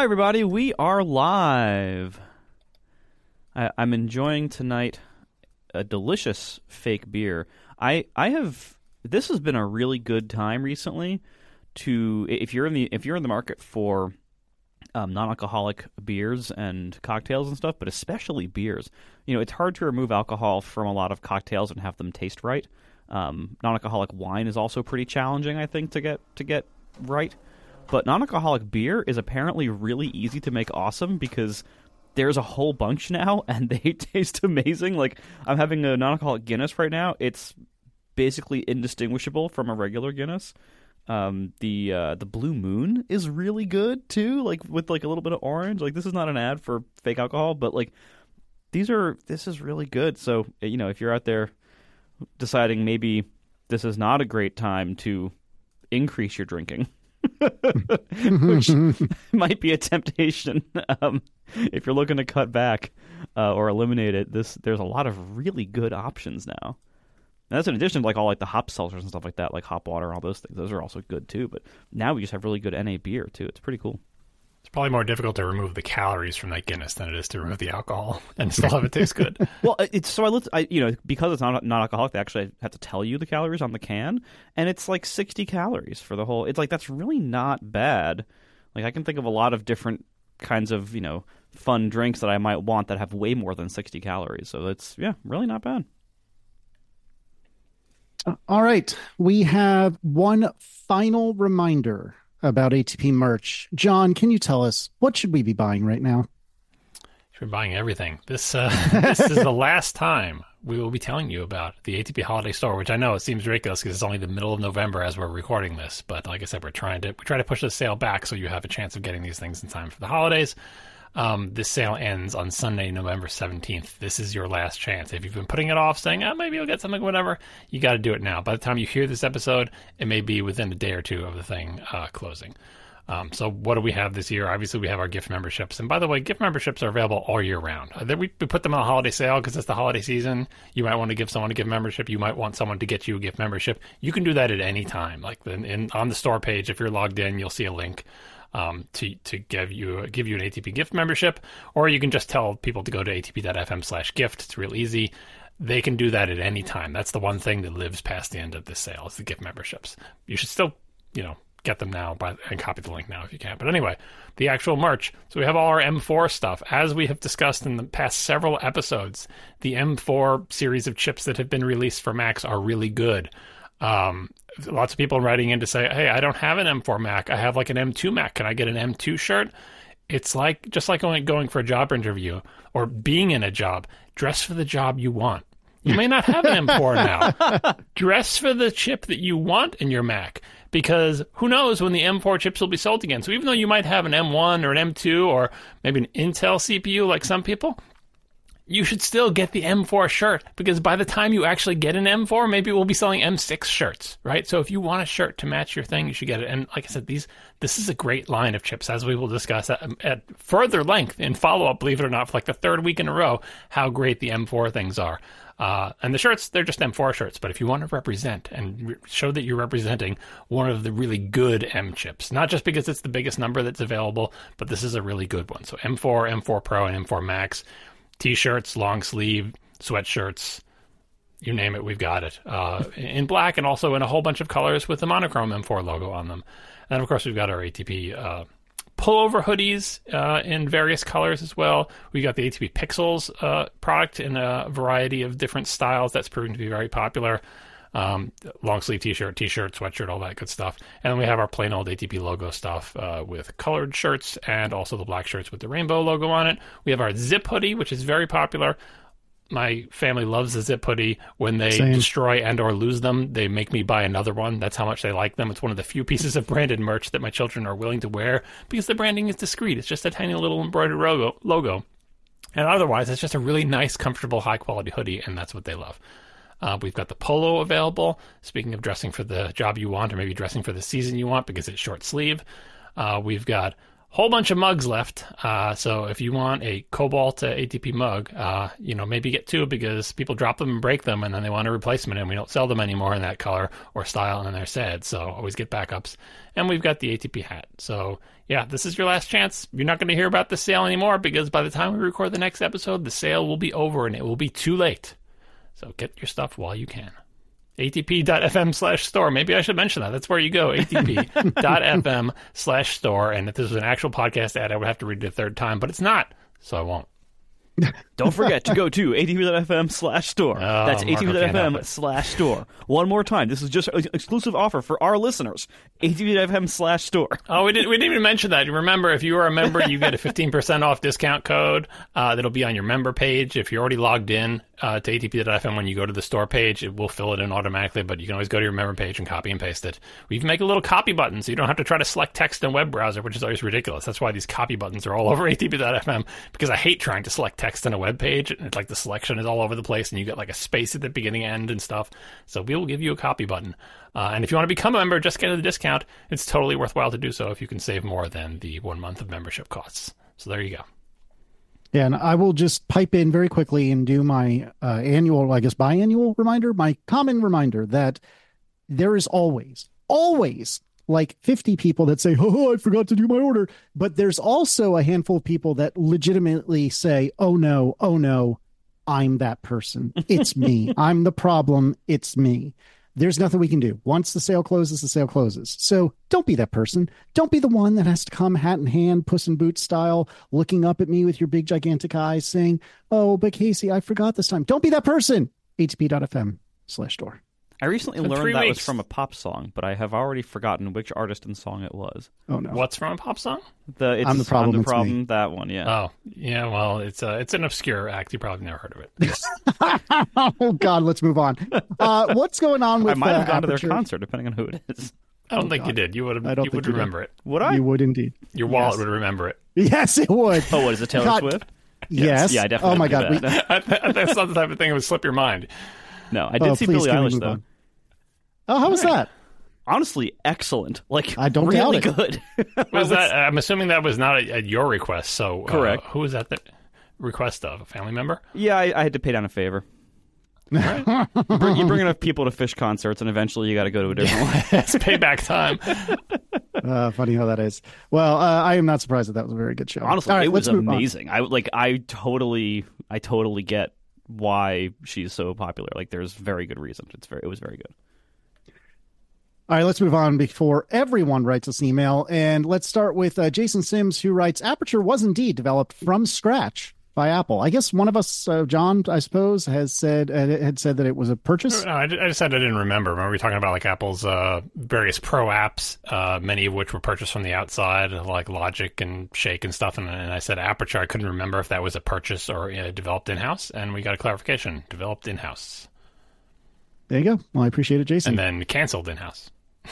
Hi, everybody. We are live. I'm enjoying tonight a delicious fake beer. This has been a really good time recently if you're in the market for non-alcoholic beers and cocktails and stuff, but especially beers. You know, it's hard to remove alcohol from a lot of cocktails and have them taste right. Non-alcoholic wine is also pretty challenging, I think, to get right. But non-alcoholic beer is apparently really easy to make awesome because there's a whole bunch now, and they taste amazing. Like, I'm having a non-alcoholic Guinness right now. It's basically indistinguishable from a regular Guinness. The Blue Moon is really good too, like with like a little bit of orange. Like, this is not an ad for fake alcohol, but like this is really good. So, you know, if you're out there deciding maybe this is not a great time to increase your drinking, which might be a temptation, if you're looking to cut back or eliminate it, there's a lot of really good options now. And that's in addition to like all like the hop seltzers and stuff like that, like hop water and all those things. Those are also good too. But now we just have really good NA beer too. It's pretty cool. It's probably more difficult to remove the calories from that Guinness than it is to remove the alcohol and still have it taste good. Well, because it's not alcoholic, they actually have to tell you the calories on the can, and it's like 60 calories for the whole. It's like, that's really not bad. Like, I can think of a lot of different kinds of, you know, fun drinks that I might want that have way more than 60 calories. So it's, yeah, really not bad. All right. We have one final reminder about ATP merch. John, can you tell us, what should we be buying right now? We're buying everything. This is the last time we will be telling you about the ATP Holiday Store, which I know it seems ridiculous because it's only the middle of November as we're recording this. But like I said, we try to push the sale back so you have a chance of getting these things in time for the holidays. This sale ends on Sunday, November 17th. This is your last chance. If you've been putting it off, saying, maybe you'll get something, whatever, you got to do it now. By the time you hear this episode, it may be within a day or two of the thing closing. So what do we have this year? Obviously, we have our gift memberships. And by the way, gift memberships are available all year round. We put them on a holiday sale because it's the holiday season. You might want to give someone a gift membership. You might want someone to get you a gift membership. You can do that at any time. Like on the store page, if you're logged in, you'll see a link to give you an ATP gift membership, or you can just tell people to go to atp.fm/gift. It's real easy. They can do that at any time. That's the one thing that lives past the end of this sale is the gift memberships. You should still, get them now and copy the link now if you can. But anyway, the actual merch. So we have all our M4 stuff. As we have discussed in the past several episodes, the M4 series of chips that have been released for Macs are really good. Lots of people writing in to say, hey, I don't have an M4 Mac. I have like an M2 Mac. Can I get an M2 shirt? It's just like going for a job interview or being in a job. Dress for the job you want. You may not have an M4 now. Dress for the chip that you want in your Mac, because who knows when the M4 chips will be sold again. So even though you might have an M1 or an M2 or maybe an Intel CPU like some people, you should still get the M4 shirt, because by the time you actually get an M4, maybe we'll be selling M6 shirts, right? So if you want a shirt to match your thing, you should get it. And like I said, this is a great line of chips, as we will discuss at further length in follow-up, believe it or not, for like the third week in a row, how great the M4 things are. And the shirts, they're just M4 shirts. But if you want to represent and show that you're representing one of the really good M chips, not just because it's the biggest number that's available, but this is a really good one. So M4, M4 Pro, and M4 Max. T-shirts, long sleeve, sweatshirts, you name it, we've got it. In black and also in a whole bunch of colors with the monochrome M4 logo on them. And of course, we've got our ATP pullover hoodies in various colors as well. We got the ATP Pixels product in a variety of different styles. That's proving to be very popular. Long sleeve t-shirt, sweatshirt, all that good stuff. And then we have our plain old ATP logo stuff with colored shirts and also the black shirts with the rainbow logo on it. We have our zip hoodie, which is very popular. My family loves the zip hoodie. When they destroy and or lose them, they make me buy another one. That's how much they like them. It's one of the few pieces of branded merch that my children are willing to wear because the branding is discreet. It's just a tiny little embroidered logo. And otherwise, it's just a really nice, comfortable, high-quality hoodie, and that's what they love. We've got the polo available. Speaking of dressing for the job you want, or maybe dressing for the season you want because it's short sleeve. We've got whole bunch of mugs left. So if you want a Cobalt ATP mug, maybe get 2 because people drop them and break them, and then they want a replacement, and we don't sell them anymore in that color or style, and then they're sad. So always get backups. And we've got the ATP hat. So yeah, this is your last chance. You're not going to hear about the sale anymore because by the time we record the next episode, the sale will be over and it will be too late. So get your stuff while you can. ATP.fm/store. Maybe I should mention that. That's where you go. ATP.fm/store. And if this was an actual podcast ad, I would have to read it a third time, but it's not. So I won't. Don't forget to go to ATP.fm/store. That's ATP.fm/store. One more time. This is just an exclusive offer for our listeners. ATP.fm/store. Oh, we didn't even mention that. Remember, if you are a member, you get a 15% off discount code that'll be on your member page. If you're already logged in to ATP.fm, when you go to the store page, it will fill it in automatically, but you can always go to your member page and copy and paste it. We even make a little copy button so you don't have to try to select text in a web browser, which is always ridiculous. That's why these copy buttons are all over ATP.fm, because I hate trying to select text in a web page. It's like the selection is all over the place and you get like a space at the beginning end and stuff. So we will give you a copy button. And if you want to become a member, just get a discount. It's totally worthwhile to do so if you can save more than the 1 month of membership costs. So there you go. Yeah, and I will just pipe in very quickly and do my biannual reminder, my common reminder that there is always like 50 people that say, oh, I forgot to do my order. But there's also a handful of people that legitimately say, oh no, I'm that person. It's me. I'm the problem. It's me. There's nothing we can do. Once the sale closes, the sale closes. So don't be that person. Don't be the one that has to come hat in hand, Puss in Boots style, looking up at me with your big gigantic eyes saying, oh, but Casey, I forgot this time. Don't be that person. ATP.fm/store. I recently learned that was from a pop song, but I have already forgotten which artist and song it was. Oh no! What's from a pop song? I'm the problem. I'm the problem. That one, yeah. Oh, yeah. Well, it's an obscure act. You probably never heard of it. Oh God, let's move on. What's going on with? I might have gone to their concert, depending on who it is. I don't think you did. You would remember it. Would I? You would indeed. Your wallet would remember it. Yes, it would. Oh, what is it? Taylor Swift? Yes. Yeah, I definitely. Oh my God. That's not the type of thing that would slip your mind. No, I did see Billie Eilish though. Oh, how was that? Honestly, excellent. Like, I don't really doubt it. good. Was that? I'm assuming that was not at your request. So, correct. Who was that request of? A family member? Yeah, I had to pay down a favor. Right. You bring enough people to Phish concerts, and eventually you got to go to a different one. It's payback time. Funny how that is. Well, I am not surprised that was a very good show. Honestly, right, it was amazing. I totally get why she's so popular. Like, there's very good reasons. It was very good. All right, let's move on before everyone writes us email. And let's start with Jason Sims, who writes, Aperture was indeed developed from scratch by Apple. I guess one of us, John, I suppose, had said that it was a purchase. No, I just said I didn't remember. Remember we were talking about like Apple's various pro apps, many of which were purchased from the outside, like Logic and Shake and stuff. And I said Aperture. I couldn't remember if that was a purchase or developed in-house. And we got a clarification. Developed in-house. There you go. Well, I appreciate it, Jason. And then canceled in-house.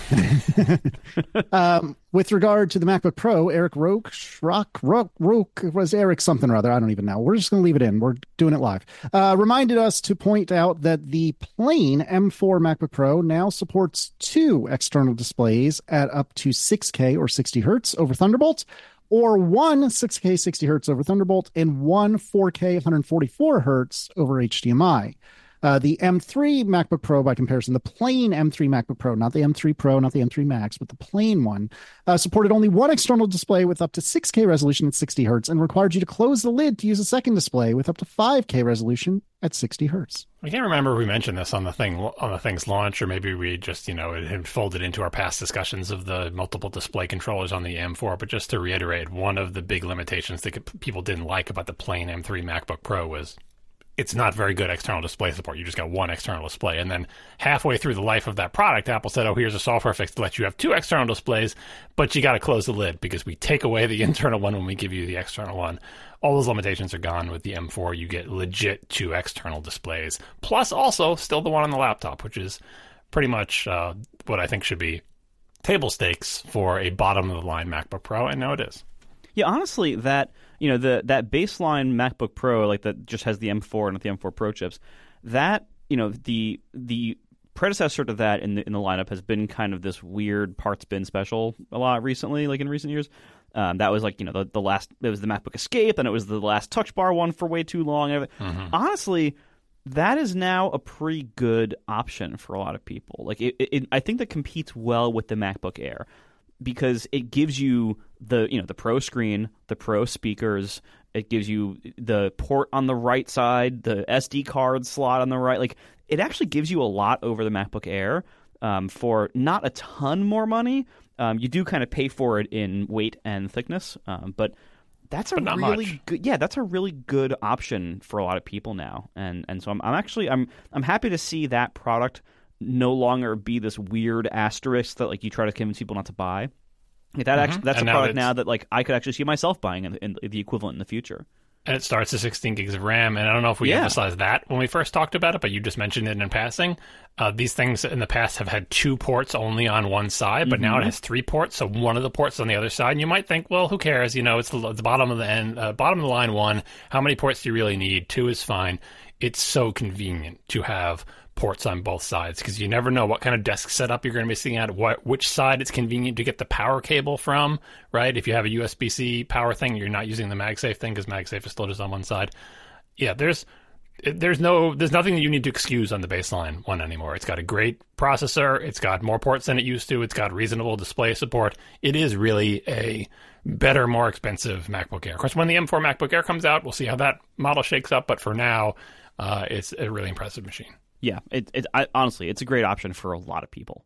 With regard to the MacBook Pro, Eric Roke was Eric something or other. I don't even know. We're just going to leave it in. We're doing it live. Reminded us to point out that the plain M4 MacBook Pro now supports 2 external displays at up to 6K or 60 hertz over Thunderbolt, or 1 6K 60 hertz over Thunderbolt and 1 4K 144 hertz over HDMI. The M3 MacBook Pro, by comparison, the plain M3 MacBook Pro, not the M3 Pro, not the M3 Max, but the plain one, supported only 1 external display with up to 6K resolution at 60 hertz and required you to close the lid to use a second display with up to 5K resolution at 60 hertz. I can't remember if we mentioned this on the thing's launch, or maybe we just, it had folded into our past discussions of the multiple display controllers on the M4. But just to reiterate, one of the big limitations that people didn't like about the plain M3 MacBook Pro was it's not very good external display support. You just got 1 external display. And then halfway through the life of that product, Apple said, oh, here's a software fix to let you have 2 external displays, but you got to close the lid because we take away the internal one when we give you the external one. All those limitations are gone with the M4. You get legit 2 external displays, plus also still the one on the laptop, which is pretty much what I think should be table stakes for a bottom-of-the-line MacBook Pro, and now it is. Yeah, honestly, that that baseline MacBook Pro, like that just has the M4 and not the M4 Pro chips, that the predecessor to that in the lineup has been kind of this weird parts bin special a lot recently, like in recent years. That was like, the last. It was the MacBook Escape, and it was the last Touch Bar one for way too long. Mm-hmm. Honestly, that is now a pretty good option for a lot of people. Like, I think that competes well with the MacBook Air because it gives you the Pro screen, the Pro speakers. It gives you the port on the right side, the SD card slot on the right. Like, it actually gives you a lot over the MacBook Air for not a ton more money. You do kind of pay for it in weight and thickness, but that's a really good. Yeah, that's a really good option for a lot of people now, and so I'm happy to see that product no longer be this weird asterisk that like you try to convince people not to buy. Like, that's a product now that like I could actually see myself buying in the equivalent in the future. And it starts at 16 gigs of RAM. And I don't know if we emphasized that when we first talked about it, but you just mentioned it in passing. These things in the past have had 2 ports only on one side, but now it has 3 ports. So one of the ports on the other side. And you might think, well, who cares? It's the bottom of the end, bottom of the line one. How many ports do you really need? 2 is fine. It's so convenient to have ports on both sides because you never know what kind of desk setup you're going to be sitting at, which side it's convenient to get the power cable from, right? If you have a USB-C power thing, you're not using the MagSafe thing because MagSafe is still just on one side. Yeah, there's nothing that you need to excuse on the baseline one anymore. It's got a great processor. It's got more ports than it used to. It's got reasonable display support. It is really a better, more expensive MacBook Air. Of course, when the M4 MacBook Air comes out, we'll see how that model shakes up. But for now, it's a really impressive machine. Yeah, honestly, it's a great option for a lot of people.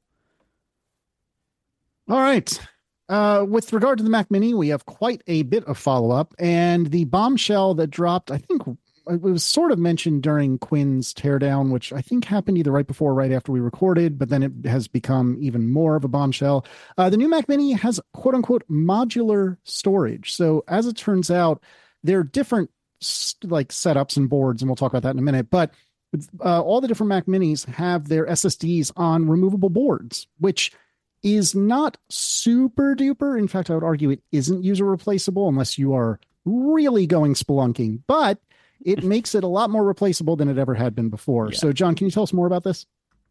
All right. With regard to the Mac Mini, we have quite a bit of follow-up. And the bombshell that dropped, I think it was sort of mentioned during Quinn's teardown, which I think happened either right before or right after we recorded, but then it has become even more of a bombshell. The new Mac Mini has quote-unquote modular storage. So as it turns out, there are different like setups and boards, and we'll talk about that in a minute, but all the different Mac Minis have their SSDs on removable boards, which is not super duper. In fact, I would argue it isn't user replaceable unless you are really going spelunking, but it makes it a lot more replaceable than it ever had been before. Yeah. So, John, can you tell us more about this?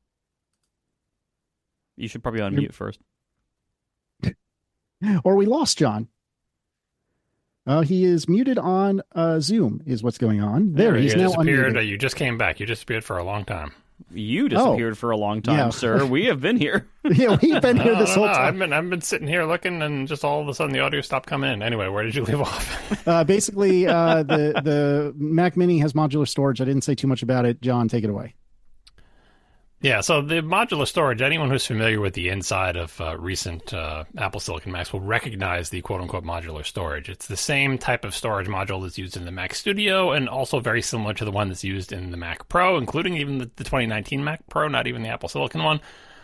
You should probably unmute first. Or we lost John. He is muted on Zoom, is what's going on. There, he's now unmuted. You just came back. You disappeared for a long time. You disappeared for a long time, sir. We have been here. Yeah, we've been here this whole time. I've been sitting here looking, and just all of a sudden the audio stopped coming in. Anyway, where did you leave off? Basically, the Mac Mini has modular storage. I didn't say too much about it. John, take it away. Yeah, so the modular storage, anyone who's familiar with the inside of recent Apple Silicon Macs will recognize the quote-unquote modular storage. It's the same type of storage module that's used in the Mac Studio and also very similar to the one that's used in the Mac Pro, including even the 2019 Mac Pro, not even the Apple Silicon one.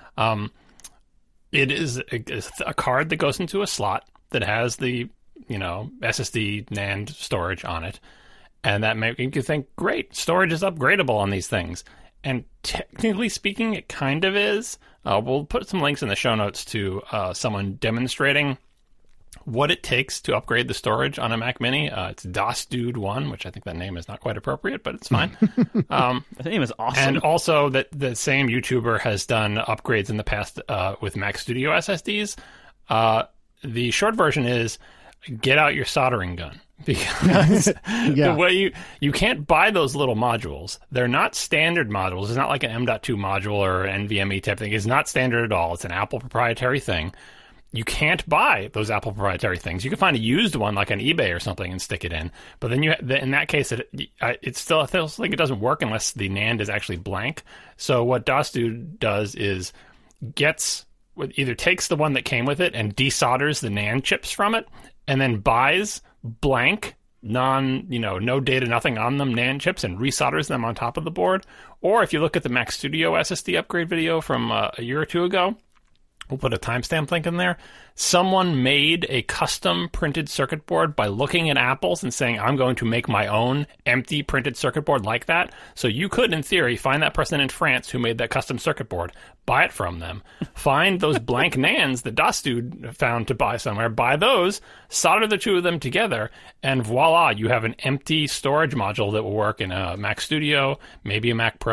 It is a card that goes into a slot that has the SSD NAND storage on it, and that makes you think, great, storage is upgradable on these things. And technically speaking, it kind of is. We'll put some links in the show notes to someone demonstrating what it takes to upgrade the storage on a Mac Mini. It's DasDude1, which I think that name is not quite appropriate, but it's fine. The name is awesome. And also that the same YouTuber has done upgrades in the past with Mac Studio SSDs. The short version is get out your soldering gun. Because the way you can't buy those little modules. They're not standard modules. It's not like an M.2 module or an NVMe type thing. It's not standard at all. It's an Apple proprietary thing. You can't buy those Apple proprietary things. You can find a used one like on eBay or something and stick it in. But then in that case, it still feels like it doesn't work unless the NAND is actually blank. So what DasDude does is either takes the one that came with it and desolders the NAND chips from it, and then buys blank, no data, nothing on them NAND chips and resolders them on top of the board. Or if you look at the Mac Studio SSD upgrade video from a year or two ago, we'll put a timestamp link in there. Someone made a custom printed circuit board by looking at Apple's and saying, I'm going to make my own empty printed circuit board like that. So you could, in theory, find that person in France who made that custom circuit board, buy it from them, find those blank NANDs that DasDude found to buy somewhere, buy those, solder the two of them together, and voila, you have an empty storage module that will work in a Mac Studio, maybe a Mac Pro.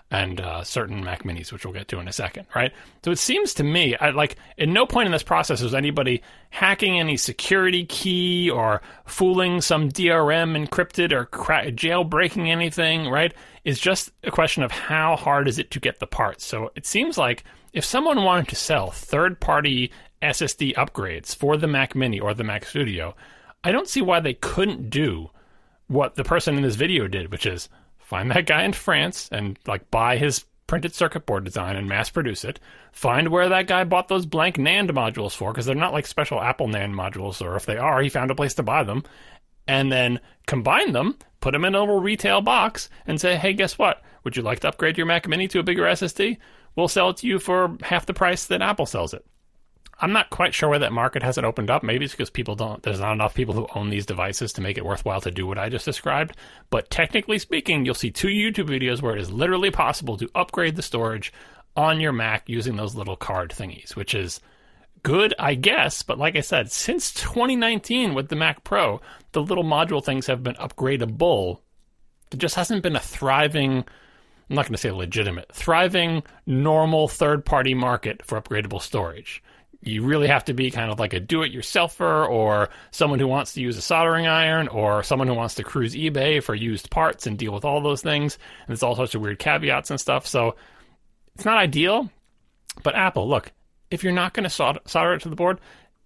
and certain Mac Minis, which we'll get to in a second, right? So it seems to me, at no point in this process was anybody hacking any security key or fooling some DRM encrypted or jailbreaking anything, right? It's just a question of how hard is it to get the parts. So it seems like if someone wanted to sell third-party SSD upgrades for the Mac Mini or the Mac Studio, I don't see why they couldn't do what the person in this video did, which is find that guy in France and buy his printed circuit board design and mass produce it. Find where that guy bought those blank NAND modules for, because they're not like special Apple NAND modules, or if they are, he found a place to buy them. And then combine them, put them in a little retail box, and say, hey, guess what? Would you like to upgrade your Mac Mini to a bigger SSD? We'll sell it to you for half the price that Apple sells it. I'm not quite sure why that market hasn't opened up. Maybe it's because there's not enough people who own these devices to make it worthwhile to do what I just described. But technically speaking, you'll see 2 YouTube videos where it is literally possible to upgrade the storage on your Mac using those little card thingies, which is good, I guess. But like I said, since 2019 with the Mac Pro, the little module things have been upgradable. There just hasn't been a thriving, I'm not going to say legitimate, thriving, normal third-party market for upgradable storage. You really have to be kind of like a do-it-yourselfer, or someone who wants to use a soldering iron, or someone who wants to cruise eBay for used parts and deal with all those things. And there's all sorts of weird caveats and stuff. So it's not ideal. But Apple, look, if you're not going to solder it to the board,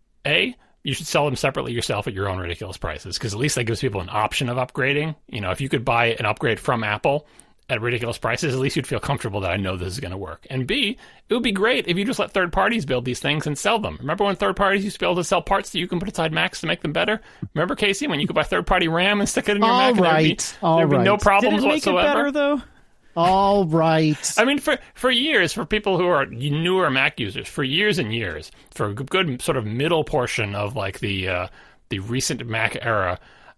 you should sell them separately yourself at your own ridiculous prices, because at least that gives people an option of upgrading. If you could buy an upgrade from Apple at ridiculous prices, at least you'd feel comfortable that I know this is going to work. And B, it would be great if you just let third parties build these things and sell them. Remember when third parties used to be able to sell parts that you can put inside Macs to make them better? Remember, Casey, when you could buy third party RAM and stick it in your Mac? There'd be no problems Did it make whatsoever. It better though? All right. I mean, for years, for people who are newer Mac users, for years and years, for a good sort of middle portion of the recent Mac era,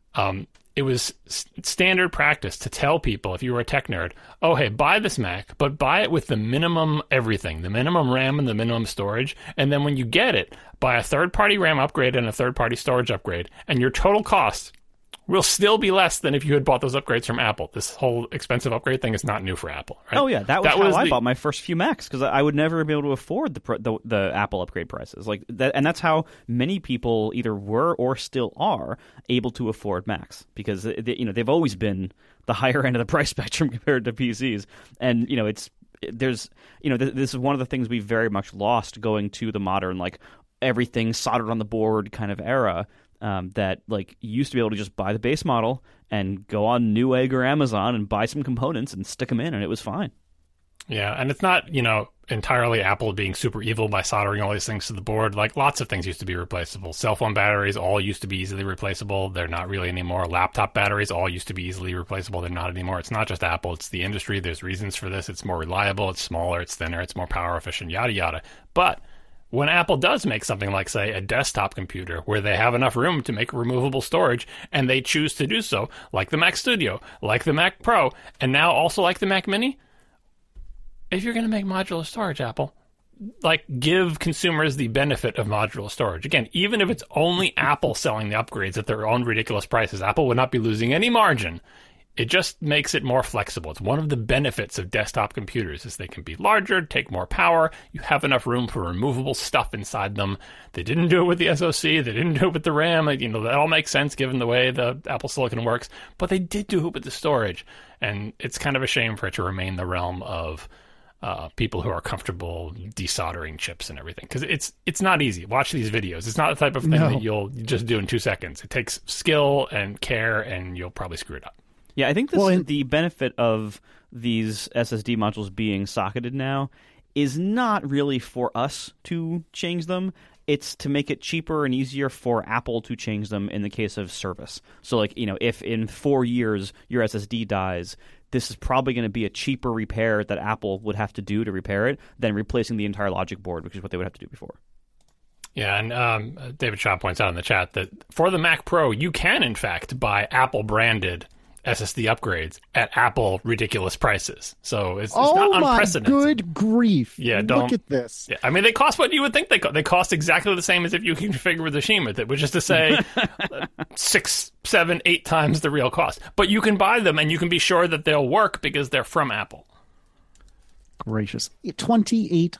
it was standard practice to tell people, if you were a tech nerd, oh, hey, buy this Mac, but buy it with the minimum everything, the minimum RAM and the minimum storage. And then when you get it, buy a third-party RAM upgrade and a third-party storage upgrade. And your total cost will still be less than if you had bought those upgrades from Apple. This whole expensive upgrade thing is not new for Apple, right? Oh, yeah. That was how I bought my first few Macs, because I would never be able to afford the Apple upgrade prices. Like that, and that's how many people either were or still are able to afford Macs, because they've always been the higher end of the price spectrum compared to PCs. And, this is one of the things we've very much lost going to the modern, everything soldered on the board kind of era. That you used to be able to just buy the base model and go on Newegg or Amazon and buy some components and stick them in, and it was fine. Yeah, and it's not, entirely Apple being super evil by soldering all these things to the board. Lots of things used to be replaceable. Cell phone batteries all used to be easily replaceable. They're not really anymore. Laptop batteries all used to be easily replaceable. They're not anymore. It's not just Apple. It's the industry. There's reasons for this. It's more reliable. It's smaller. It's thinner. It's more power efficient, yada, yada. But when Apple does make something like, say, a desktop computer where they have enough room to make removable storage, and they choose to do so, like the Mac Studio, like the Mac Pro, and now also like the Mac Mini, if you're going to make modular storage, Apple, give consumers the benefit of modular storage. Again, even if it's only Apple selling the upgrades at their own ridiculous prices, Apple would not be losing any margin. It just makes it more flexible. It's one of the benefits of desktop computers is they can be larger, take more power. You have enough room for removable stuff inside them. They didn't do it with the SoC. They didn't do it with the RAM. That all makes sense given the way the Apple Silicon works. But they did do it with the storage. And it's kind of a shame for it to remain the realm of people who are comfortable desoldering chips and everything. Because it's not easy. Watch these videos. It's not the type of thing that you'll just do in 2 seconds. It takes skill and care, and you'll probably screw it up. Yeah, I think the benefit of these SSD modules being socketed now is not really for us to change them. It's to make it cheaper and easier for Apple to change them in the case of service. So, if in 4 years your SSD dies, this is probably going to be a cheaper repair that Apple would have to do to repair it than replacing the entire logic board, which is what they would have to do before. Yeah, and David Shaw points out in the chat that for the Mac Pro, you can, in fact, buy Apple-branded SSD upgrades at Apple ridiculous prices. So it's not unprecedented. Oh my good grief. Yeah, look at this. Yeah, I mean, they cost what you would think they cost. They cost exactly the same as if you configure the machine with it, which is to say 6, 7, 8 times the real cost. But you can buy them and you can be sure that they'll work because they're from Apple. gracious. $2,800.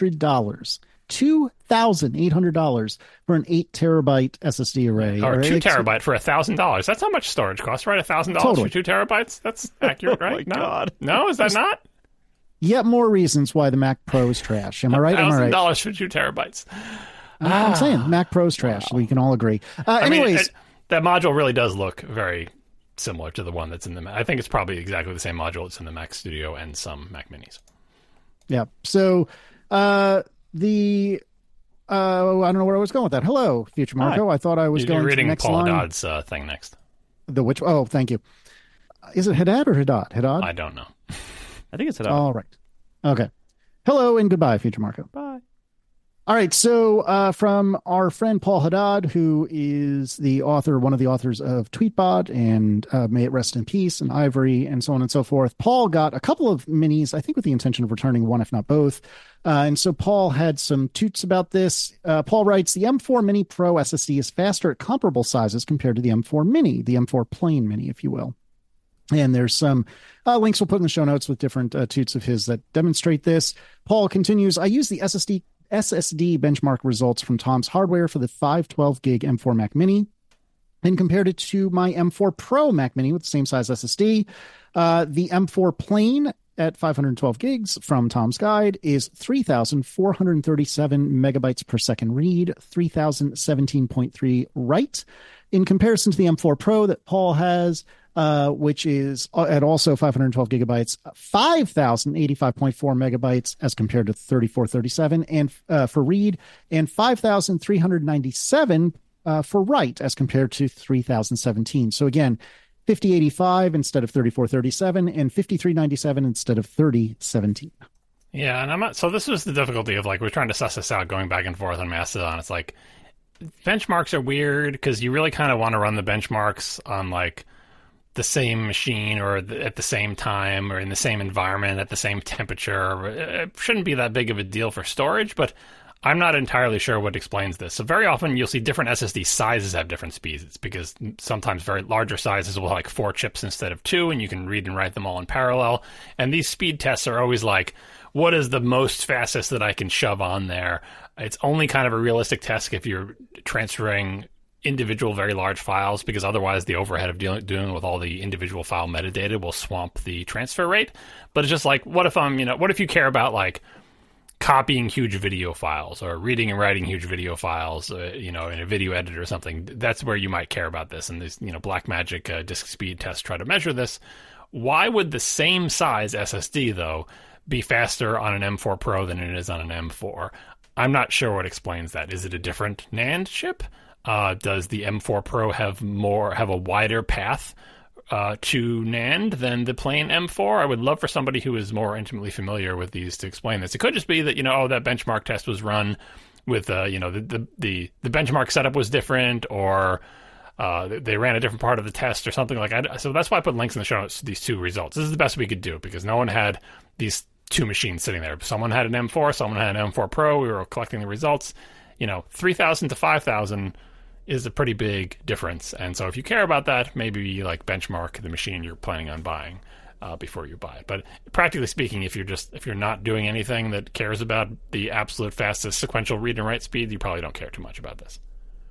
$2,800 for an 8 terabyte SSD array. Or 2 terabyte for $1,000. That's how much storage costs, right? $1,000 Totally. for 2 terabytes? That's accurate, right? My God. No, is that not? Yet more reasons why the Mac Pro is trash. Am I right? Am I right? $1,000 for 2 terabytes. I'm saying Mac Pro's trash. Wow. We can all agree. Anyways. That module really does look very similar to the one that's in the Mac. I think it's probably exactly the same module that's in the Mac Studio and some Mac Minis. Yeah. So I don't know where I was going with that. Hello, Future Marco. Hi. I thought I was going to the next Paul line. Haddad's thing next. The which? Oh, thank you. Is it Haddad or Haddad? Haddad? I don't know. I think it's Haddad. All right. Okay. Hello and goodbye, Future Marco. Bye. All right, so from our friend Paul Haddad, who is the author, one of the authors of Tweetbot and May It Rest in Peace and Ivory and so on and so forth, Paul got a couple of minis, I think with the intention of returning one, if not both. And so Paul had some toots about this. Paul writes, the M4 Mini Pro SSD is faster at comparable sizes compared to the M4 Mini, the M4 Plain Mini, if you will. And there's some links we'll put in the show notes with different toots of his that demonstrate this. Paul continues, I use the SSD benchmark results from Tom's Hardware for the 512 gig M4 Mac Mini and compared it to my M4 Pro Mac Mini with the same size SSD. The M4 Plain at 512 gigs from Tom's Guide is 3,437 megabytes per second read, 3,017.3 write. In comparison to the M4 Pro that Paul has, which is at also 512 gigabytes, 5,085.4 megabytes as compared to 3,437 and for read, and 5,397 for write as compared to 3,017. So again, 5085 instead of 3437 and 5397 instead of 3017. Yeah, and I'm not. So this was the difficulty of like we're trying to suss this out, going back and forth on Mastodon. It's like benchmarks are weird because you really kind of want to run the benchmarks on like the same machine or at the same time or in the same environment at the same temperature. It shouldn't be that big of a deal for storage, but I'm not entirely sure what explains this. So very often you'll see different SSD sizes have different speeds. It's because sometimes very larger sizes will have like 4 chips instead of 2, and you can read and write them all in parallel. And these speed tests are always like, what is the most fastest that I can shove on there? It's only kind of a realistic test if you're transferring individual very large files, because otherwise the overhead of dealing with all the individual file metadata will swamp the transfer rate. But it's just like, what if you care about like copying huge video files or reading and writing huge video files, in a video editor or something? That's where you might care about this. And these, Blackmagic disk speed tests try to measure this. Why would the same size SSD though be faster on an M4 Pro than it is on an M4? I'm not sure what explains that. Is it a different NAND chip? Does the M4 Pro have a wider path to NAND than the plain M4? I would love for somebody who is more intimately familiar with these to explain this. It could just be that that benchmark test was run with the benchmark setup was different, or they ran a different part of the test or something like that. So that's why I put links in the show notes to these two results. This is the best we could do because no one had these two machines sitting there. Someone had an M4, someone had an M4 Pro. We were collecting the results. 3,000 to 5,000 is a pretty big difference. And so if you care about that, maybe like benchmark the machine you're planning on buying before you buy it. But practically speaking, if you're not doing anything that cares about the absolute fastest sequential read and write speed, you probably don't care too much about this.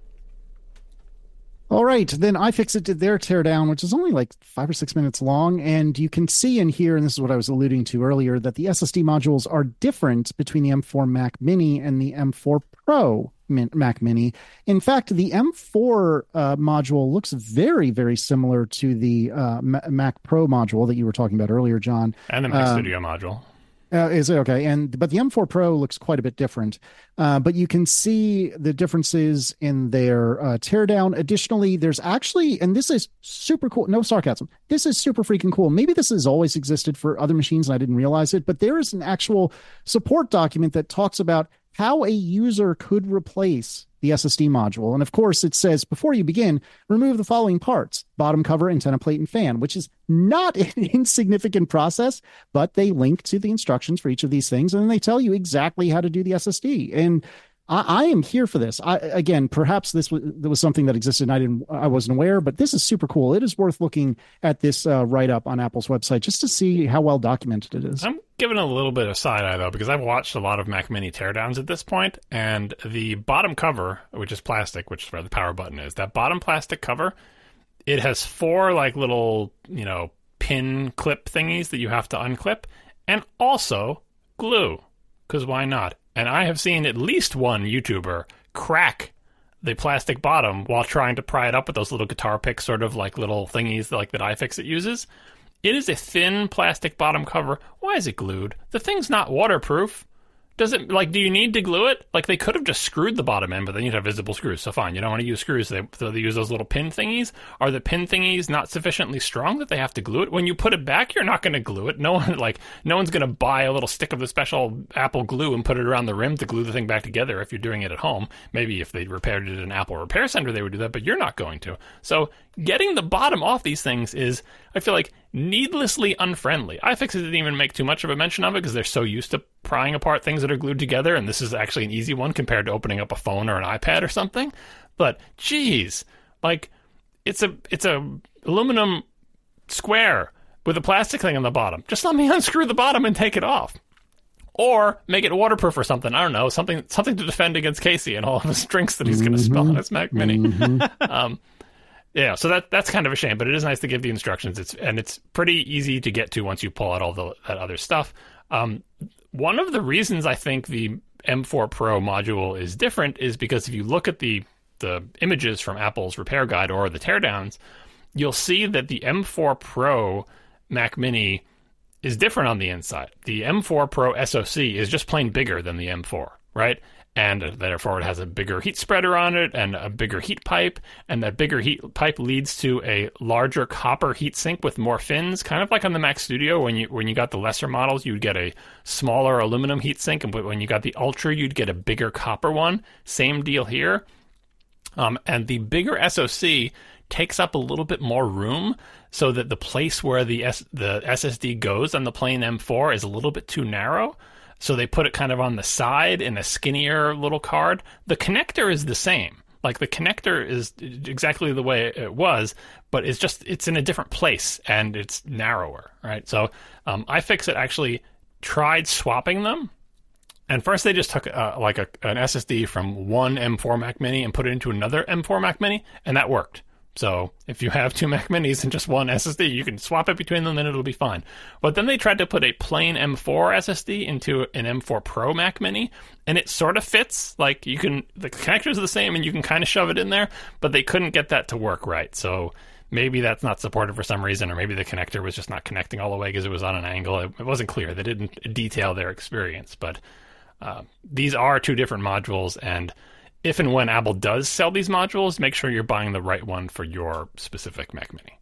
All right, then iFixit did their teardown, which is only like 5 or 6 minutes long, and you can see in here, and this is what I was alluding to earlier, that the SSD modules are different between the M4 Mac Mini and the M4 Pro Mac Mini. In fact, the M4 module looks very, very similar to the Mac Pro module that you were talking about earlier, John. And the Mac Studio module. Is it okay? But the M4 Pro looks quite a bit different. But you can see the differences in their teardown. Additionally, there's actually, and this is super cool. No sarcasm. This is super freaking cool. Maybe this has always existed for other machines and I didn't realize it, but there is an actual support document that talks about how a user could replace the SSD module. And of course, it says, before you begin, remove the following parts: bottom cover, antenna plate, and fan, which is not an insignificant process, but they link to the instructions for each of these things, and then they tell you exactly how to do the SSD. And I am here for this. Again, perhaps there was something that existed and I wasn't aware, but this is super cool. It is worth looking at this write-up on Apple's website just to see how well documented it is. given a little bit of side-eye, though, because I've watched a lot of Mac Mini teardowns at this point, and the bottom cover, which is plastic, which is where the power button is, that bottom plastic cover, it has 4, like, little, pin clip thingies that you have to unclip, and also glue, because why not? And I have seen at least one YouTuber crack the plastic bottom while trying to pry it up with those little guitar pick sort of like little thingies like that iFixit uses. It is a thin plastic bottom cover. Why is it glued? The thing's not waterproof. Does it, do you need to glue it? Like, they could have just screwed the bottom end, but then you'd have visible screws. So fine, you don't want to use screws, so they use those little pin thingies. Are the pin thingies not sufficiently strong that they have to glue it? When you put it back, you're not going to glue it. No one's going to buy a little stick of the special Apple glue and put it around the rim to glue the thing back together if you're doing it at home. Maybe if they repaired it at an Apple repair center, they would do that, but you're not going to. So getting the bottom off these things is, I feel like, needlessly unfriendly. iFixit didn't even make too much of a mention of it because they're so used to prying apart things that are glued together, and this is actually an easy one compared to opening up a phone or an iPad or something. But geez, it's a aluminum square with a plastic thing on the bottom. Just let me unscrew the bottom and take it off. Or make it waterproof or something. I don't know, something to defend against Casey and all of his drinks that he's going to spill on his Mac Mini. Yeah, so that's kind of a shame, but it is nice to give the instructions. It's pretty easy to get to once you pull out all that other stuff. One of the reasons I think the M4 Pro module is different is because if you look at the images from Apple's repair guide or the teardowns, you'll see that the M4 Pro Mac Mini is different on the inside. The M4 Pro SoC is just plain bigger than the M4, right? And therefore it has a bigger heat spreader on it and a bigger heat pipe, and that bigger heat pipe leads to a larger copper heatsink with more fins, kind of like on the Mac Studio. When you got the lesser models, you'd get a smaller aluminum heatsink, and when you got the Ultra, you'd get a bigger copper one. Same deal here. And the bigger SoC takes up a little bit more room, so that the place where the SSD goes on the plain M4 is a little bit too narrow. So they put it kind of on the side in a skinnier little card. The connector is the same. Like, the connector is exactly the way it was, but it's in a different place and it's narrower, right? So iFixit actually tried swapping them. And first they just took an SSD from one M4 Mac Mini and put it into another M4 Mac Mini, and that worked. So if you have 2 Mac Minis and just one SSD, you can swap it between them and it'll be fine. But then they tried to put a plain M4 SSD into an M4 Pro Mac Mini, and it sort of fits. Like, the connectors are the same and you can kind of shove it in there, but they couldn't get that to work right. So maybe that's not supported for some reason, or maybe the connector was just not connecting all the way because it was on an angle. It wasn't clear. They didn't detail their experience. But these are 2 different modules, and if and when Apple does sell these modules, make sure you're buying the right one for your specific Mac Mini.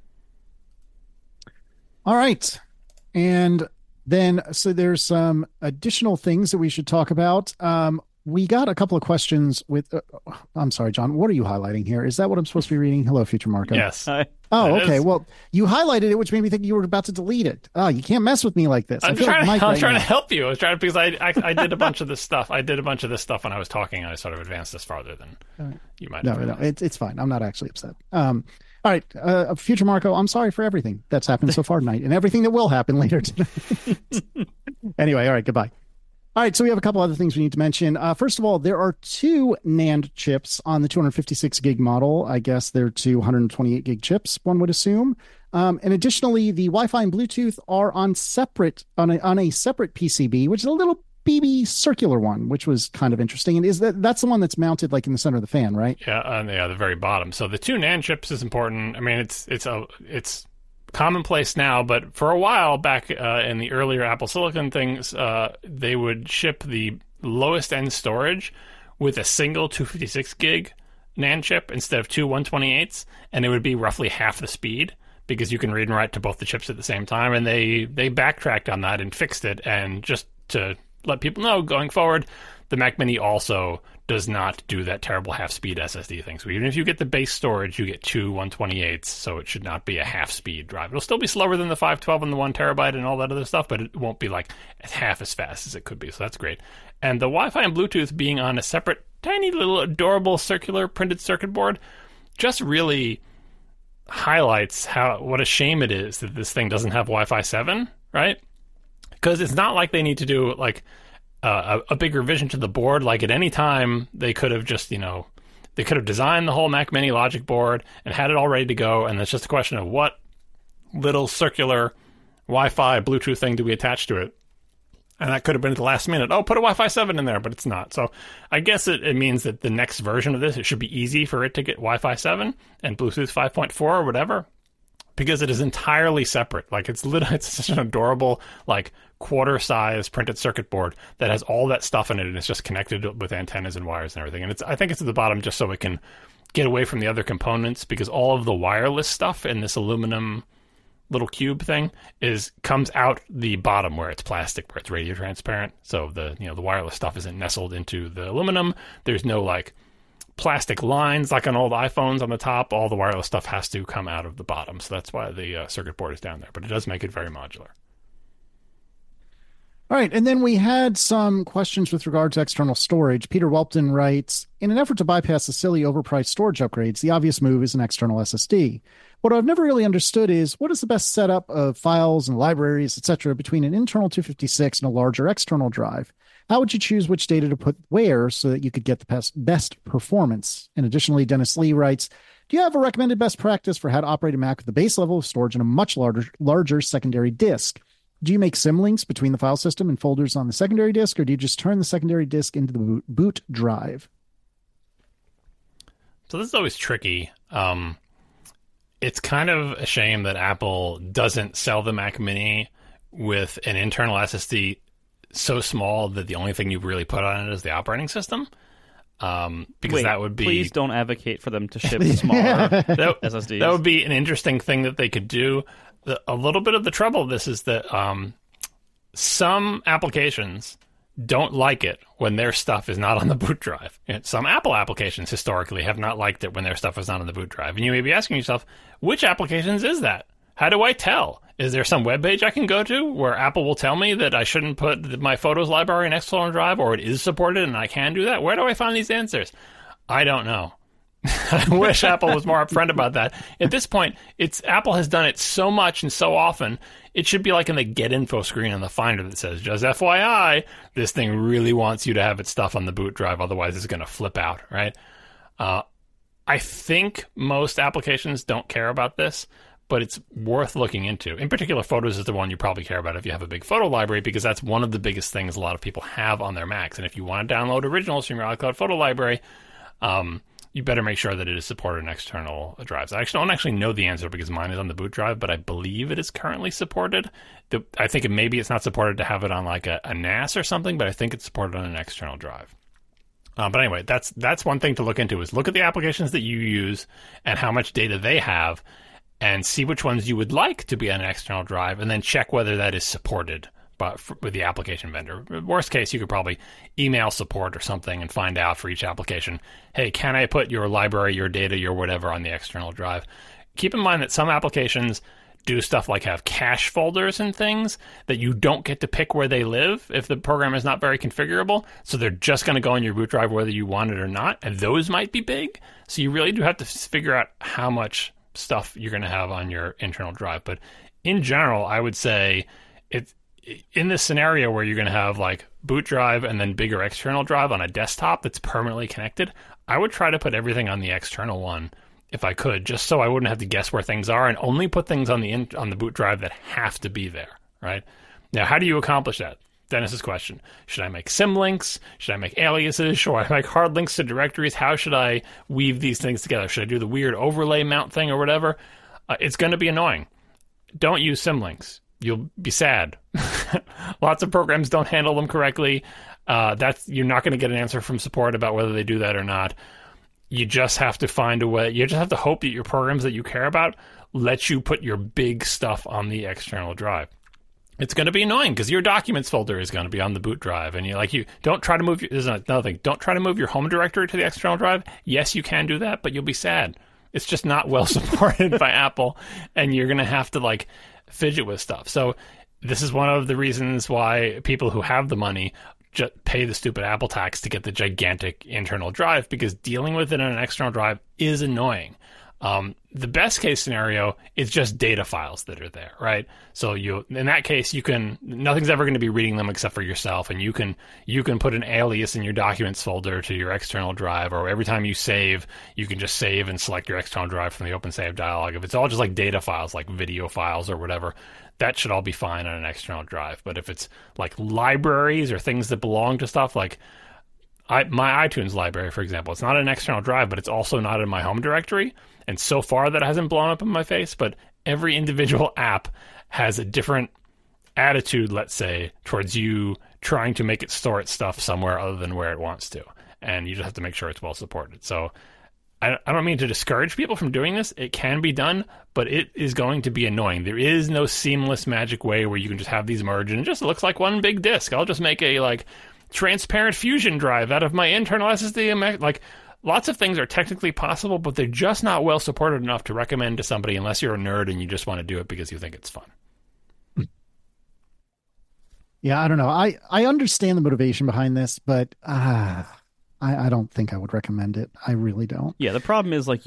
All right. And then, so there's some additional things that we should talk about. We got a couple of questions with, I'm sorry, John, what are you highlighting here? Is that what I'm supposed to be reading? Hello, Future Marco. Yes. Oh, okay. Well, you highlighted it, which made me think you were about to delete it. Oh, you can't mess with me like this. I'm trying to help you. Because I did a bunch of this stuff. I did a bunch of this stuff when I was talking, and I sort of advanced this farther than you might have. No, it's fine. I'm not actually upset. All right, Future Marco, I'm sorry for everything that's happened so far tonight and everything that will happen later tonight. Anyway, all right, goodbye. All right, so we have a couple other things we need to mention. First of all, there are 2 NAND chips on the 256 gig model. I guess they're 228 gig chips, one would assume. And additionally, the Wi-Fi and Bluetooth are on a separate PCB, which is a little BB circular one, which was kind of interesting. And that's the one that's mounted like in the center of the fan, right? Yeah, the very bottom. So the 2 NAND chips is important. I mean, it's commonplace now, but for a while back in the earlier Apple Silicon things, they would ship the lowest end storage with a single 256 gig NAND chip instead of 2 128s, and it would be roughly half the speed because you can read and write to both the chips at the same time. And they backtracked on that and fixed it. And just to let people know, going forward, the Mac Mini also does not do that terrible half-speed SSD thing. So even if you get the base storage, you get 2 128s, so it should not be a half-speed drive. It'll still be slower than the 512 and the 1 terabyte and all that other stuff, but it won't be like half as fast as it could be, so that's great. And the Wi-Fi and Bluetooth being on a separate, tiny little adorable circular printed circuit board just really highlights what a shame it is that this thing doesn't have Wi-Fi 7, right? because it's not like they need to do like a big revision to the board. Like at any time, they could have just, they could have designed the whole Mac Mini logic board and had it all ready to go. And it's just a question of what little circular Wi-Fi Bluetooth thing do we attach to it? And that could have been at the last minute. Oh, put a Wi-Fi 7 in there, but it's not. So I guess it means that the next version of this, it should be easy for it to get Wi-Fi 7 and Bluetooth 5.4 or whatever, because it is entirely separate. Like it's such an adorable, like quarter-size printed circuit board that has all that stuff in it, and it's just connected with antennas and wires and everything. And I think it's at the bottom just so it can get away from the other components, because all of the wireless stuff in this aluminum little cube thing comes out the bottom where it's plastic, where it's radio transparent. So the wireless stuff isn't nestled into the aluminum. There's no like plastic lines like on old iPhones on the top. All the wireless stuff has to come out of the bottom. So that's why the circuit board is down there, but it does make it very modular. All right, and then we had some questions with regard to external storage. Peter Welpton writes, in an effort to bypass the silly overpriced storage upgrades, the obvious move is an external SSD. What I've never really understood is, what is the best setup of files and libraries, etc., between an internal 256 and a larger external drive? How would you choose which data to put where so that you could get the best performance? And additionally, Dennis Lee writes, do you have a recommended best practice for how to operate a Mac with the base level of storage and a much larger secondary disk? Do you make symlinks between the file system and folders on the secondary disk, or do you just turn the secondary disk into the boot drive? So this is always tricky. It's kind of a shame that Apple doesn't sell the Mac Mini with an internal SSD so small that the only thing you really put on it is the operating system. Because that would be... Please don't advocate for them to ship smaller SSDs. That would be an interesting thing that they could do. A little bit of the trouble of this is that some applications don't like it when their stuff is not on the boot drive. And some Apple applications historically have not liked it when their stuff is not on the boot drive. And you may be asking yourself, which applications is that? How do I tell? Is there some web page I can go to where Apple will tell me that I shouldn't put my Photos library in external drive, or it is supported and I can do that? Where do I find these answers? I don't know. I wish Apple was more upfront about that. At this point, Apple has done it so much and so often, it should be like in the Get Info screen on the Finder that says, just FYI, this thing really wants you to have its stuff on the boot drive, otherwise it's going to flip out, right? I think most applications don't care about this, but it's worth looking into. In particular, Photos is the one you probably care about if you have a big photo library, because that's one of the biggest things a lot of people have on their Macs. And if you want to download originals from your iCloud photo library, you better make sure that it is supported in external drives. I don't actually know the answer because mine is on the boot drive, but I believe it is currently supported. I think maybe it's not supported to have it on like a NAS or something, but I think it's supported on an external drive. But anyway, that's one thing to look into, is look at the applications that you use and how much data they have, and see which ones you would like to be on an external drive, and then check whether that is supported with the application vendor. Worst case, you could probably email support or something and find out for each application, hey, can I put your library, your data, your whatever on the external drive? Keep in mind that some applications do stuff like have cache folders and things that you don't get to pick where they live if the program is not very configurable. So they're just going to go on your boot drive whether you want it or not. And those might be big. So you really do have to figure out how much stuff you're going to have on your internal drive. But in general, I would say it's in this scenario where you're going to have like boot drive and then bigger external drive on a desktop that's permanently connected, I would try to put everything on the external one if I could, just so I wouldn't have to guess where things are, and only put things on the boot drive that have to be there, right? Now, how do you accomplish that? Dennis's question. Should I make symlinks? Should I make aliases? Should I make hard links to directories? How should I weave these things together? Should I do the weird overlay mount thing or whatever? It's going to be annoying. Don't use symlinks. You'll be sad. Lots of programs don't handle them correctly. You're not going to get an answer from support about whether they do that or not. You just have to find a way. You just have to hope that your programs that you care about let you put your big stuff on the external drive. It's going to be annoying because your documents folder is going to be on the boot drive, and don't try to move. There's another thing. Don't try to move your home directory to the external drive. Yes, you can do that, but you'll be sad. It's just not well supported by Apple, and you're going to have to fidget with stuff. So this is one of the reasons why people who have the money just pay the stupid Apple tax to get the gigantic internal drive, because dealing with it on an external drive is annoying. The best case scenario is just data files that are there, right? So in that case, nothing's ever going to be reading them except for yourself, and you can put an alias in your documents folder to your external drive, or every time you save, you can just save and select your external drive from the open save dialog. If it's all just like data files, like video files or whatever, that should all be fine on an external drive. But if it's like libraries or things that belong to stuff like my iTunes library, for example, it's not an external drive, but it's also not in my home directory. And so far that hasn't blown up in my face, but every individual app has a different attitude, let's say, towards you trying to make it store its stuff somewhere other than where it wants to. And you just have to make sure it's well supported. So I don't mean to discourage people from doing this. It can be done, but it is going to be annoying. There is no seamless magic way where you can just have these merge and it just looks like one big disk. I'll just make a like transparent fusion drive out of my internal SSD. Like, lots of things are technically possible, but they're just not well supported enough to recommend to somebody unless you're a nerd and you just want to do it because you think it's fun. Yeah, I don't know. I understand the motivation behind this, but I don't think I would recommend it. I really don't. Yeah, the problem is like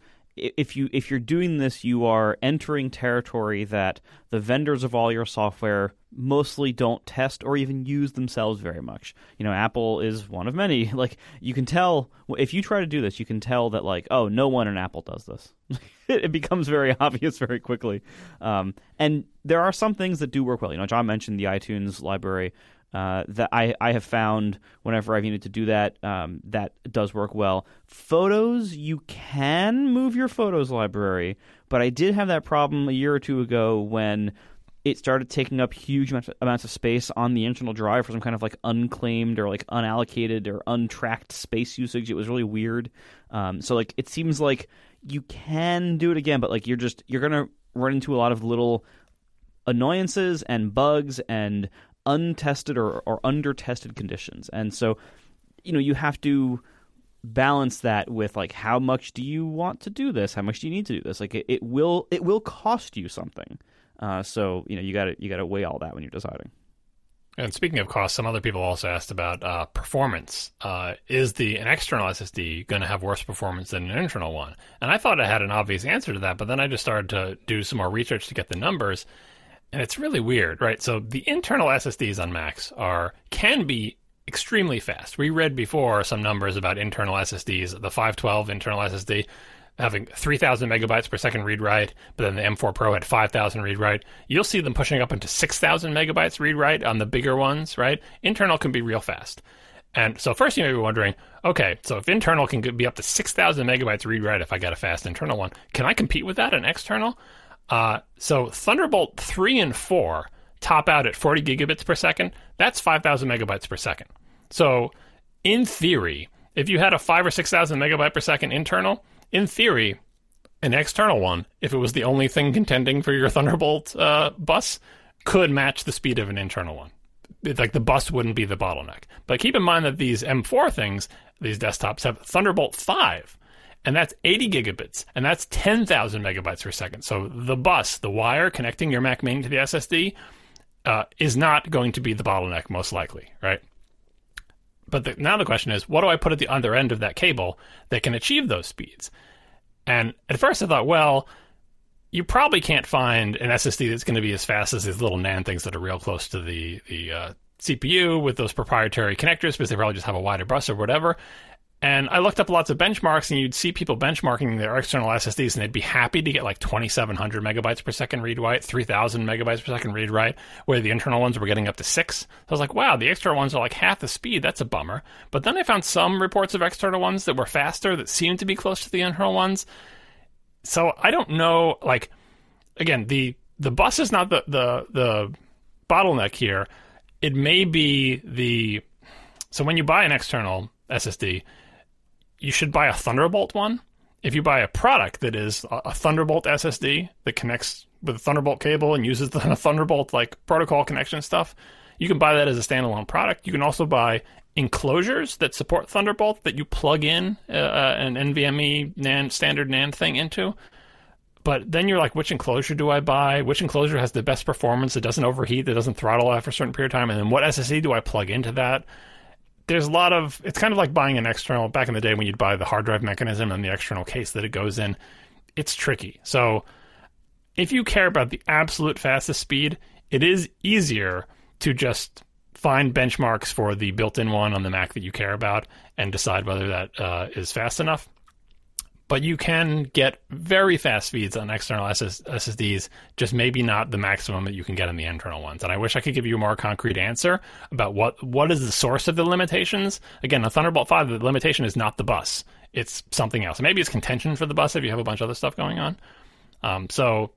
if you're doing this, you are entering territory that the vendors of all your software mostly don't test or even use themselves very much. You know, Apple is one of many. Like, you can tell if you try to do this, you can tell that like, oh, no one in Apple does this. It becomes very obvious very quickly. And there are some things that do work well. You know, John mentioned the iTunes library. That I have found whenever I've needed to do that, that does work well. Photos, you can move your photos library, but I did have that problem a year or two ago when it started taking up huge amounts of space on the internal drive for some kind of like unclaimed or like unallocated or untracked space usage. It was really weird. So like it seems like you can do it again, but like you're going to run into a lot of little annoyances and bugs and untested or under-tested conditions. And so, you know, you have to balance that with like, how much do you want to do this? How much do you need to do this? Like it will cost you something. So, you know, you gotta weigh all that when you're deciding. And speaking of cost, some other people also asked about performance. Is an external SSD going to have worse performance than an internal one? And I thought I had an obvious answer to that, but then I just started to do some more research to get the numbers. And it's really weird, right? So the internal SSDs on Macs can be extremely fast. We read before some numbers about internal SSDs, the 512 internal SSD having 3,000 megabytes per second read-write, but then the M4 Pro had 5,000 read-write. You'll see them pushing up into 6,000 megabytes read-write on the bigger ones, right? Internal can be real fast. And so first you may be wondering, okay, so if internal can be up to 6,000 megabytes read-write if I got a fast internal one, can I compete with that in external? So Thunderbolt 3 and 4 top out at 40 gigabits per second. That's 5,000 megabytes per second. So in theory, if you had a 5,000 or 6,000 megabyte per second internal, in theory, an external one, if it was the only thing contending for your Thunderbolt bus, could match the speed of an internal one. Like the bus wouldn't be the bottleneck. But keep in mind that these M4 things, these desktops, have Thunderbolt 5. And that's 80 gigabits, and that's 10,000 megabytes per second. So the bus, the wire connecting your Mac Mini to the SSD, is not going to be the bottleneck, most likely, right? But now the question is, what do I put at the other end of that cable that can achieve those speeds? And at first I thought, well, you probably can't find an SSD that's going to be as fast as these little NAND things that are real close to the CPU with those proprietary connectors, because they probably just have a wider bus or whatever. And I looked up lots of benchmarks, and you'd see people benchmarking their external SSDs, and they'd be happy to get like 2,700 megabytes per second read-write, 3,000 megabytes per second read-write, where the internal ones were getting up to 6. So I was like, wow, the external ones are like half the speed. That's a bummer. But then I found some reports of external ones that were faster, that seemed to be close to the internal ones. So I don't know, like, again, the bus is not the bottleneck here. It may be so when you buy an external SSD, you should buy a Thunderbolt one. If you buy a product that is a Thunderbolt SSD that connects with a Thunderbolt cable and uses the Thunderbolt like protocol connection stuff, you can buy that as a standalone product. You can also buy enclosures that support Thunderbolt that you plug in an NVMe NAND, standard NAND thing into. But then you're like, which enclosure do I buy? Which enclosure has the best performance that doesn't overheat, that doesn't throttle after a certain period of time? And then what SSD do I plug into that? There's a lot of, it's kind of like buying an external, back in the day when you'd buy the hard drive mechanism and the external case that it goes in. it's tricky. So if you care about the absolute fastest speed, it is easier to just find benchmarks for the built-in one on the Mac that you care about and decide whether that is fast enough. But you can get very fast speeds on external SSDs, just maybe not the maximum that you can get on the internal ones. And I wish I could give you a more concrete answer about what is the source of the limitations. Again, the Thunderbolt 5, the limitation is not the bus. It's something else. Maybe it's contention for the bus if you have a bunch of other stuff going on. So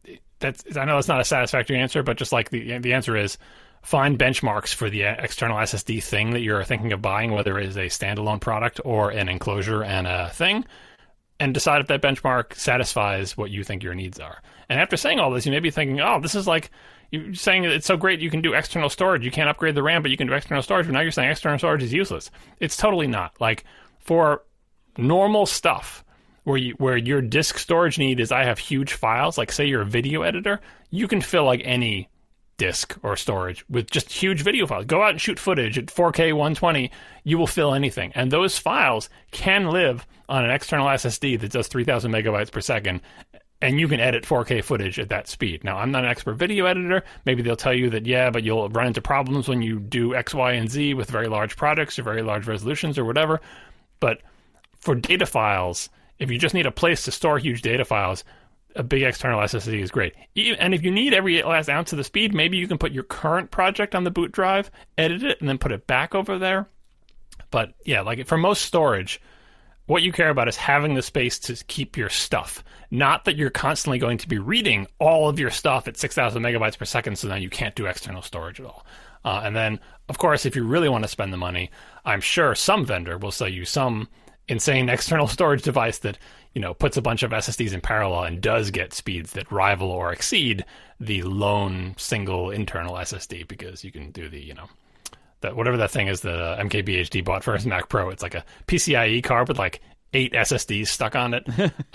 I know that's not a satisfactory answer, but just like the answer is, find benchmarks for the external SSD thing that you're thinking of buying, whether it is a standalone product or an enclosure and a thing, and decide if that benchmark satisfies what you think your needs are. And after saying all this, you may be thinking, oh, this is like you're saying it's so great you can do external storage. You can't upgrade the RAM, but you can do external storage. But now you're saying external storage is useless. It's totally not. Like, for normal stuff where your disk storage need is I have huge files, like say you're a video editor, you can fill like any disk or storage with just huge video files. Go out and shoot footage at 4K 120, you will fill anything. And those files can live on an external SSD that does 3,000 megabytes per second, and you can edit 4K footage at that speed. Now, I'm not an expert video editor. Maybe they'll tell you that, yeah, but you'll run into problems when you do X, Y, and Z with very large projects or very large resolutions or whatever. But for data files, if you just need a place to store huge data files, a big external SSD is great. And if you need every last ounce of the speed, maybe you can put your current project on the boot drive, edit it, and then put it back over there. But yeah, like for most storage, what you care about is having the space to keep your stuff. Not that you're constantly going to be reading all of your stuff at 6,000 megabytes per second, so now you can't do external storage at all. And then, of course, if you really want to spend the money, I'm sure some vendor will sell you some insane external storage device that, puts a bunch of SSDs in parallel and does get speeds that rival or exceed the lone single internal SSD, because you can do the, that whatever that thing is that MKBHD bought for his Mac Pro. It's like a PCIe card with like 8 SSDs stuck on it.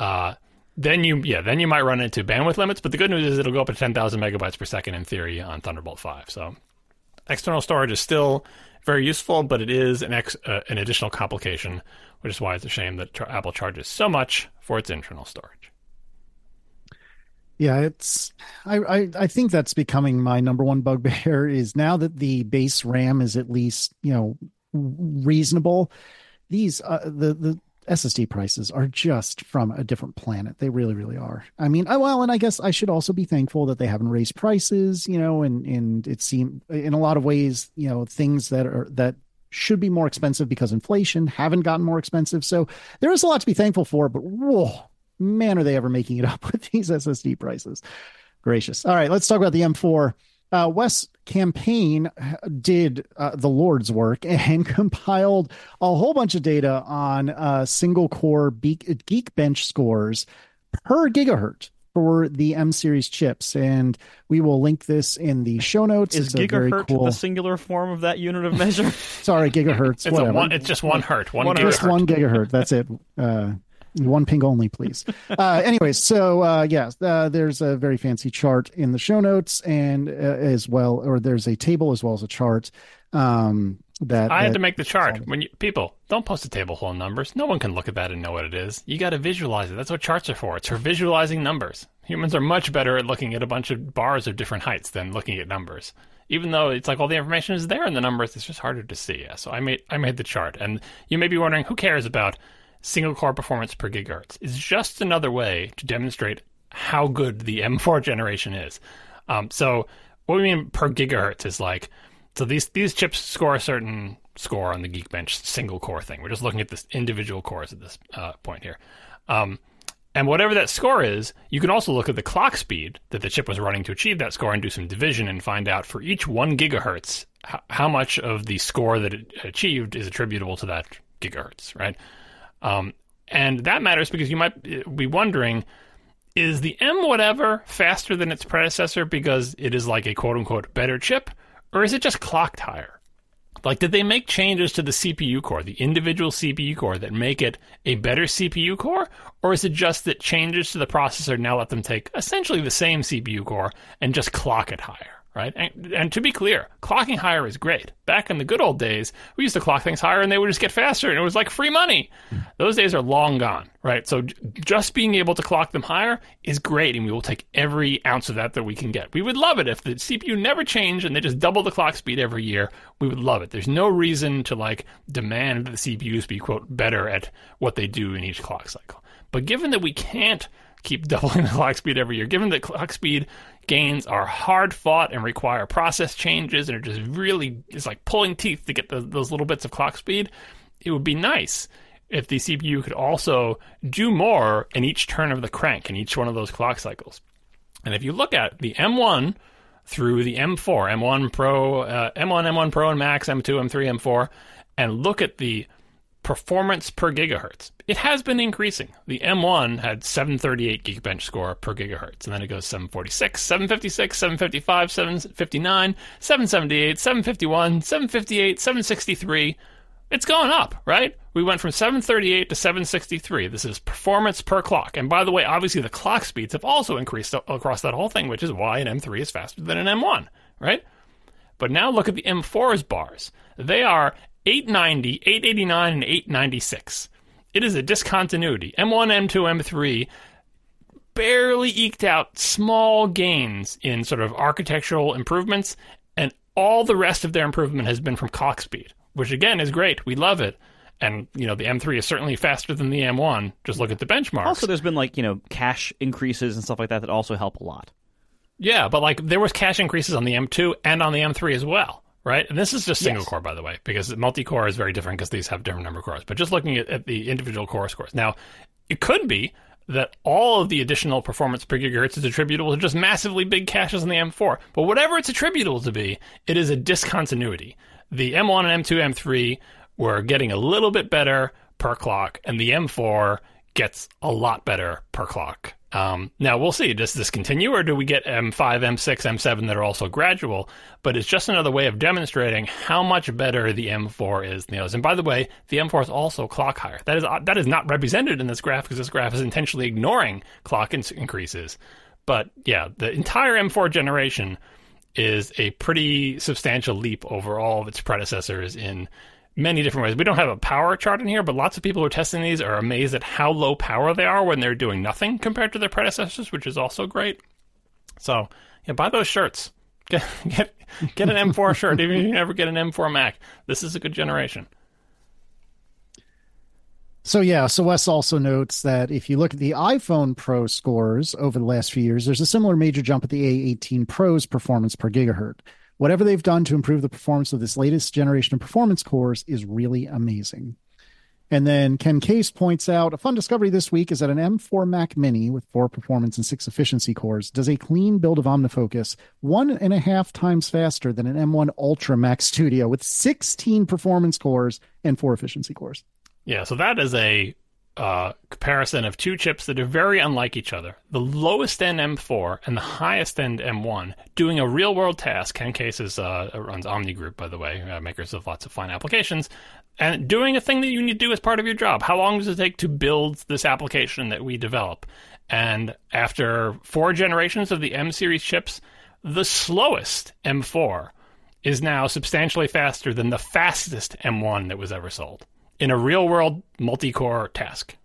Then you might run into bandwidth limits, but the good news is it'll go up to 10,000 megabytes per second in theory on Thunderbolt 5. So external storage is still very useful, but it is an additional complication, which is why it's a shame that Apple charges so much for its internal storage. Yeah, I think that's becoming my number one bugbear is now that the base RAM is at least, reasonable. These the SSD prices are just from a different planet. They really, really are. I mean, and I guess I should also be thankful that they haven't raised prices, and it seemed in a lot of ways, things that should be more expensive because inflation haven't gotten more expensive. So there is a lot to be thankful for, but whoa, man, are they ever making it up with these SSD prices? Gracious. All right, let's talk about the M4. Wes Campaign did the Lord's work and compiled a whole bunch of data on single core Geekbench scores per gigahertz for the M series chips, and we will link this in the show notes. Is gigahertz the singular form of that unit of measure? Sorry, gigahertz. It's just one hertz. Just 1 gigahertz. That's it. One ping only, please. Anyways, so there's a very fancy chart in the show notes, and as well, or there's a table as well as a chart. That I had to make the chart. People don't post a table full of numbers. No one can look at that and know what it is. You got to visualize it. That's what charts are for. It's for visualizing numbers. Humans are much better at looking at a bunch of bars of different heights than looking at numbers. Even though it's like all the information is there in the numbers, it's just harder to see. Yeah, so I made the chart, and you may be wondering, who cares about single core performance per gigahertz? It's just another way to demonstrate how good the M4 generation is. So what we mean per gigahertz is like, so these chips score a certain score on the Geekbench single core thing. We're just looking at this individual cores at this point here. And whatever that score is, you can also look at the clock speed that the chip was running to achieve that score and do some division and find out for each 1 gigahertz how much of the score that it achieved is attributable to that gigahertz, right? And that matters because you might be wondering, is the M whatever faster than its predecessor because it is like a quote-unquote better chip, or is it just clocked higher? Like, did they make changes to the CPU core, the individual CPU core, that make it a better CPU core, or is it just that changes to the processor now let them take essentially the same CPU core and just clock it higher, right? And to be clear, clocking higher is great. Back in the good old days, we used to clock things higher and they would just get faster and it was like free money. Those days are long gone, right? So just being able to clock them higher is great, and we will take every ounce of that we can get. We would love it if the CPU never changed and they just double the clock speed every year. We would love it. There's no reason to like demand that the CPUs be, quote, better at what they do in each clock cycle. But given that we can't keep doubling the clock speed every year, given that clock speed gains are hard fought and require process changes and are just really, it's like pulling teeth to get those little bits of clock speed, it would be nice if the CPU could also do more in each turn of the crank in each one of those clock cycles. And if you look at the M1 through the M4, M1 Pro, M1 Pro and Max, M2, M3, M4, and look at the performance per gigahertz, it has been increasing. The M1 had 738 Geekbench score per gigahertz, and then it goes 746, 756, 755, 759, 778, 751, 758, 763. It's going up, right? We went from 738 to 763. This is performance per clock. And by the way, obviously the clock speeds have also increased across that whole thing, which is why an M3 is faster than an M1, right? But now look at the M4's bars. They are 890, 889, and 896. It is a discontinuity. M1, M2, M3 barely eked out small gains in sort of architectural improvements, and all the rest of their improvement has been from clock speed, which again is great. We love it. And, the M3 is certainly faster than the M1. Just look at the benchmarks. Also, there's been cache increases and stuff like that also help a lot. Yeah, but there was cache increases on the M2 and on the M3 as well. Right? And this is just single core, by the way, because multi-core is very different because these have different number of cores. But just looking at the individual core scores. Now, it could be that all of the additional performance per gigahertz is attributable to just massively big caches on the M4. But whatever it's attributable to be, it is a discontinuity. The M1 and M2, M3 were getting a little bit better per clock, and the M4 gets a lot better per clock. Now, we'll see. Does this continue, or do we get M5, M6, M7 that are also gradual? But it's just another way of demonstrating how much better the M4 is than the others. And by the way, the M4 is also clock higher. That is not represented in this graph because this graph is intentionally ignoring clock increases. But yeah, the entire M4 generation is a pretty substantial leap over all of its predecessors in many different ways. We don't have a power chart in here, but lots of people who are testing these are amazed at how low power they are when they're doing nothing compared to their predecessors, which is also great. So, buy those shirts. Get an M4 shirt, even if you never get an M4 Mac. This is a good generation. So Wes also notes that if you look at the iPhone Pro scores over the last few years, there's a similar major jump at the A18 Pro's performance per gigahertz. Whatever they've done to improve the performance of this latest generation of performance cores is really amazing. And then Ken Case points out, a fun discovery this week is that an M4 Mac Mini with 4 performance and 6 efficiency cores does a clean build of OmniFocus 1.5 times faster than an M1 Ultra Mac Studio with 16 performance cores and 4 efficiency cores. Yeah, so that is a comparison of two chips that are very unlike each other. The lowest end M4 and the highest end M1 doing a real world task. Ken Case runs Omni Group, by the way, makers of lots of fine applications, and doing a thing that you need to do as part of your job. How long does it take to build this application that we develop? And after 4 generations of the M series chips, the slowest M4 is now substantially faster than the fastest M1 that was ever sold in a real-world multi-core task.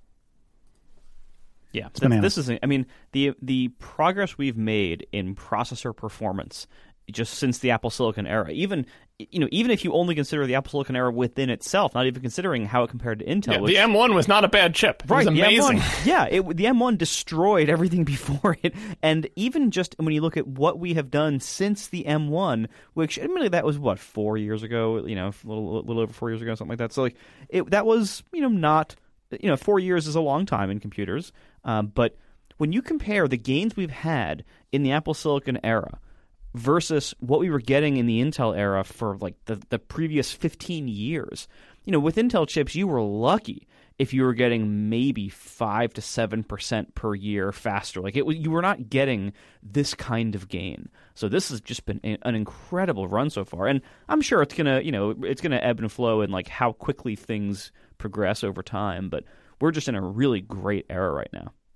Yeah, this is. I mean, the progress we've made in processor performance just since the Apple Silicon era, even if you only consider the Apple Silicon era within itself, not even considering how it compared to Intel. Yeah, the M1 was not a bad chip. It was amazing. The M1 destroyed everything before it, and even just when you look at what we have done since the M1, which admittedly that was 4 years ago, a little over 4 years ago, something like that. So that was not 4 years is a long time in computers, but when you compare the gains we've had in the Apple Silicon era versus what we were getting in the Intel era for the previous 15 years. With Intel chips, you were lucky if you were getting maybe 5 to 7% per year faster. You were not getting this kind of gain. So this has just been an incredible run so far. And I'm sure it's gonna ebb and flow in how quickly things progress over time. But we're just in a really great era right now.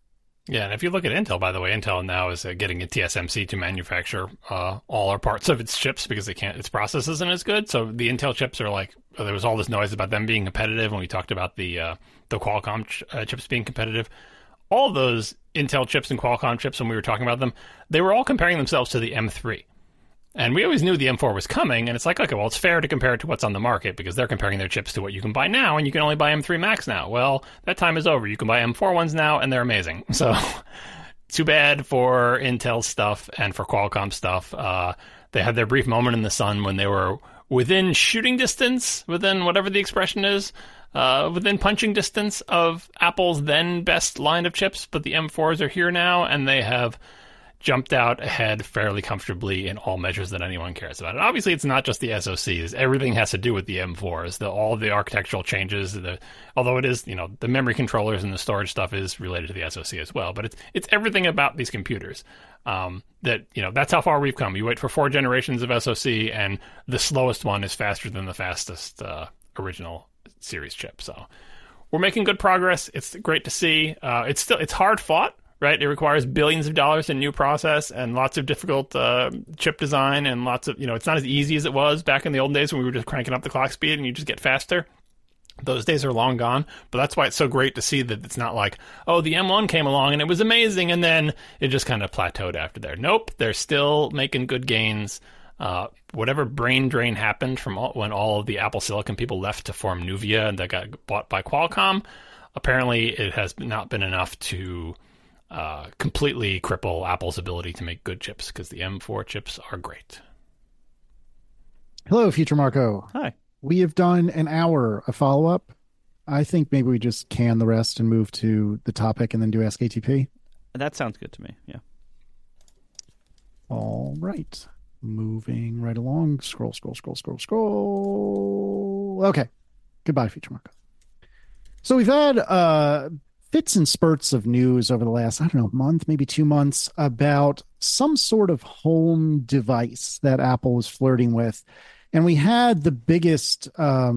Yeah, and if you look at Intel, by the way, Intel now is getting a TSMC to manufacture all or parts of its chips because its process isn't as good. So the Intel chips are like, there was all this noise about them being competitive when we talked about the Qualcomm chips being competitive. All those Intel chips and Qualcomm chips, when we were talking about them, they were all comparing themselves to the M3. And we always knew the M4 was coming, and it's like, okay, well, it's fair to compare it to what's on the market because they're comparing their chips to what you can buy now, and you can only buy M3 Max now. Well, that time is over. You can buy M4 ones now, and they're amazing. So, too bad for Intel stuff and for Qualcomm stuff. They had their brief moment in the sun when they were within shooting distance, within whatever the expression is, within punching distance of Apple's then best line of chips, but the M4s are here now, and they have jumped out ahead fairly comfortably in all measures that anyone cares about. And obviously, it's not just the SoCs. Everything has to do with the M4s. All the architectural changes, although it is, the memory controllers and the storage stuff is related to the SoC as well. But it's everything about these computers that's how far we've come. You wait for 4 generations of SoC, and the slowest one is faster than the fastest original series chip. So we're making good progress. It's great to see. It's hard fought. Right, it requires billions of dollars in new process and lots of difficult chip design and lots of, it's not as easy as it was back in the old days when we were just cranking up the clock speed and you just get faster. Those days are long gone, but that's why it's so great to see that it's not like, oh, the M1 came along and it was amazing and then it just kind of plateaued after there. Nope, they're still making good gains. Whatever brain drain happened from when all of the Apple Silicon people left to form Nuvia and that got bought by Qualcomm, apparently it has not been enough to completely cripple Apple's ability to make good chips because the M4 chips are great. Hello, Future Marco. Hi. We have done an hour of follow-up. I think maybe we just can the rest and move to the topic and then do Ask ATP. That sounds good to me, yeah. All right. Moving right along. Scroll. Okay. Goodbye, Future Marco. So we've had fits and spurts of news over the last, month, maybe 2 months about some sort of home device that Apple was flirting with. And we had the biggest,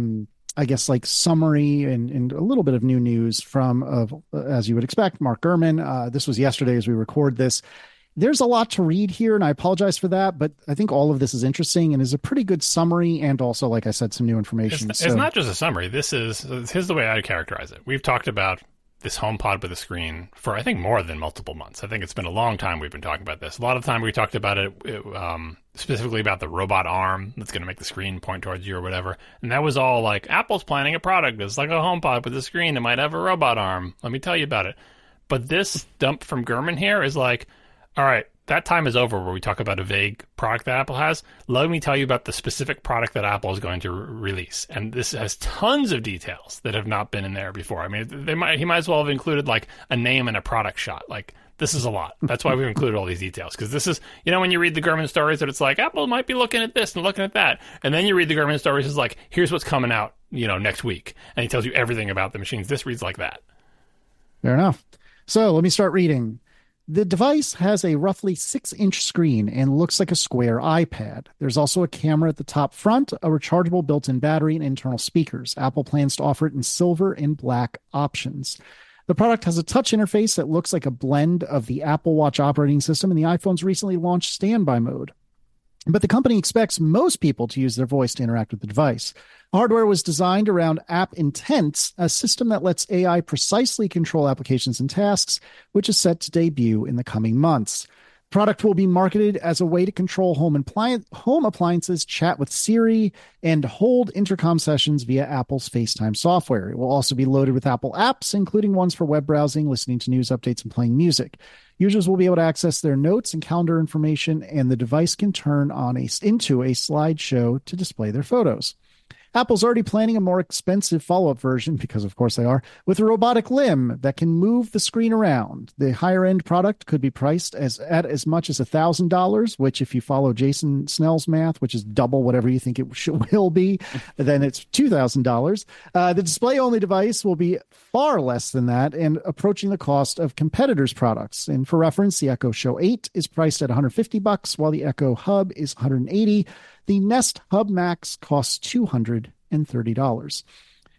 summary and a little bit of new news from, as you would expect, Mark Gurman. This was yesterday as we record this. There's a lot to read here, and I apologize for that, but I think all of this is interesting and is a pretty good summary and also, like I said, some new information. It's not just a summary. Here's the way I characterize it. We've talked about this HomePod with a screen for, I think, more than multiple months. I think it's been a long time we've been talking about this. A lot of time we talked about it specifically about the robot arm that's going to make the screen point towards you or whatever. And that was all like, Apple's planning a product that's like a HomePod with a screen that might have a robot arm. Let me tell you about it. But this dump from Gurman here is like, all right, that time is over where we talk about a vague product that Apple has. Let me tell you about the specific product that Apple is going to release. And this has tons of details that have not been in there before. I mean, he might as well have included like a name and a product shot. Like, this is a lot. That's why we've included all these details. Because this is, when you read the Gurman stories that it's like, Apple might be looking at this and looking at that. And then you read the Gurman stories, it's like, here's what's coming out, next week. And he tells you everything about the machines. This reads like that. Fair enough. So let me start reading. The device has a roughly 6-inch screen and looks like a square iPad. There's also a camera at the top front, a rechargeable built-in battery, and internal speakers. Apple plans to offer it in silver and black options. The product has a touch interface that looks like a blend of the Apple Watch operating system and the iPhone's recently launched standby mode. But the company expects most people to use their voice to interact with the device. Hardware was designed around App Intents, a system that lets AI precisely control applications and tasks, which is set to debut in the coming months. The product will be marketed as a way to control home appliances, chat with Siri, and hold intercom sessions via Apple's FaceTime software. It will also be loaded with Apple apps, including ones for web browsing, listening to news updates, and playing music. Users will be able to access their notes and calendar information, and the device can turn into a slideshow to display their photos. Apple's already planning a more expensive follow-up version, because of course they are, with a robotic limb that can move the screen around. The higher-end product could be priced at as much as $1,000, which if you follow Jason Snell's math, which is double whatever you think it will be, then it's $2,000. The display-only device will be far less than that and approaching the cost of competitors' products. And for reference, the Echo Show 8 is priced at $150, while the Echo Hub is $180. The Nest Hub Max costs $230.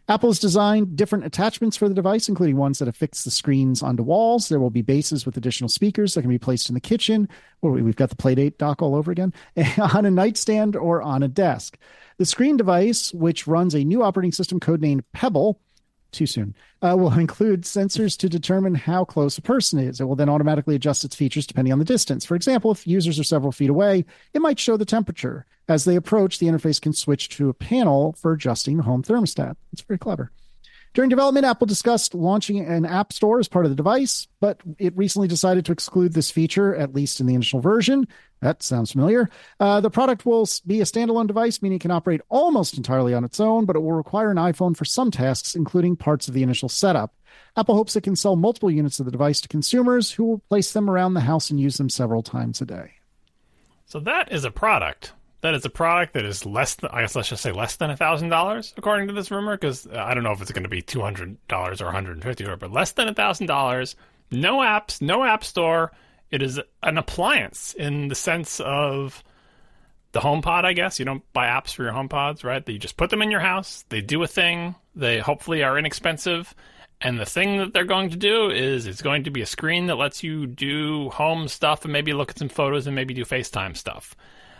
Apple has designed different attachments for the device, including ones that affix the screens onto walls. There will be bases with additional speakers that can be placed in the kitchen. We've got the Playdate dock all over again, on a nightstand or on a desk. The screen device, which runs a new operating system codenamed Pebble, too soon, will include sensors to determine how close a person is. It will then automatically adjust its features depending on the distance. For example, if users are several feet away, it might show the temperature. As they approach, the interface can switch to a panel for adjusting the home thermostat. It's very clever. During development, Apple discussed launching an app store as part of the device, but it recently decided to exclude this feature, at least in the initial version. That sounds familiar. The product will be a standalone device, meaning it can operate almost entirely on its own, but it will require an iPhone for some tasks, including parts of the initial setup. Apple hopes it can sell multiple units of the device to consumers who will place them around the house and use them several times a day. So that is a product. That is a product that is less than, I guess let's just say less than $1,000, according to this rumor, because I don't know if it's going to be $200 or $150, but less than $1,000. No apps, no app store. It is an appliance in the sense of the HomePod, I guess. You don't buy apps for your HomePods, right? You just put them in your house. They do a thing. They hopefully are inexpensive. And the thing that they're going to do is it's going to be a screen that lets you do home stuff and maybe look at some photos and maybe do FaceTime stuff.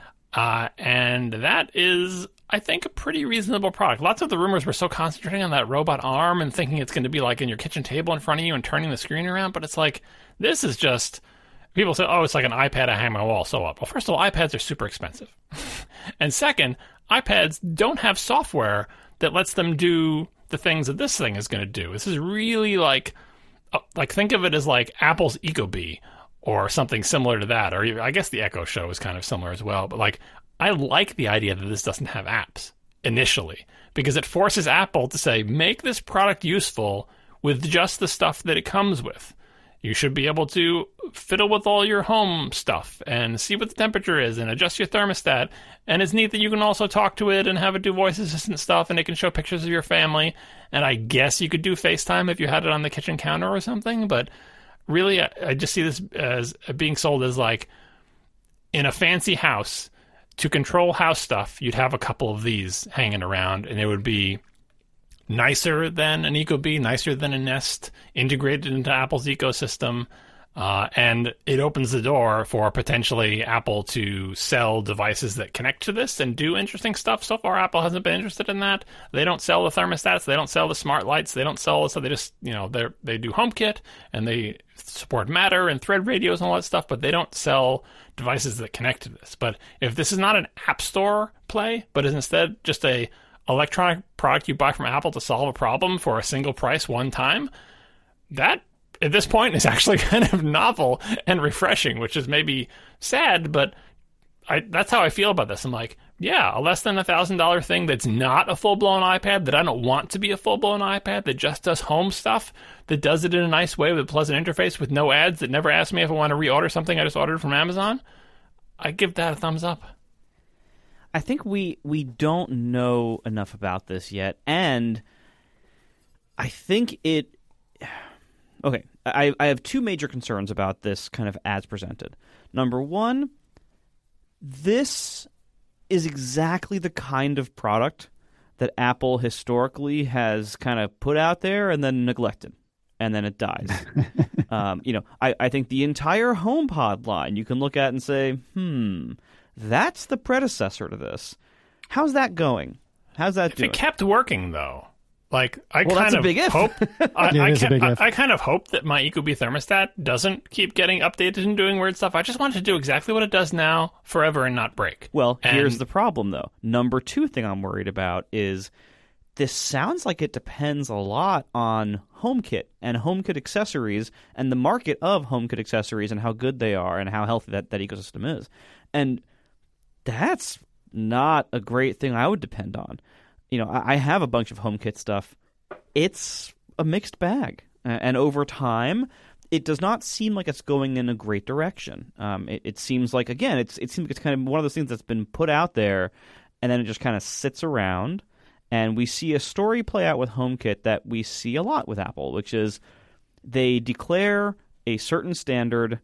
And that is, I think, a pretty reasonable product. Lots of the rumors were so concentrating on that robot arm and thinking it's going to be like in your kitchen table in front of you and turning the screen around. But it's like, this is just, people say, oh, it's like an iPad I hang on my wall, so what? Well, first of all, iPads are super expensive. And second, iPads don't have software that lets them do the things that this thing is going to do. This is really like think of it as like Apple's Ecobee or something similar to that. Or I guess the Echo Show is kind of similar as well. But like, I like the idea that this doesn't have apps initially, because it forces Apple to say, make this product useful with just the stuff that it comes with. You should be able to fiddle with all your home stuff and see what the temperature is and adjust your thermostat. And it's neat that you can also talk to it and have it do voice assistant stuff, and it can show pictures of your family. And I guess you could do FaceTime if you had it on the kitchen counter or something. But really, I just see this as being sold as like, in a fancy house, to control house stuff, you'd have a couple of these hanging around, and it would be nicer than an Ecobee, nicer than a Nest, integrated into Apple's ecosystem. And it opens the door for potentially Apple to sell devices that connect to this and do interesting stuff. So far, Apple hasn't been interested in that. They don't sell the thermostats. They don't sell the smart lights. They don't sell, so they just, they do HomeKit and they support Matter and Thread radios and all that stuff, but they don't sell devices that connect to this. But if this is not an app store play, but is instead just a electronic product you buy from Apple to solve a problem for a single price one time, that at this point is actually kind of novel and refreshing, which is maybe sad, but that's how I feel about this. I'm like, yeah, a less than $1,000 thing that's not a full-blown iPad, that I don't want to be a full-blown iPad, that just does home stuff, that does it in a nice way with a pleasant interface with no ads, that never asks me if I want to reorder something I just ordered from Amazon. I give that a thumbs up. I think we don't know enough about this yet, and I think it... Okay, I have two major concerns about this kind of as presented. Number one, this is exactly the kind of product that Apple historically has kind of put out there and then neglected, and then it dies. I think the entire HomePod line you can look at and say, that's the predecessor to this. How's that going? How's that doing? If it kept working, though. Like, I kind of hope that my Ecobee thermostat doesn't keep getting updated and doing weird stuff. I just want it to do exactly what it does now forever and not break. Well, here's the problem, though. Number two thing I'm worried about is this sounds like it depends a lot on HomeKit and HomeKit accessories and the market of HomeKit accessories and how good they are and how healthy that ecosystem is. And that's not a great thing I would depend on. I have a bunch of HomeKit stuff. It's a mixed bag. And over time, it does not seem like it's going in a great direction. It seems like, again, it seems like it's kind of one of those things that's been put out there, and then it just kind of sits around. And we see a story play out with HomeKit that we see a lot with Apple, which is they declare a certain standard,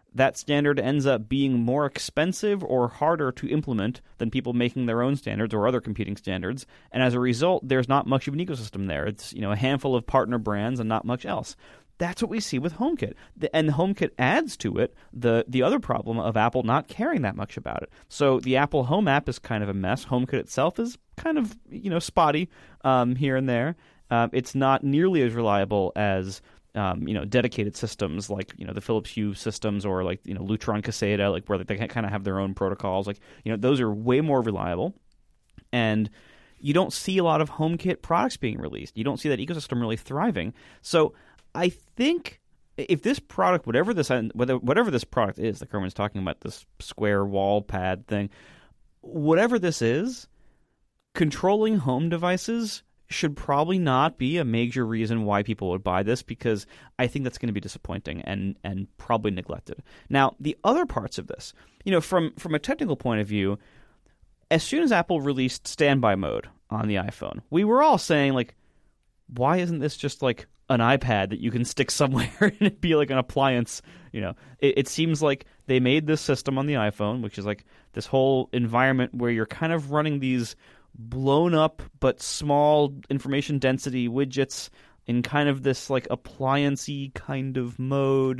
that standard ends up being more expensive or harder to implement than people making their own standards or other competing standards. And as a result, there's not much of an ecosystem there. It's, a handful of partner brands and not much else. That's what we see with HomeKit. And HomeKit adds to it the other problem of Apple not caring that much about it. So the Apple Home app is kind of a mess. HomeKit itself is kind of, spotty here and there. It's not nearly as reliable as dedicated systems like, the Philips Hue systems or like, Lutron Caseta, like where they kind of have their own protocols. Like, those are way more reliable. And you don't see a lot of HomeKit products being released. You don't see that ecosystem really thriving. So I think if this product, whatever this product is that Kerwin's talking about, this square wall pad thing, whatever this is, controlling home devices should probably not be a major reason why people would buy this, because I think that's going to be disappointing and probably neglected. Now, the other parts of this, from a technical point of view, as soon as Apple released standby mode on the iPhone, we were all saying, like, why isn't this just like an iPad that you can stick somewhere and it'd be like an appliance? It seems like they made this system on the iPhone, which is like this whole environment where you're kind of running these blown up but small information density widgets in kind of this like appliance-y kind of mode.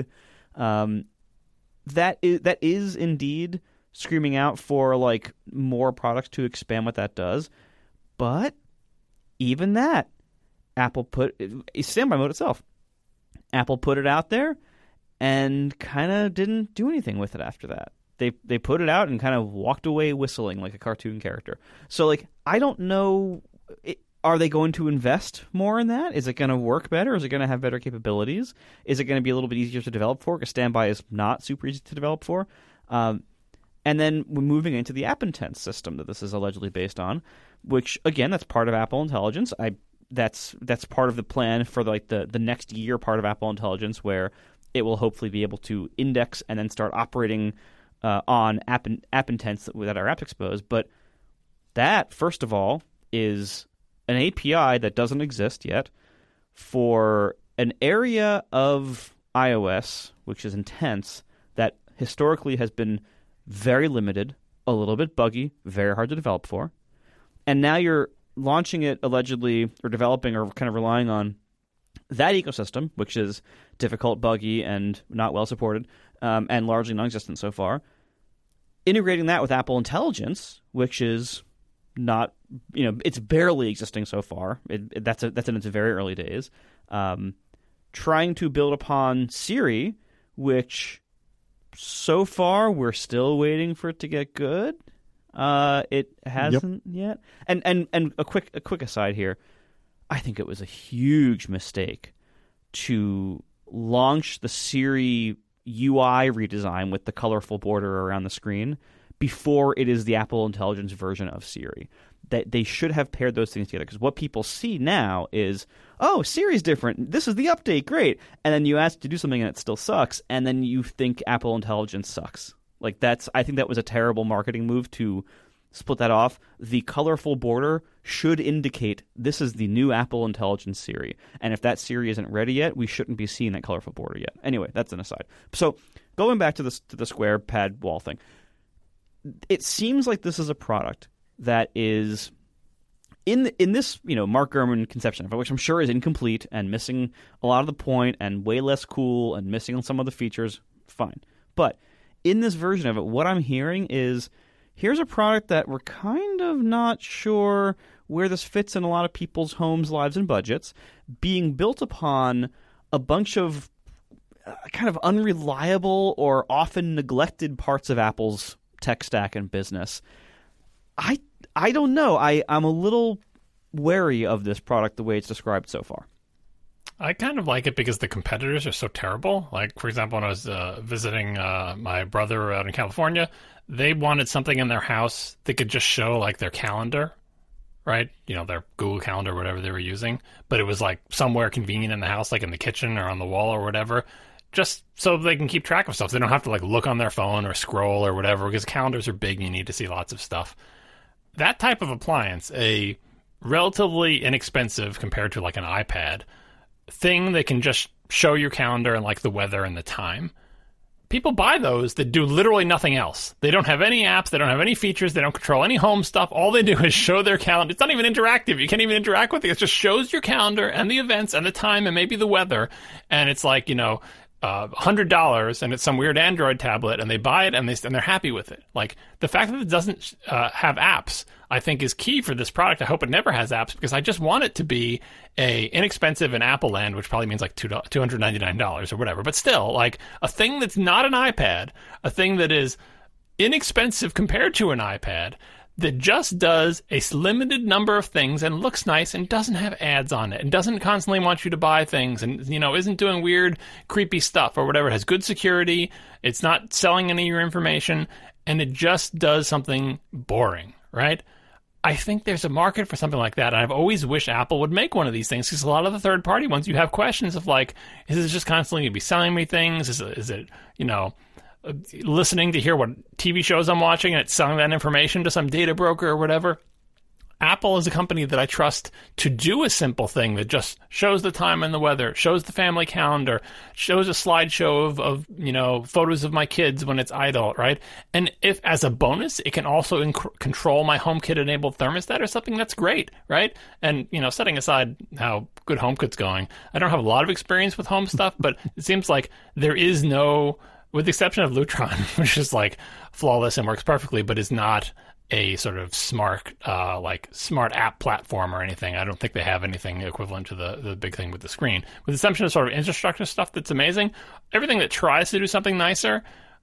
That is indeed screaming out for like more products to expand what that does. But even that, Apple put standby mode itself. Apple put it out there and kind of didn't do anything with it after that. They put it out and kind of walked away whistling like a cartoon character. So like I don't know, are they going to invest more in that? Is it going to work better? Is it going to have better capabilities? Is it going to be a little bit easier to develop for? Because standby is not super easy to develop for. And then we're moving into the App Intense system that this is allegedly based on, which again, that's part of Apple Intelligence. That's part of the plan for like the next year part of Apple Intelligence, where it will hopefully be able to index and then start operating on App Intents that are app exposed. But that, first of all, is an API that doesn't exist yet for an area of iOS, which is Intents, that historically has been very limited, a little bit buggy, very hard to develop for. And now you're launching it allegedly, or developing, or kind of relying on that ecosystem, which is difficult, buggy, and not well supported, and largely non-existent so far, integrating that with Apple Intelligence, which is not, it's barely existing so far. That's in its very early days. Trying to build upon Siri, which so far we're still waiting for it to get good. It hasn't yet. And a quick aside here, I think it was a huge mistake to launch the Siri UI redesign with the colorful border around the screen before it is the Apple Intelligence version of Siri. That they should have paired those things together, because what people see now is, oh, Siri's different. This is the update, great. And then you ask to do something and it still sucks, and then you think Apple Intelligence sucks. Like I think that was a terrible marketing move to split that off. The colorful border should indicate this is the new Apple Intelligence Siri. And if that Siri isn't ready yet, we shouldn't be seeing that colorful border yet. Anyway, that's an aside. So going back to the square pad wall thing, it seems like this is a product that is in this Mark Gurman conception, which I'm sure is incomplete and missing a lot of the point and way less cool and missing on some of the features. Fine, but in this version of it, what I'm hearing is, here's a product that we're kind of not sure where this fits in a lot of people's homes, lives, and budgets, being built upon a bunch of kind of unreliable or often neglected parts of Apple's tech stack and business. I don't know. I'm a little wary of this product the way it's described so far. I kind of like it because the competitors are so terrible. Like, for example, when I was visiting my brother out in California, they wanted something in their house that could just show, like, their calendar, right? Their Google Calendar, whatever they were using. But it was, like, somewhere convenient in the house, like in the kitchen or on the wall or whatever, just so they can keep track of stuff. They don't have to, like, look on their phone or scroll or whatever, because calendars are big and you need to see lots of stuff. That type of appliance, a relatively inexpensive compared to, like, an iPad thing that can just show your calendar and like the weather and the time, people buy those that do literally nothing else. They don't have any apps. They don't have any features. They don't control any home stuff. All they do is show their calendar. It's not even interactive. You can't even interact with it. It just shows your calendar and the events and the time and maybe the weather. And it's like, $100, and it's some weird Android tablet, and they buy it and they're happy with it. Like, the fact that it doesn't have apps, I think, is key for this product. I hope it never has apps, because I just want it to be a inexpensive in Apple land, which probably means like $299 or whatever. But still, like, a thing that's not an iPad, a thing that is inexpensive compared to an iPad, that just does a limited number of things and looks nice and doesn't have ads on it and doesn't constantly want you to buy things and, isn't doing weird, creepy stuff or whatever. It has good security. It's not selling any of your information, and it just does something boring, right? I think there's a market for something like that, and I've always wished Apple would make one of these things, because a lot of the third-party ones, you have questions of like, is this just constantly going to be selling me things? Is it listening to hear what TV shows I'm watching and it's selling that information to some data broker or whatever? Apple is a company that I trust to do a simple thing that just shows the time and the weather, shows the family calendar, shows a slideshow of photos of my kids when it's idle, right? And if, as a bonus, it can also control my HomeKit-enabled thermostat or something, that's great, right? And, setting aside how good HomeKit's going, I don't have a lot of experience with home stuff, but it seems like there is no, with the exception of Lutron, which is like flawless and works perfectly, but is not a sort of smart app platform or anything. I don't think they have anything equivalent to the big thing with the screen. With the exception of sort of infrastructure stuff that's amazing, everything that tries to do something nicer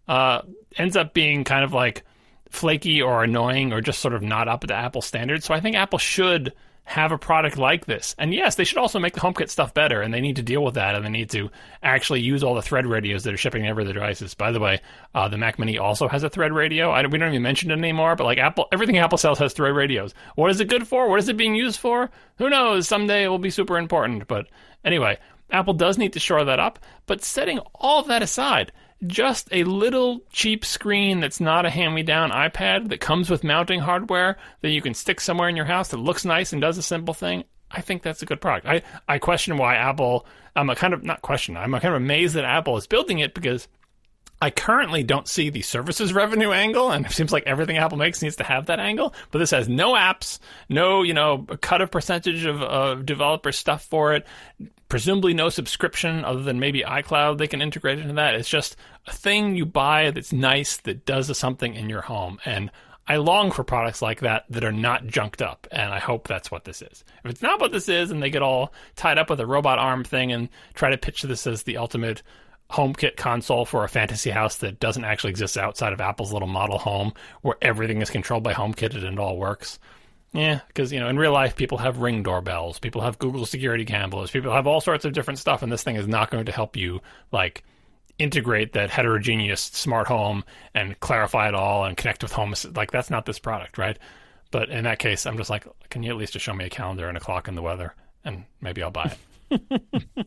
ends up being kind of like flaky or annoying or just sort of not up to Apple standards. So I think Apple should have a product like this. And yes, they should also make the HomeKit stuff better, and they need to deal with that, and they need to actually use all the Thread radios that are shipping over the devices. By the way, the Mac Mini also has a Thread radio. We don't even mention it anymore, but like everything Apple sells has Thread radios. What is it good for? What is it being used for? Who knows? Someday it will be super important. But anyway, Apple does need to shore that up. But setting all of that aside, just a little cheap screen that's not a hand-me-down iPad that comes with mounting hardware that you can stick somewhere in your house that looks nice and does a simple thing, I think that's a good product. I question why Apple, I'm kind of amazed that Apple is building it, because I currently don't see the services revenue angle, and it seems like everything Apple makes needs to have that angle. But this has no apps, no, cut of percentage of developer stuff for it, presumably no subscription other than maybe iCloud they can integrate into that. It's just a thing you buy that's nice, that does something in your home. And I long for products like that that are not junked up, and I hope that's what this is. If it's not what this is, and they get all tied up with a robot arm thing and try to pitch this as the ultimate HomeKit console for a fantasy house that doesn't actually exist outside of Apple's little model home, where everything is controlled by HomeKit and it all works. Yeah, because, in real life, people have Ring doorbells, people have Google security cameras, people have all sorts of different stuff, and this thing is not going to help you, like, integrate that heterogeneous smart home and clarify it all and connect with home. Like, that's not this product, right? But in that case, I'm just like, can you at least just show me a calendar and a clock and the weather, and maybe I'll buy it.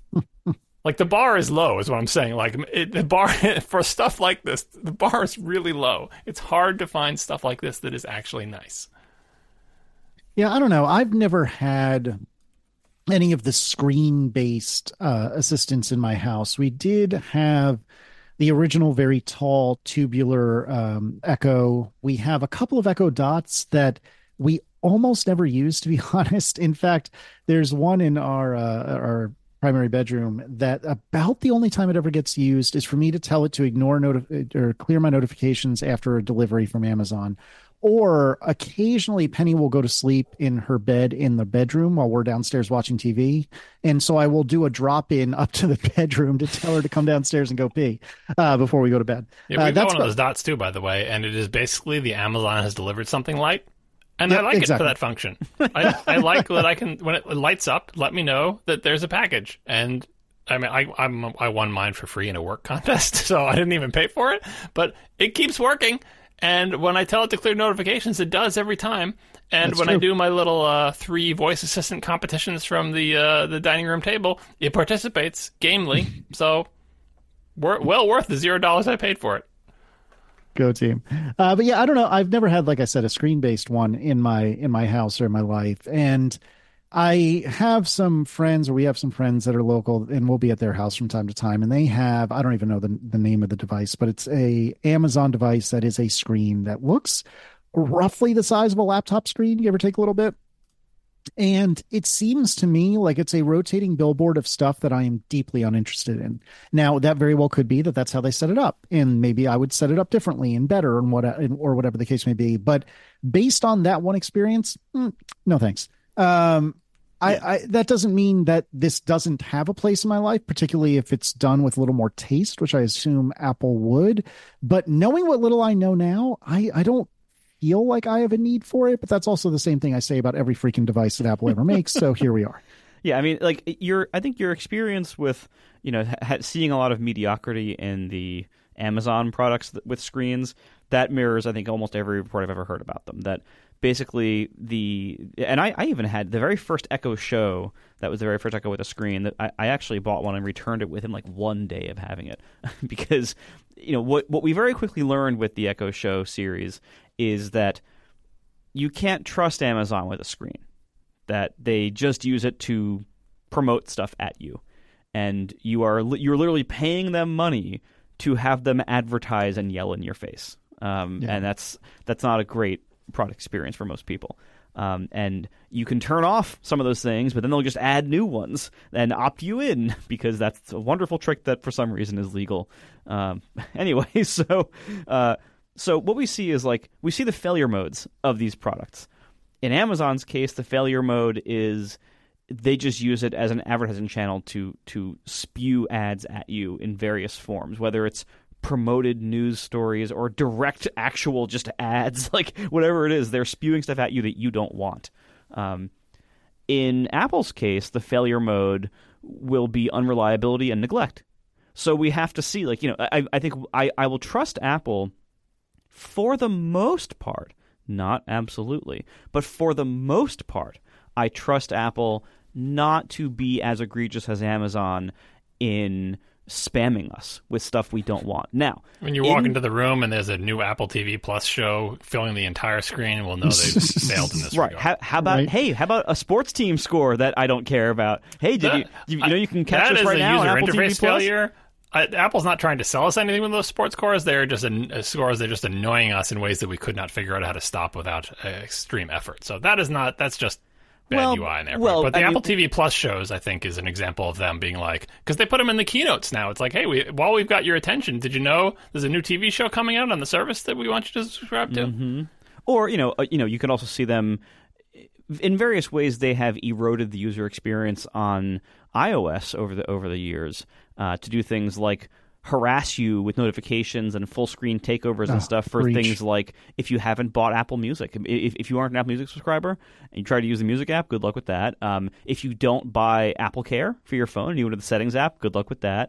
Like, the bar is low, is what I'm saying. Like, the bar, for stuff like this, the bar is really low. It's hard to find stuff like this that is actually nice. Yeah, I don't know. I've never had any of the screen-based assistants in my house. We did have the original very tall tubular Echo. We have a couple of Echo Dots that we almost never use, to be honest. In fact, there's one in our primary bedroom that about the only time it ever gets used is for me to tell it to ignore or clear my notifications after a delivery from Amazon. Or occasionally Penny will go to sleep in her bed in the bedroom while we're downstairs watching TV. And so I will do a drop in up to the bedroom to tell her to come downstairs and go pee before we go to bed. Yeah, we've got one of those dots too, by the way. And it is basically the Amazon has delivered something light. And I like it for that function. I like that I can, when it lights up, let me know that there's a package. And I mean, I won mine for free in a work contest, so I didn't even pay for it. But it keeps working. And when I tell it to clear notifications, it does every time. And That's when true. I do my little 3 voice assistant competitions from the dining room table, it participates gamely. So well worth the $0 I paid for it. Go team. But yeah, I don't know. I've never had, like I said, a screen-based one in my house or in my life. And I have some friends, or we have some friends that are local, and we'll be at their house from time to time. And they have, I don't even know the name of the device, but it's a Amazon device that is a screen that looks roughly the size of a laptop screen, give or take a little bit. And it seems to me like it's a rotating billboard of stuff that I am deeply uninterested in. Now, that very well could be that that's how they set it up, and maybe I would set it up differently and better, and or whatever the case may be. But based on that one experience, no thanks. I that doesn't mean that this doesn't have a place in my life, particularly if it's done with a little more taste, which I assume Apple would. But knowing what little I know now, I don't feel like I have a need for it. But that's also the same thing I say about every freaking device that Apple ever makes. So here we are. Yeah, I mean, like I think your experience with seeing a lot of mediocrity in the Amazon products with screens, that mirrors, I think, almost every report I've ever heard about them. That basically I even had the very first Echo Show. That was the very first Echo with a screen. That I actually bought one and returned it within like one day of having it, because what we very quickly learned with the Echo Show series is that you can't trust Amazon with a screen. That they just use it to promote stuff at you, and you're literally paying them money to have them advertise and yell in your face, and that's not a great product experience for most people. And you can turn off some of those things, but then they'll just add new ones and opt you in, because that's a wonderful trick that for some reason is legal. Anyway, so what we see is we see the failure modes of these products. In Amazon's case, the failure mode is they just use it as an advertising channel to spew ads at you in various forms, whether it's promoted news stories or direct actual just ads, like whatever it is, they're spewing stuff at you that you don't want. In Apple's case, the failure mode will be unreliability and neglect. So we have to see, I think I will trust Apple for the most part, not absolutely, but for the most part, I trust Apple not to be as egregious as Amazon in spamming us with stuff we don't want. Now, when you walk into the room and there's a new Apple TV Plus show filling the entire screen, we'll know they've failed in this right. regard. How about a sports team score that I don't care about? Hey, you can catch us right now on Apple TV Plus? Failure. Apple's not trying to sell us anything with those sports scores. They're just scores. They're just annoying us in ways that we could not figure out how to stop without extreme effort. So that's just bad UI in there. But the Apple TV Plus shows, I think, is an example of them being because they put them in the keynotes now. It's like, hey, while we've got your attention, did you know there's a new TV show coming out on the service that we want you to subscribe to? Mm-hmm. Or, you can also see them in various ways. They have eroded the user experience on iOS over the years to do things like harass you with notifications and full screen takeovers and stuff for things like if you haven't bought Apple Music. If you aren't an Apple Music subscriber and you try to use the Music app, good luck with that. If you don't buy Apple Care for your phone and you go to the Settings app, good luck with that.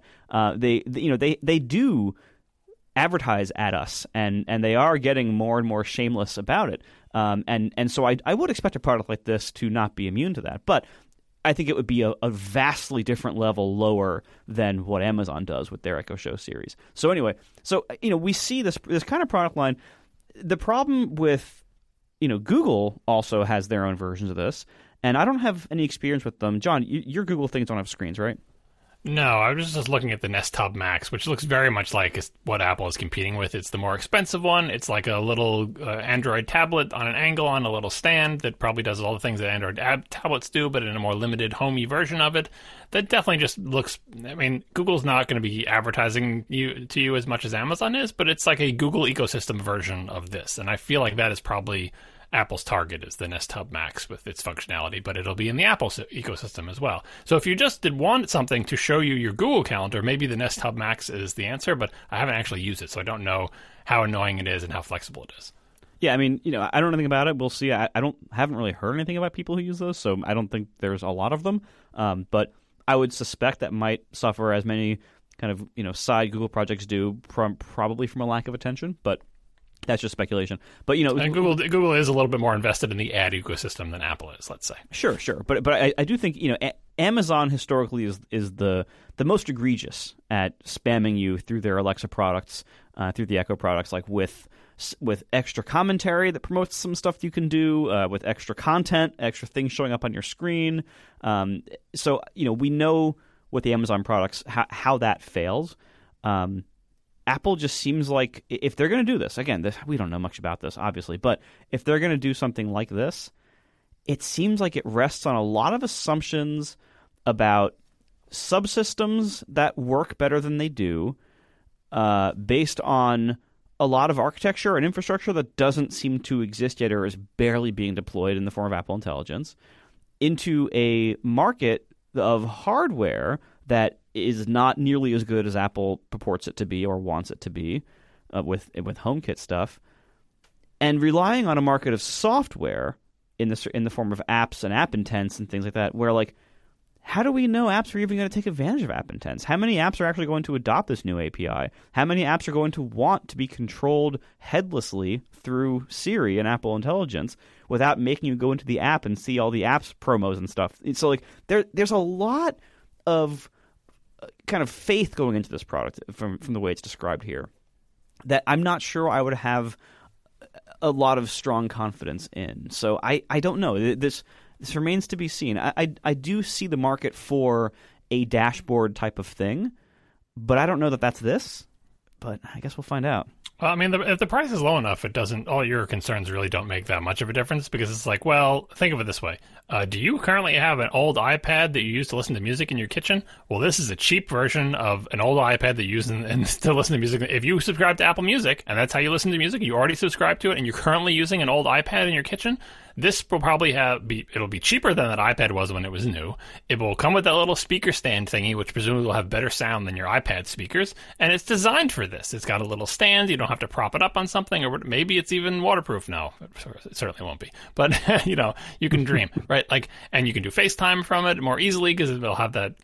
They do advertise at us, and they are getting more and more shameless about it. And so I would expect a product like this to not be immune to that. But I think it would be a vastly different level lower than what Amazon does with their Echo Show series. So anyway, we see this kind of product line. The problem with, Google also has their own versions of this, and I don't have any experience with them. John, your Google things don't have screens, right? No, I was just looking at the Nest Hub Max, which looks very much like what Apple is competing with. It's the more expensive one. It's like a little Android tablet on an angle on a little stand that probably does all the things that Android tablets do, but in a more limited, homey version of it. That definitely just looks... I mean, Google's not going to be advertising to you as much as Amazon is, but it's like a Google ecosystem version of this. And I feel like that is probably... Apple's target is the Nest Hub Max with its functionality, but it'll be in the Apple ecosystem as well. So if you just did want something to show you your Google Calendar, maybe the Nest Hub Max is the answer, but I haven't actually used it, so I don't know how annoying it is and how flexible it is. Yeah, I mean, I don't know anything about it. We'll see. I haven't really heard anything about people who use those, so I don't think there's a lot of them. But I would suspect that might suffer as many kind of side Google projects do, probably from a lack of attention, but that's just speculation. But and Google is a little bit more invested in the ad ecosystem than Apple is, let's say. Sure. But I do think Amazon historically is the most egregious at spamming you through their Alexa products, through the Echo products, like with with extra commentary that promotes some stuff you can do, with extra content, extra things showing up on your screen. So we know with the Amazon products how that fails. Apple just seems like if they're going to do this, again, we don't know much about this, obviously, but if they're going to do something like this, it seems like it rests on a lot of assumptions about subsystems that work better than they do, based on a lot of architecture and infrastructure that doesn't seem to exist yet or is barely being deployed in the form of Apple Intelligence, into a market of hardware that is not nearly as good as Apple purports it to be or wants it to be, with HomeKit stuff, and relying on a market of software in the form of apps and App Intents and things like that, where how do we know apps are even going to take advantage of App Intents? How many apps are actually going to adopt this new API? How many apps are going to want to be controlled headlessly through Siri and Apple Intelligence without making you go into the app and see all the apps promos and stuff? So there's a lot of kind of faith going into this product from the way it's described here that I'm not sure I would have a lot of strong confidence in. So I don't know. This remains to be seen. I do see the market for a dashboard type of thing, but I don't know that that's this. But I guess we'll find out. Well, I mean, if the price is low enough, all your concerns really don't make that much of a difference, because it's like, well, think of it this way. Do you currently have an old iPad that you use to listen to music in your kitchen? Well, this is a cheap version of an old iPad that you use to listen to music. If you subscribe to Apple Music, and that's how you listen to music, you already subscribe to it, and you're currently using an old iPad in your kitchen, this will probably it'll be cheaper than that iPad was when it was new. It will come with that little speaker stand thingy, which presumably will have better sound than your iPad speakers, and it's designed for this. It's got a little stand. You don't have to prop it up on something, or maybe it's even waterproof. No, it certainly won't be. But, you can dream, right? And you can do FaceTime from it more easily because it'll have that,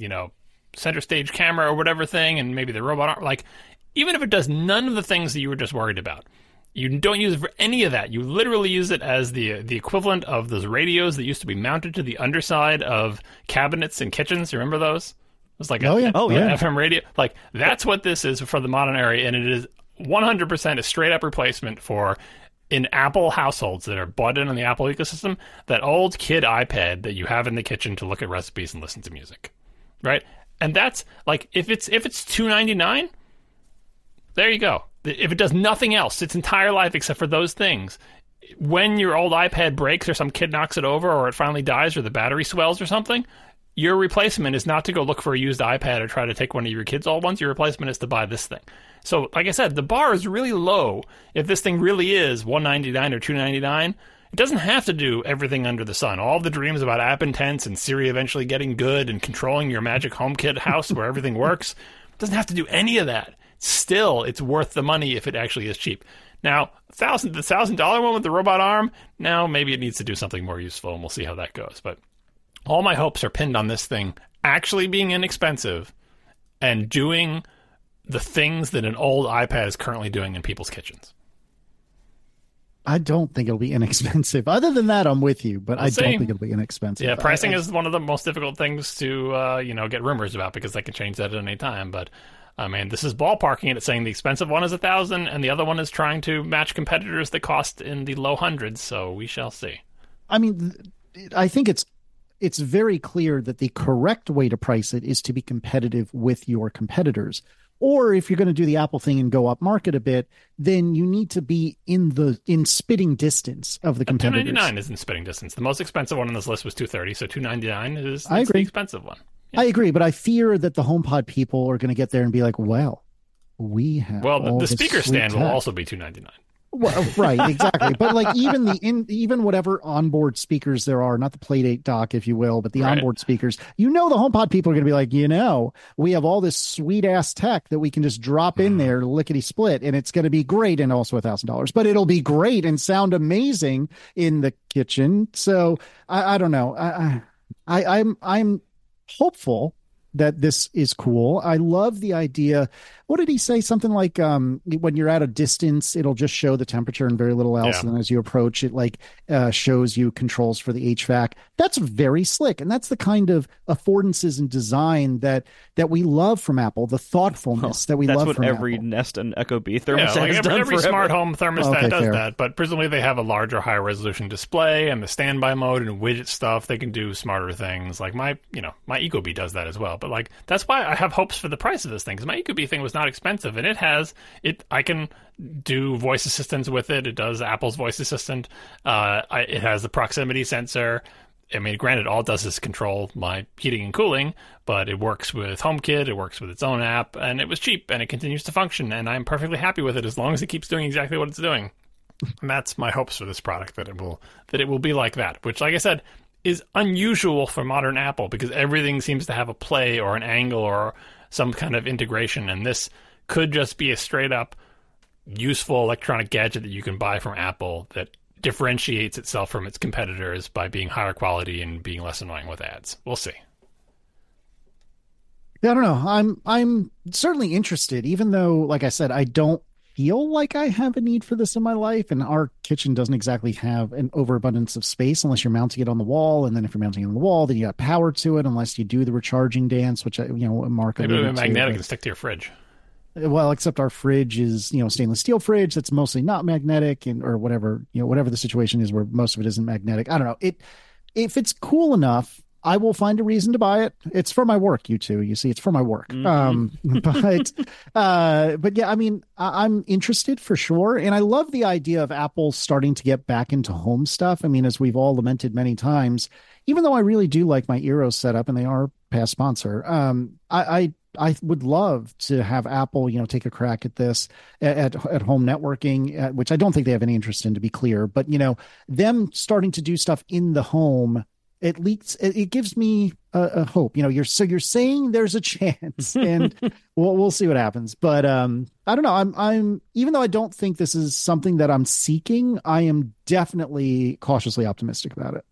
center stage camera or whatever thing, and maybe the robot arm. Even if it does none of the things that you were just worried about, you don't use it for any of that. You literally use it as the equivalent of those radios that used to be mounted to the underside of cabinets in kitchens. You remember those? It was like FM radio. That's what this is for the modern era, and it is 100% a straight-up replacement for, in Apple households that are bought in on the Apple ecosystem, that old kid iPad that you have in the kitchen to look at recipes and listen to music, right? And that's, if it's $299, there you go. If it does nothing else, its entire life except for those things, when your old iPad breaks or some kid knocks it over or it finally dies or the battery swells or something, your replacement is not to go look for a used iPad or try to take one of your kids' old ones. Your replacement is to buy this thing. So, like I said, the bar is really low. If this thing really is $199 or $299, it doesn't have to do everything under the sun. All the dreams about App Intents and Siri eventually getting good and controlling your magic HomeKit house where everything works, it doesn't have to do any of that. Still, it's worth the money if it actually is cheap. Now, the $1,000 one with the robot arm, now maybe it needs to do something more useful, and we'll see how that goes. But all my hopes are pinned on this thing actually being inexpensive and doing the things that an old iPad is currently doing in people's kitchens. I don't think it'll be inexpensive. Other than that, I'm with you, but I don't think it'll be inexpensive. Yeah, pricing is one of the most difficult things to get rumors about, because they can change that at any time. But I mean, this is ballparking it. It's saying the expensive one is $1,000, and the other one is trying to match competitors that cost in the low hundreds. So we shall see. I mean, I think it's very clear that the correct way to price it is to be competitive with your competitors. Or if you're going to do the Apple thing and go up market a bit, then you need to be in spitting distance of the competitors. $299 is in spitting distance. The most expensive one on this list was $230, so $299 is the expensive one. Yeah. I agree, but I fear that the HomePod people are going to get there and be like, well, we have the speaker stand will also be $299. Well, right, exactly. But even whatever onboard speakers there are, not the Playdate dock, if you will, but the onboard speakers, the HomePod people are going to be like, we have all this sweet ass tech that we can just drop in there, lickety split, and it's going to be great, and also $1,000. But it'll be great and sound amazing in the kitchen. So I don't know. I'm hopeful that this is cool. I love the idea. What did he say? Something like when you're at a distance, it'll just show the temperature and very little else. Yeah. And then as you approach, it shows you controls for the HVAC. That's very slick. And that's the kind of affordances and design that we love from Apple, the thoughtfulness that we love from Apple. That's what every Nest and Ecobee thermostat like has done every forever. smart home thermostat does fair. that, but presumably they have a larger, higher resolution display and the standby mode and widget stuff. They can do smarter things. Like my Ecobee does that as well. But like that's why I have hopes for the price of this thing, because my Ecobee thing was not expensive, and I can do voice assistance with it. It does Apple's voice assistant. It has the proximity sensor. I mean, granted, all it does is control my heating and cooling, but it works with HomeKit, it works with its own app, and it was cheap, and it continues to function, and I'm perfectly happy with it as long as it keeps doing exactly what it's doing. And that's my hopes for this product, that it will be like that, which, like I said, is unusual for modern Apple, because everything seems to have a play or an angle or some kind of integration, and this could just be a straight-up useful electronic gadget that you can buy from Apple that differentiates itself from its competitors by being higher quality and being less annoying with ads. We'll see. Yeah, I don't know. I'm certainly interested, even though, like I said, I don't feel like I have a need for this in my life, and our kitchen doesn't exactly have an overabundance of space unless you're mounting it on the wall, and then if you're mounting it on the wall, then you got power to it unless you do the recharging dance, which Mark Maybe it'll be alluded to, magnetic and stick to your fridge. Well, except our fridge is, stainless steel fridge that's mostly not magnetic, or whatever the situation is where most of it isn't magnetic. I don't know. If it's cool enough, I will find a reason to buy it. It's for my work, you two. You see, it's for my work. Mm-hmm. But yeah, I mean, I'm interested for sure. And I love the idea of Apple starting to get back into home stuff. I mean, as we've all lamented many times, even though I really do like my Eero setup, and they are past sponsor, I would love to have Apple, take a crack at this at home networking, which I don't think they have any interest in, to be clear. But, them starting to do stuff in the home, at least it gives me a hope. You're saying there's a chance, and we'll see what happens. But I don't know. I'm even though I don't think this is something that I'm seeking, I am definitely cautiously optimistic about it.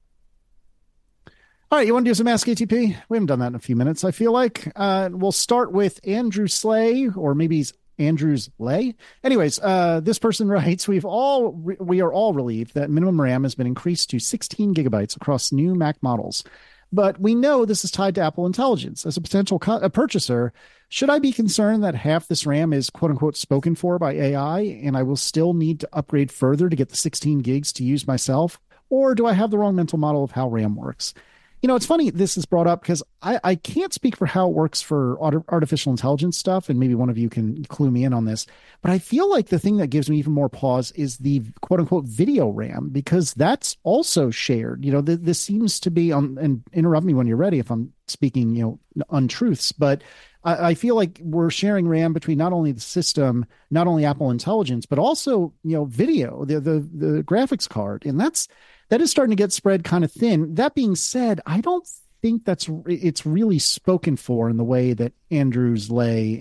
All right, you want to do some Ask ATP? We haven't done that in a few minutes, I feel like. We'll start with Andrew Slay, or maybe he's Andrew's Lay. Anyways, this person writes, we are all relieved that minimum RAM has been increased to 16 gigabytes across new Mac models. But we know this is tied to Apple Intelligence. As a potential purchaser, should I be concerned that half this RAM is quote-unquote spoken for by AI, and I will still need to upgrade further to get the 16 gigs to use myself? Or do I have the wrong mental model of how RAM works? It's funny this is brought up because I can't speak for how it works for artificial intelligence stuff, and maybe one of you can clue me in on this. But I feel like the thing that gives me even more pause is the quote-unquote video RAM, because that's also shared. This seems to be and interrupt me when you're ready if I'm speaking, untruths, but I feel like we're sharing RAM between not only the system, not only Apple Intelligence, but also, video, the graphics card, and that is starting to get spread kind of thin. That being said, I don't think it's really spoken for in the way that Andrew Slay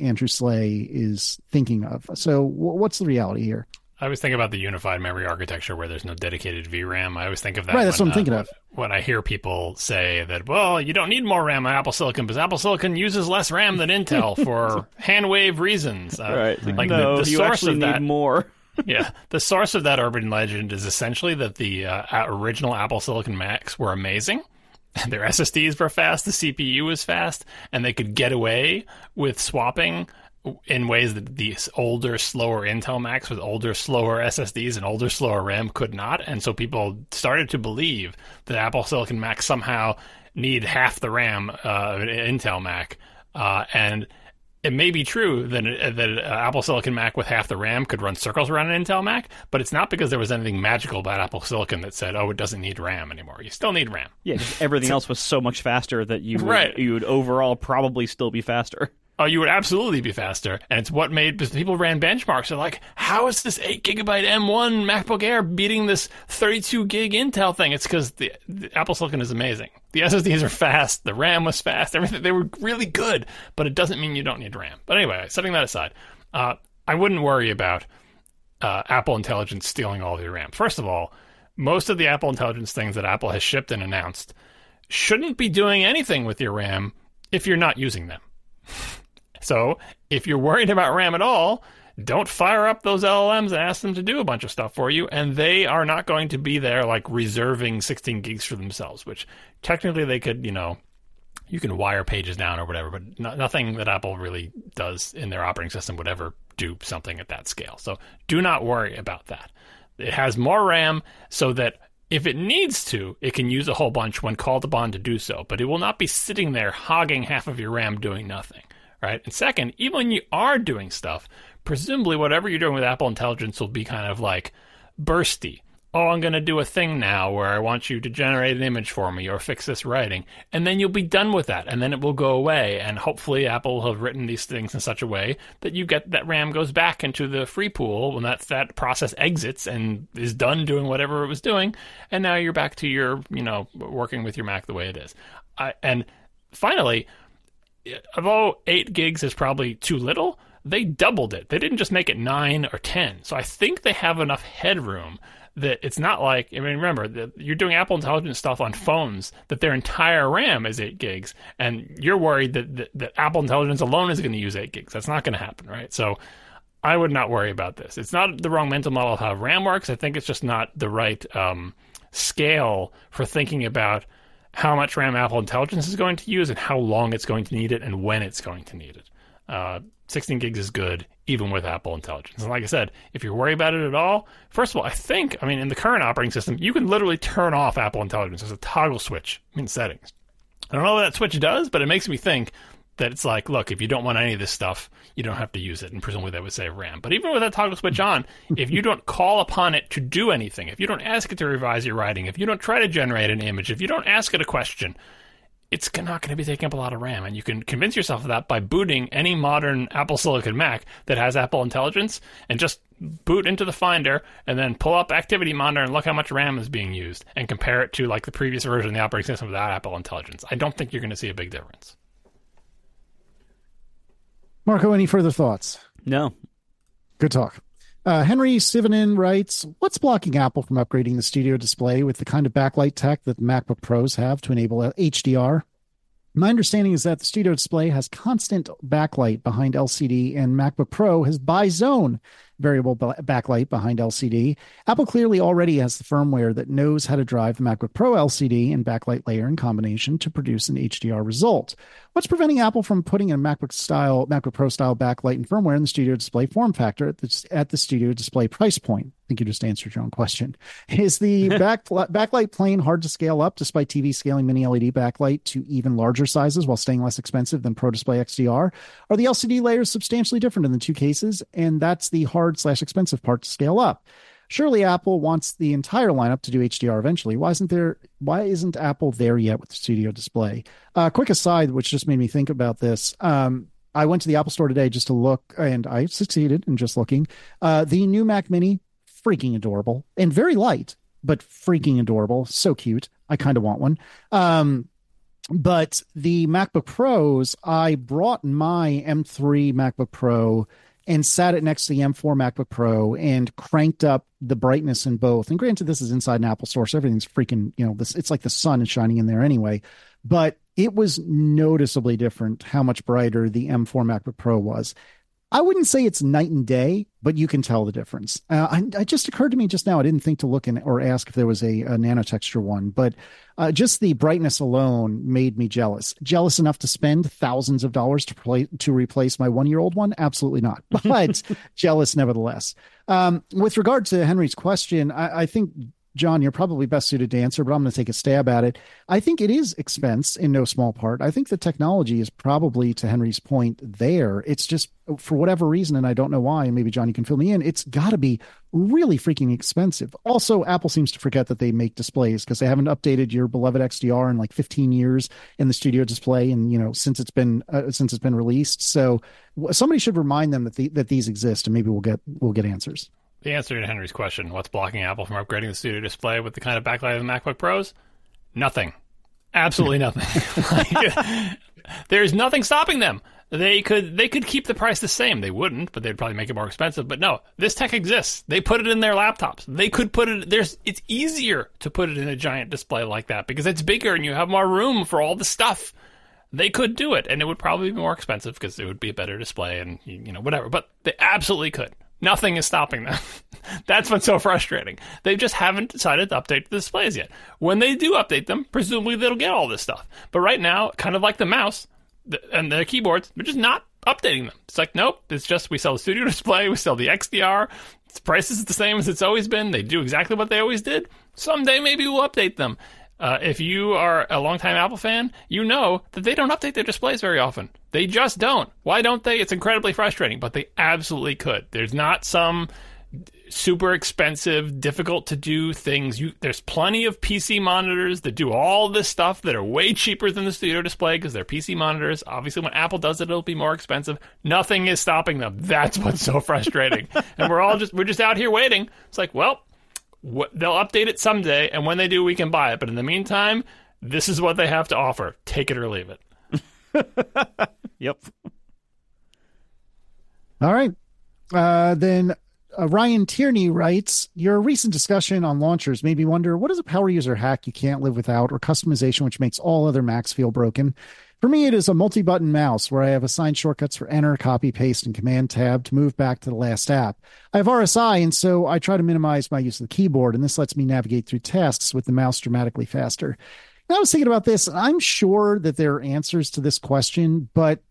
is thinking of. So what's the reality here? I always think about the unified memory architecture where there's no dedicated VRAM. I always think of that. Right, that's what I'm thinking of. When I hear people say that, well, you don't need more RAM on Apple Silicon because Apple Silicon uses less RAM than Intel for hand-wave reasons. Right. Like no, the you source actually of that, need more. Yeah, the source of that urban legend is essentially that the original Apple Silicon Macs were amazing. Their SSDs were fast, the CPU was fast, and they could get away with swapping in ways that the older, slower Intel Macs with older, slower SSDs and older, slower RAM could not. And so people started to believe that Apple Silicon Macs somehow need half the RAM of an Intel Mac. And it may be true that Apple Silicon Mac with half the RAM could run circles around an Intel Mac, but it's not because there was anything magical about Apple Silicon that said, oh, it doesn't need RAM anymore. You still need RAM. Yeah, because everything else was so much faster that you would overall probably still be faster. Oh, you would absolutely be faster. And it's what made, because people ran benchmarks. They're like, how is this 8 gigabyte M1 MacBook Air beating this 32 gig Intel thing? It's because the Apple Silicon is amazing. The SSDs are fast. The RAM was fast. Everything. They were really good, but it doesn't mean you don't need RAM. But anyway, setting that aside, I wouldn't worry about Apple Intelligence stealing all of your RAM. First of all, most of the Apple Intelligence things that Apple has shipped and announced shouldn't be doing anything with your RAM if you're not using them. So if you're worried about RAM at all, don't fire up those LLMs and ask them to do a bunch of stuff for you, and they are not going to be there like reserving 16 gigs for themselves, which technically they could, you can wire pages down or whatever, but nothing that Apple really does in their operating system would ever do something at that scale. So do not worry about that. It has more RAM so that if it needs to, it can use a whole bunch when called upon to do so, but it will not be sitting there hogging half of your RAM doing nothing, right? And second, even when you are doing stuff, presumably whatever you're doing with Apple Intelligence will be kind of like bursty. Oh, I'm going to do a thing now where I want you to generate an image for me or fix this writing. And then you'll be done with that. And then it will go away. And hopefully Apple will have written these things in such a way that you get that RAM goes back into the free pool when that process exits and is done doing whatever it was doing. And now you're back to your, working with your Mac the way it is. And finally, although 8 gigs is probably too little, they doubled it. They didn't just make it 9 or 10. So I think they have enough headroom that it's not like, remember, you're doing Apple Intelligence stuff on phones that their entire RAM is 8 gigs, and you're worried that Apple Intelligence alone is going to use 8 gigs. That's not going to happen, right? So I would not worry about this. It's not the wrong mental model of how RAM works. I think it's just not the right scale for thinking about how much RAM Apple Intelligence is going to use and how long it's going to need it and when it's going to need it. 16 gigs is good, even with Apple Intelligence. And like I said, if you're worried about it at all, first of all, I think, in the current operating system, you can literally turn off Apple Intelligence. There's a toggle switch in settings. I don't know what that switch does, but it makes me think that it's like, look, if you don't want any of this stuff, you don't have to use it. And presumably that would save RAM. But even with that toggle switch on, if you don't call upon it to do anything, if you don't ask it to revise your writing, if you don't try to generate an image, if you don't ask it a question, it's not going to be taking up a lot of RAM. And you can convince yourself of that by booting any modern Apple Silicon Mac that has Apple Intelligence and just boot into the Finder and then pull up Activity Monitor and look how much RAM is being used and compare it to like the previous version of the operating system without Apple Intelligence. I don't think you're going to see a big difference. Marco, any further thoughts? No. Good talk. Henry Sivanin writes, what's blocking Apple from upgrading the Studio Display with the kind of backlight tech that the MacBook Pros have to enable HDR? My understanding is that the Studio Display has constant backlight behind LCD, and MacBook Pro has bi-zone variable backlight behind LCD. Apple clearly already has the firmware that knows how to drive the MacBook Pro LCD and backlight layer in combination to produce an HDR result. What's preventing Apple from putting a MacBook Pro style backlight and firmware in the Studio Display form factor at the Studio Display price point? I think you just answered your own question. Is the backlight plane hard to scale up despite TV scaling mini LED backlight to even larger sizes while staying less expensive than Pro Display XDR? Are the LCD layers substantially different in the two cases? And that's the hard/expensive part to scale up. Surely Apple wants the entire lineup to do HDR eventually. Why isn't Apple there yet with the Studio Display? Quick aside, which just made me think about this. I went to the Apple Store today just to look, and I succeeded in just looking. The new Mac Mini, freaking adorable and very light, but freaking adorable. So cute. I kind of want one. But the MacBook Pros, I brought my M3 MacBook Pro and sat it next to the M4 MacBook Pro and cranked up the brightness in both. And granted, this is inside an Apple Store, so everything's freaking, it's like the sun is shining in there anyway. But it was noticeably different how much brighter the M4 MacBook Pro was. I wouldn't say it's night and day, but you can tell the difference. It just occurred to me just now. I didn't think to look in or ask if there was a nano texture one, but just the brightness alone made me jealous. Jealous enough to spend thousands of dollars to replace my 1-year-old one? Absolutely not, but jealous nevertheless. With regard to Henry's question, I think, John, you're probably best suited to answer, but I'm going to take a stab at it. I think it is expense in no small part. I think the technology is probably, to Henry's point, there. It's just, for whatever reason, and I don't know why, and maybe, John, you can fill me in, it's got to be really freaking expensive. Also, Apple seems to forget that they make displays because they haven't updated your beloved XDR in like 15 years in the Studio Display, and since it's been released. So somebody should remind them that these exist, and maybe we'll get answers. The answer to Henry's question, what's blocking Apple from upgrading the Studio Display with the kind of backlight of the MacBook Pros? Nothing. Absolutely nothing. There's nothing stopping them. They could keep the price the same. They wouldn't, but they'd probably make it more expensive. But no, this tech exists. They put it in their laptops. They could put it it's easier to put it in a giant display like that because it's bigger and you have more room for all the stuff. they could do it, and it would probably be more expensive because it would be a better display and, whatever. But they absolutely could. Nothing is stopping them. That's what's so frustrating. They just haven't decided to update the displays yet. When they do update them, presumably they'll get all this stuff. But right now, kind of like the mouse and the keyboards, they're just not updating them. It's like, nope, it's just we sell the Studio Display, we sell the XDR, its price is the same as it's always been. They do exactly what they always did. Someday maybe we'll update them. If you are a longtime Apple fan, you know that they don't update their displays very often. They just don't. Why don't they? It's incredibly frustrating, but they absolutely could. There's not some super expensive, difficult to do things. There's plenty of PC monitors that do all this stuff that are way cheaper than the Studio Display because they're PC monitors. Obviously, when Apple does it, it'll be more expensive. Nothing is stopping them. That's what's so frustrating. And we're just out here waiting. It's like, well, they'll update it someday, and when they do, we can buy it. But in the meantime, this is what they have to offer. Take it or leave it. Yep. All right. Then Ryan Tierney writes, your recent discussion on launchers made me wonder, what is a power user hack you can't live without, or customization which makes all other Macs feel broken? For me, it is a multi-button mouse where I have assigned shortcuts for Enter, Copy, Paste, and Command Tab to move back to the last app. I have RSI, and so I try to minimize my use of the keyboard, and this lets me navigate through tasks with the mouse dramatically faster. And I was thinking about this, and I'm sure that there are answers to this question, but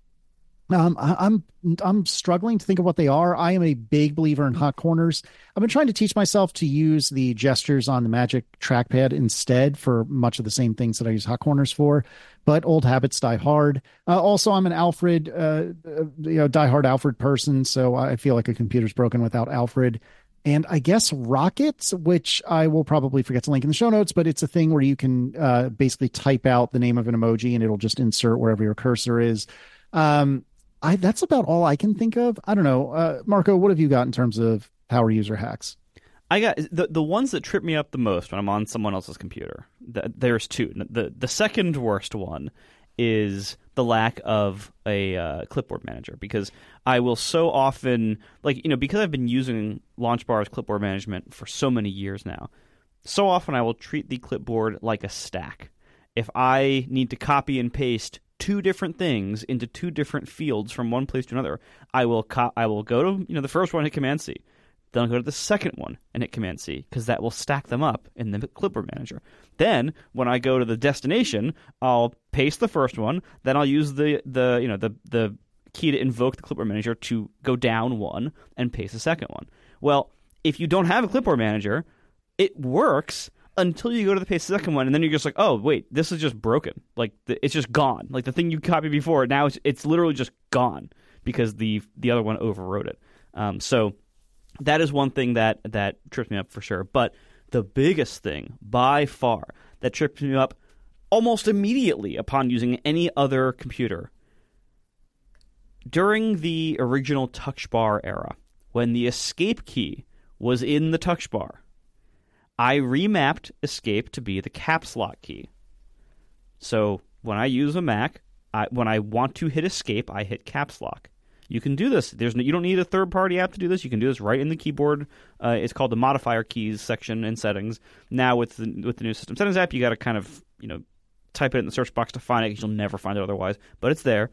I'm struggling to think of what they are. I am a big believer in hot corners. I've been trying to teach myself to use the gestures on the Magic Trackpad instead for much of the same things that I use hot corners for, but old habits die hard. Also, I'm an Alfred, diehard Alfred person, so I feel like a computer's broken without Alfred. And I guess Rockets, which I will probably forget to link in the show notes, but it's a thing where you can basically type out the name of an emoji and it'll just insert wherever your cursor is. That's about all I can think of. I don't know. Marco, what have you got in terms of power user hacks? I got the ones that trip me up the most when I'm on someone else's computer. There's two. The second worst one is the lack of a clipboard manager, because I will so often, because I've been using Launchbar's clipboard management for so many years now, so often I will treat the clipboard like a stack. If I need to copy and paste two different things into two different fields from one place to another, I will go to the first one, hit Command C, then I'll go to the second one and hit Command C, because that will stack them up in the clipboard manager. Then when I go to the destination, I'll paste the first one, then I'll use the key to invoke the clipboard manager to go down one and paste the second one. Well, if you don't have a clipboard manager, it works until you go to the paste the second one, and then you're just like, oh, wait, this is just broken. It's just gone. Like, the thing you copied before, now it's literally just gone because the other one overwrote it. So that is one thing that trips me up for sure. But the biggest thing, by far, that trips me up almost immediately upon using any other computer, during the original touch bar era, when the escape key was in the touch bar, I remapped escape to be the caps lock key. So when I use a Mac, when I want to hit escape, I hit caps lock. You can do this. You don't need a third-party app to do this. You can do this right in the keyboard. It's called the modifier keys section in settings. Now with the new system settings app, you got to kind of type it in the search box to find it, because you'll never find it otherwise. But it's there.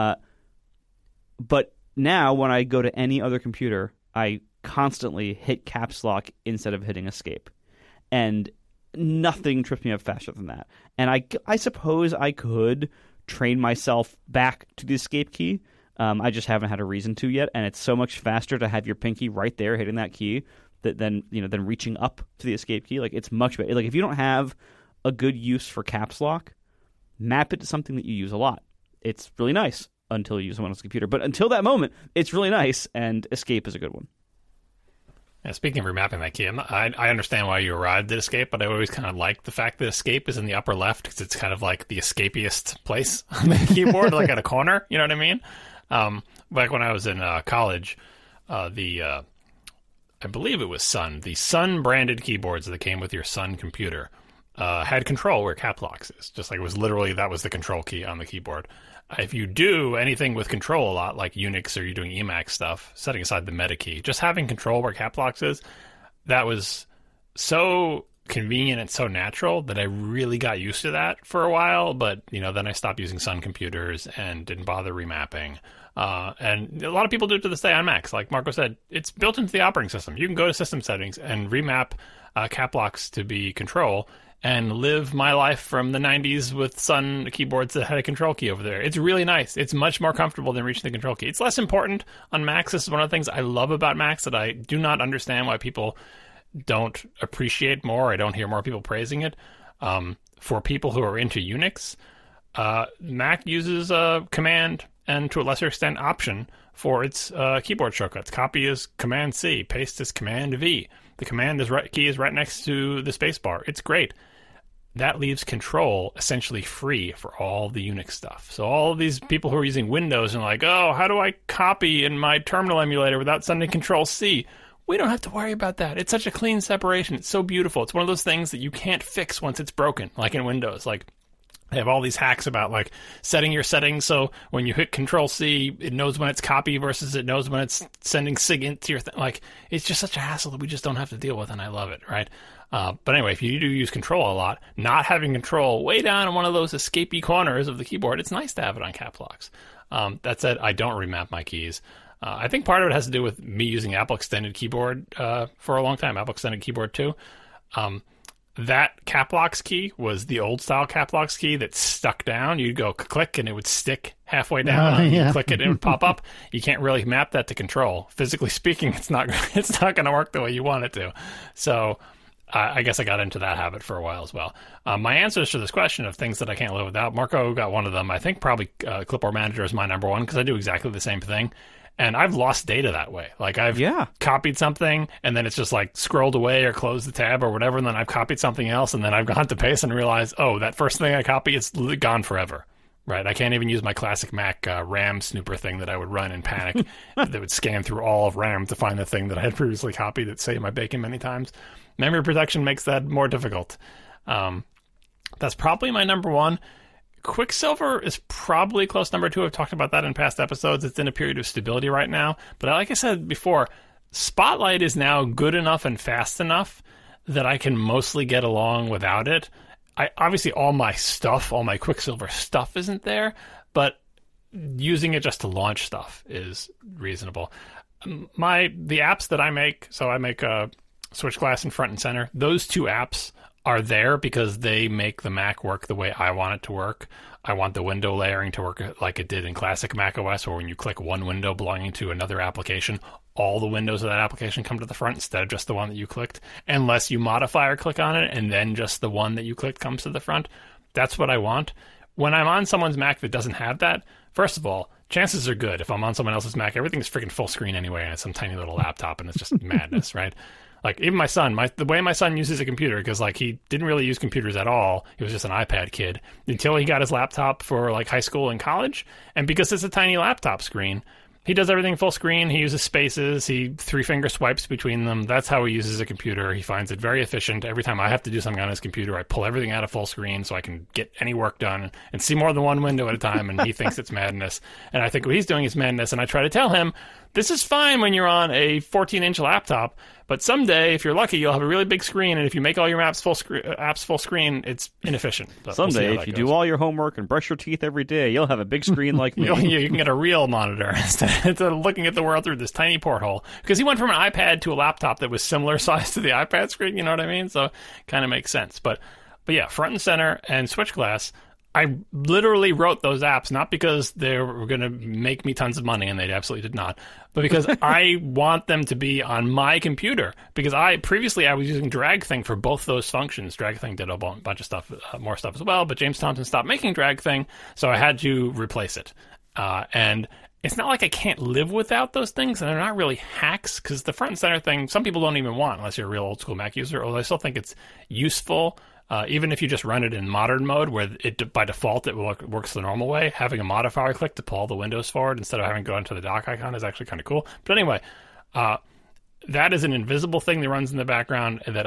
But now when I go to any other computer, I constantly hit caps lock instead of hitting escape. And nothing trips me up faster than that. And I suppose I could train myself back to the escape key. I just haven't had a reason to yet. And it's so much faster to have your pinky right there hitting that key than reaching up to the escape key. Like, it's much better. Like, if you don't have a good use for caps lock, map it to something that you use a lot. It's really nice until you use someone else's computer. But until that moment, it's really nice, and escape is a good one. Yeah, speaking of remapping that key, I understand why you arrived at escape, but I always kind of like the fact that escape is in the upper left, because it's kind of like the escapiest place on the keyboard, like at a corner. You know what I mean? Like when I was in college, I believe it was Sun. The Sun branded keyboards that came with your Sun computer had control where caps lock is. Just like it was literally, that was the control key on the keyboard. If you do anything with control a lot, like Unix, or you're doing Emacs stuff, setting aside the meta key, just having control where caps lock is, that was so convenient and so natural that I really got used to that for a while. But, then I stopped using Sun computers and didn't bother remapping. And a lot of people do it to this day on Macs. Like Marco said, it's built into the operating system. You can go to system settings and remap cap locks to be control and live my life from the 90s with Sun keyboards that had a control key over there. It's really nice. It's much more comfortable than reaching the control key. It's less important on Macs. This is one of the things I love about Macs that I do not understand why people don't appreciate more. I don't hear more people praising it. For people who are into Unix, Mac uses Command and to a lesser extent Option for its keyboard shortcuts. Copy is Command C, paste is Command V. The Command key is right next to the spacebar. It's great. That leaves Control essentially free for all the Unix stuff. So all of these people who are using Windows and like, oh, how do I copy in my terminal emulator without sending Control C? We don't have to worry about that. It's such a clean separation. It's so beautiful. It's one of those things that you can't fix once it's broken, like in Windows. Like, they have all these hacks about like setting your settings so when you hit Control C, it knows when it's copy versus it knows when it's sending SIG into your thing. Like, it's just such a hassle that we just don't have to deal with, and I love it, right? But anyway, if you do use Control a lot, not having Control way down in one of those escapey corners of the keyboard, it's nice to have it on cap locks. That said, I don't remap my keys. I think part of it has to do with me using Apple Extended Keyboard for a long time, Apple Extended Keyboard 2. That cap locks key was the old style cap locks key that stuck down. You'd go click and it would stick halfway down. Yeah. You click it and it would pop up. You can't really map that to Control. Physically speaking, it's not going to work the way you want it to. So I guess I got into that habit for a while as well. My answers to this question of things that I can't live without, Marco got one of them. I think probably Clipboard Manager is my number one because I do exactly the same thing. And I've lost data that way. Like I've copied something and then it's just like scrolled away or closed the tab or whatever. And then I've copied something else and then I've gone to paste and realized, oh, that first thing I copied, it's gone forever. Right. I can't even use my classic Mac RAM snooper thing that I would run in panic that would scan through all of RAM to find the thing that I had previously copied that saved my bacon many times. Memory protection makes that more difficult. That's probably my number one. Quicksilver is probably close number two. I've talked about that in past episodes. It's in a period of stability right now. But like I said before, Spotlight is now good enough and fast enough that I can mostly get along without it. Obviously, all my Quicksilver stuff isn't there, but using it just to launch stuff is reasonable. The apps that I make, so I make Switch Glass and Front and Center, those two apps are there because they make the Mac work the way I want it to work. I want the window layering to work like it did in classic Mac OS, where when you click one window belonging to another application, all the windows of that application come to the front instead of just the one that you clicked, unless you modify or click on it, and then just the one that you clicked comes to the front. That's what I want. When I'm on someone's Mac that doesn't have that, first of all, chances are good if I'm on someone else's Mac, everything's freaking full screen anyway, and it's some tiny little laptop, and it's just madness, right? Like, even my son, the way my son uses a computer, because, like, he didn't really use computers at all. He was just an iPad kid until he got his laptop for, like, high school and college. And because it's a tiny laptop screen, he does everything full screen. He uses spaces. He 3-finger swipes between them. That's how he uses a computer. He finds it very efficient. Every time I have to do something on his computer, I pull everything out of full screen so I can get any work done and see more than one window at a time, and he thinks it's madness. And I think what he's doing is madness, and I try to tell him, this is fine when you're on a 14-inch laptop, but someday, if you're lucky, you'll have a really big screen, and if you make all your apps full screen, it's inefficient. But someday, if you do all your homework and brush your teeth every day, you'll have a big screen like me. You can get a real monitor instead of looking at the world through this tiny porthole. Because he went from an iPad to a laptop that was similar size to the iPad screen, you know what I mean? So it kind of makes sense. But yeah, Front and Center and Switch Glass, I literally wrote those apps not because they were going to make me tons of money, and they absolutely did not, but because I want them to be on my computer. Because previously I was using DragThing for both those functions. DragThing did a bunch of stuff, more stuff as well, but James Thompson stopped making DragThing, so I had to replace it. And it's not like I can't live without those things, and they're not really hacks, because the Front and Center thing, some people don't even want unless you're a real old school Mac user, although I still think it's useful. Even if you just run it in modern mode, where it by default it works the normal way, having a modifier click to pull all the windows forward instead of having to go into the dock icon is actually kind of cool. But anyway, that is an invisible thing that runs in the background that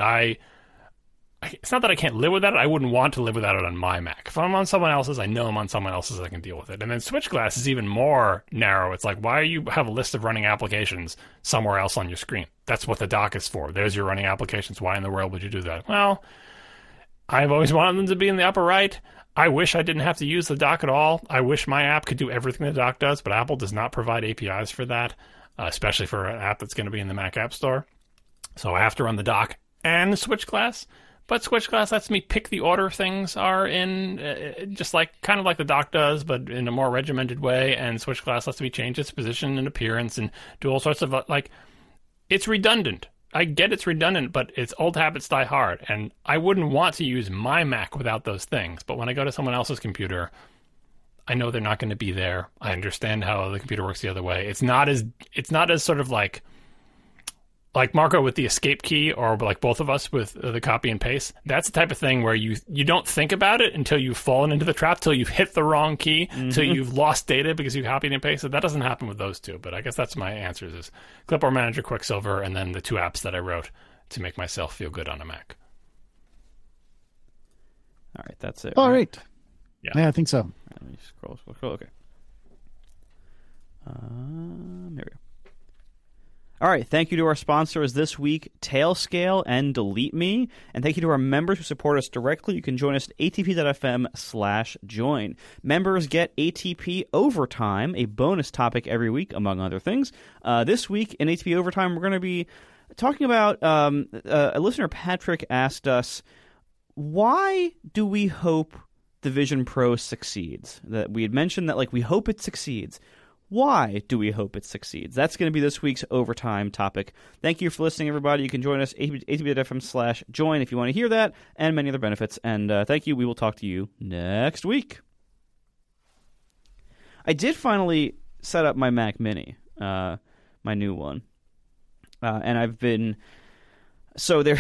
it's not that I can't live without it. I wouldn't want to live without it on my Mac. If I'm on someone else's, I know I'm on someone else's, I can deal with it. And then Switch Glass is even more narrow. It's like, why you have a list of running applications somewhere else on your screen? that's what the dock is for. There's your running applications. Why in the world would you do that? Well, I've always wanted them to be in the upper right. I wish I didn't have to use the dock at all. I wish my app could do everything the dock does, but Apple does not provide APIs for that, especially for an app that's going to be in the Mac App Store. So I have to run the dock and switch class. But switch class lets me pick the order things are in, just like kind of like the dock does, but in a more regimented way. And switch class lets me change its position and appearance and do all sorts of it's redundant. I get it's redundant, but it's old habits die hard, and I wouldn't want to use my Mac without those things. But when I go to someone else's computer, I know they're not going to be there. I understand how the computer works the other way. It's not as sort of like Marco with the escape key, or like both of us with the copy and paste. That's the type of thing where you don't think about it until you've fallen into the trap, till you've hit the wrong key, till you've lost data because you copied and pasted. That doesn't happen with those two, but I guess that's my answers: is Clipboard Manager, Quicksilver, and then the two apps that I wrote to make myself feel good on a Mac. All right, that's it. All right. Yeah, I think so. Let me scroll. Okay. There we go. All right, thank you to our sponsors this week, Tailscale and Delete Me. And thank you to our members who support us directly. You can join us at atp.fm/join. Members get ATP Overtime, a bonus topic every week, among other things. This week in ATP Overtime, we're going to be talking about a listener, Patrick, asked us, why do we hope the Vision Pro succeeds? That we had mentioned that we hope it succeeds. Why do we hope it succeeds? That's going to be this week's Overtime topic. Thank you for listening, everybody. You can join us, atp.fm/join, if you want to hear that, and many other benefits. And thank you. We will talk to you next week. I did finally set up my Mac Mini, my new one. And I've been... So the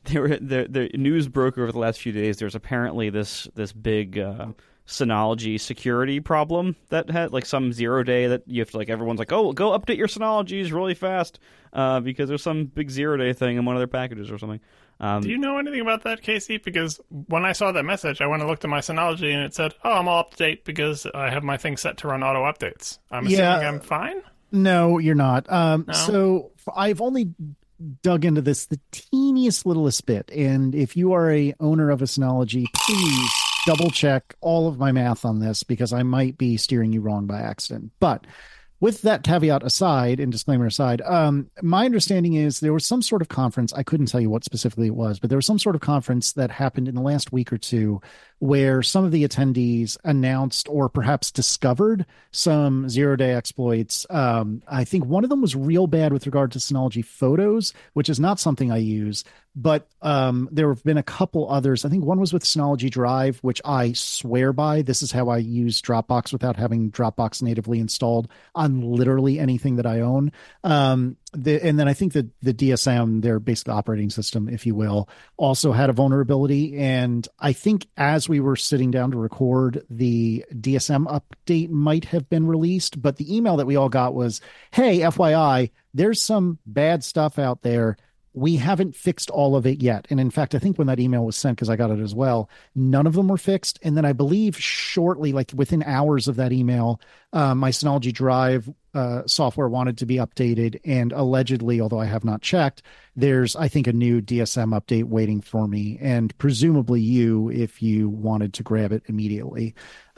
news broke over the last few days. There's apparently this big... Synology security problem that had some 0-day that you have to everyone's oh, go update your Synologies really fast because there's some big 0-day thing in one of their packages or something. Do you know anything about that, Casey? Because when I saw that message, I went and looked at my Synology and it said, "Oh, I'm all up to date because I have my thing set to run auto updates." I'm assuming I'm fine. No, you're not. No? So I've only dug into this the teeniest littlest bit, and if you are a owner of a Synology, please double check all of my math on this because I might be steering you wrong by accident. But with that caveat aside and disclaimer aside, my understanding is there was some sort of conference. I couldn't tell you what specifically it was, but there was some sort of conference that happened in the last week or two where some of the attendees announced or perhaps discovered some 0-day exploits. I think one of them was real bad with regard to Synology Photos, which is not something I use. But there have been a couple others. I think one was with Synology Drive, which I swear by. This is how I use Dropbox without having Dropbox natively installed on literally anything that I own. And then I think that the DSM, their basic operating system, if you will, also had a vulnerability. And I think as we were sitting down to record, the DSM update might have been released. But the email that we all got was, hey, FYI, there's some bad stuff out there. We haven't fixed all of it yet. And in fact, I think when that email was sent, because I got it as well, none of them were fixed. And then I believe shortly, within hours of that email, my Synology Drive software wanted to be updated. And allegedly, although I have not checked, there's, I think, a new DSM update waiting for me. And presumably you, if you wanted to grab it immediately.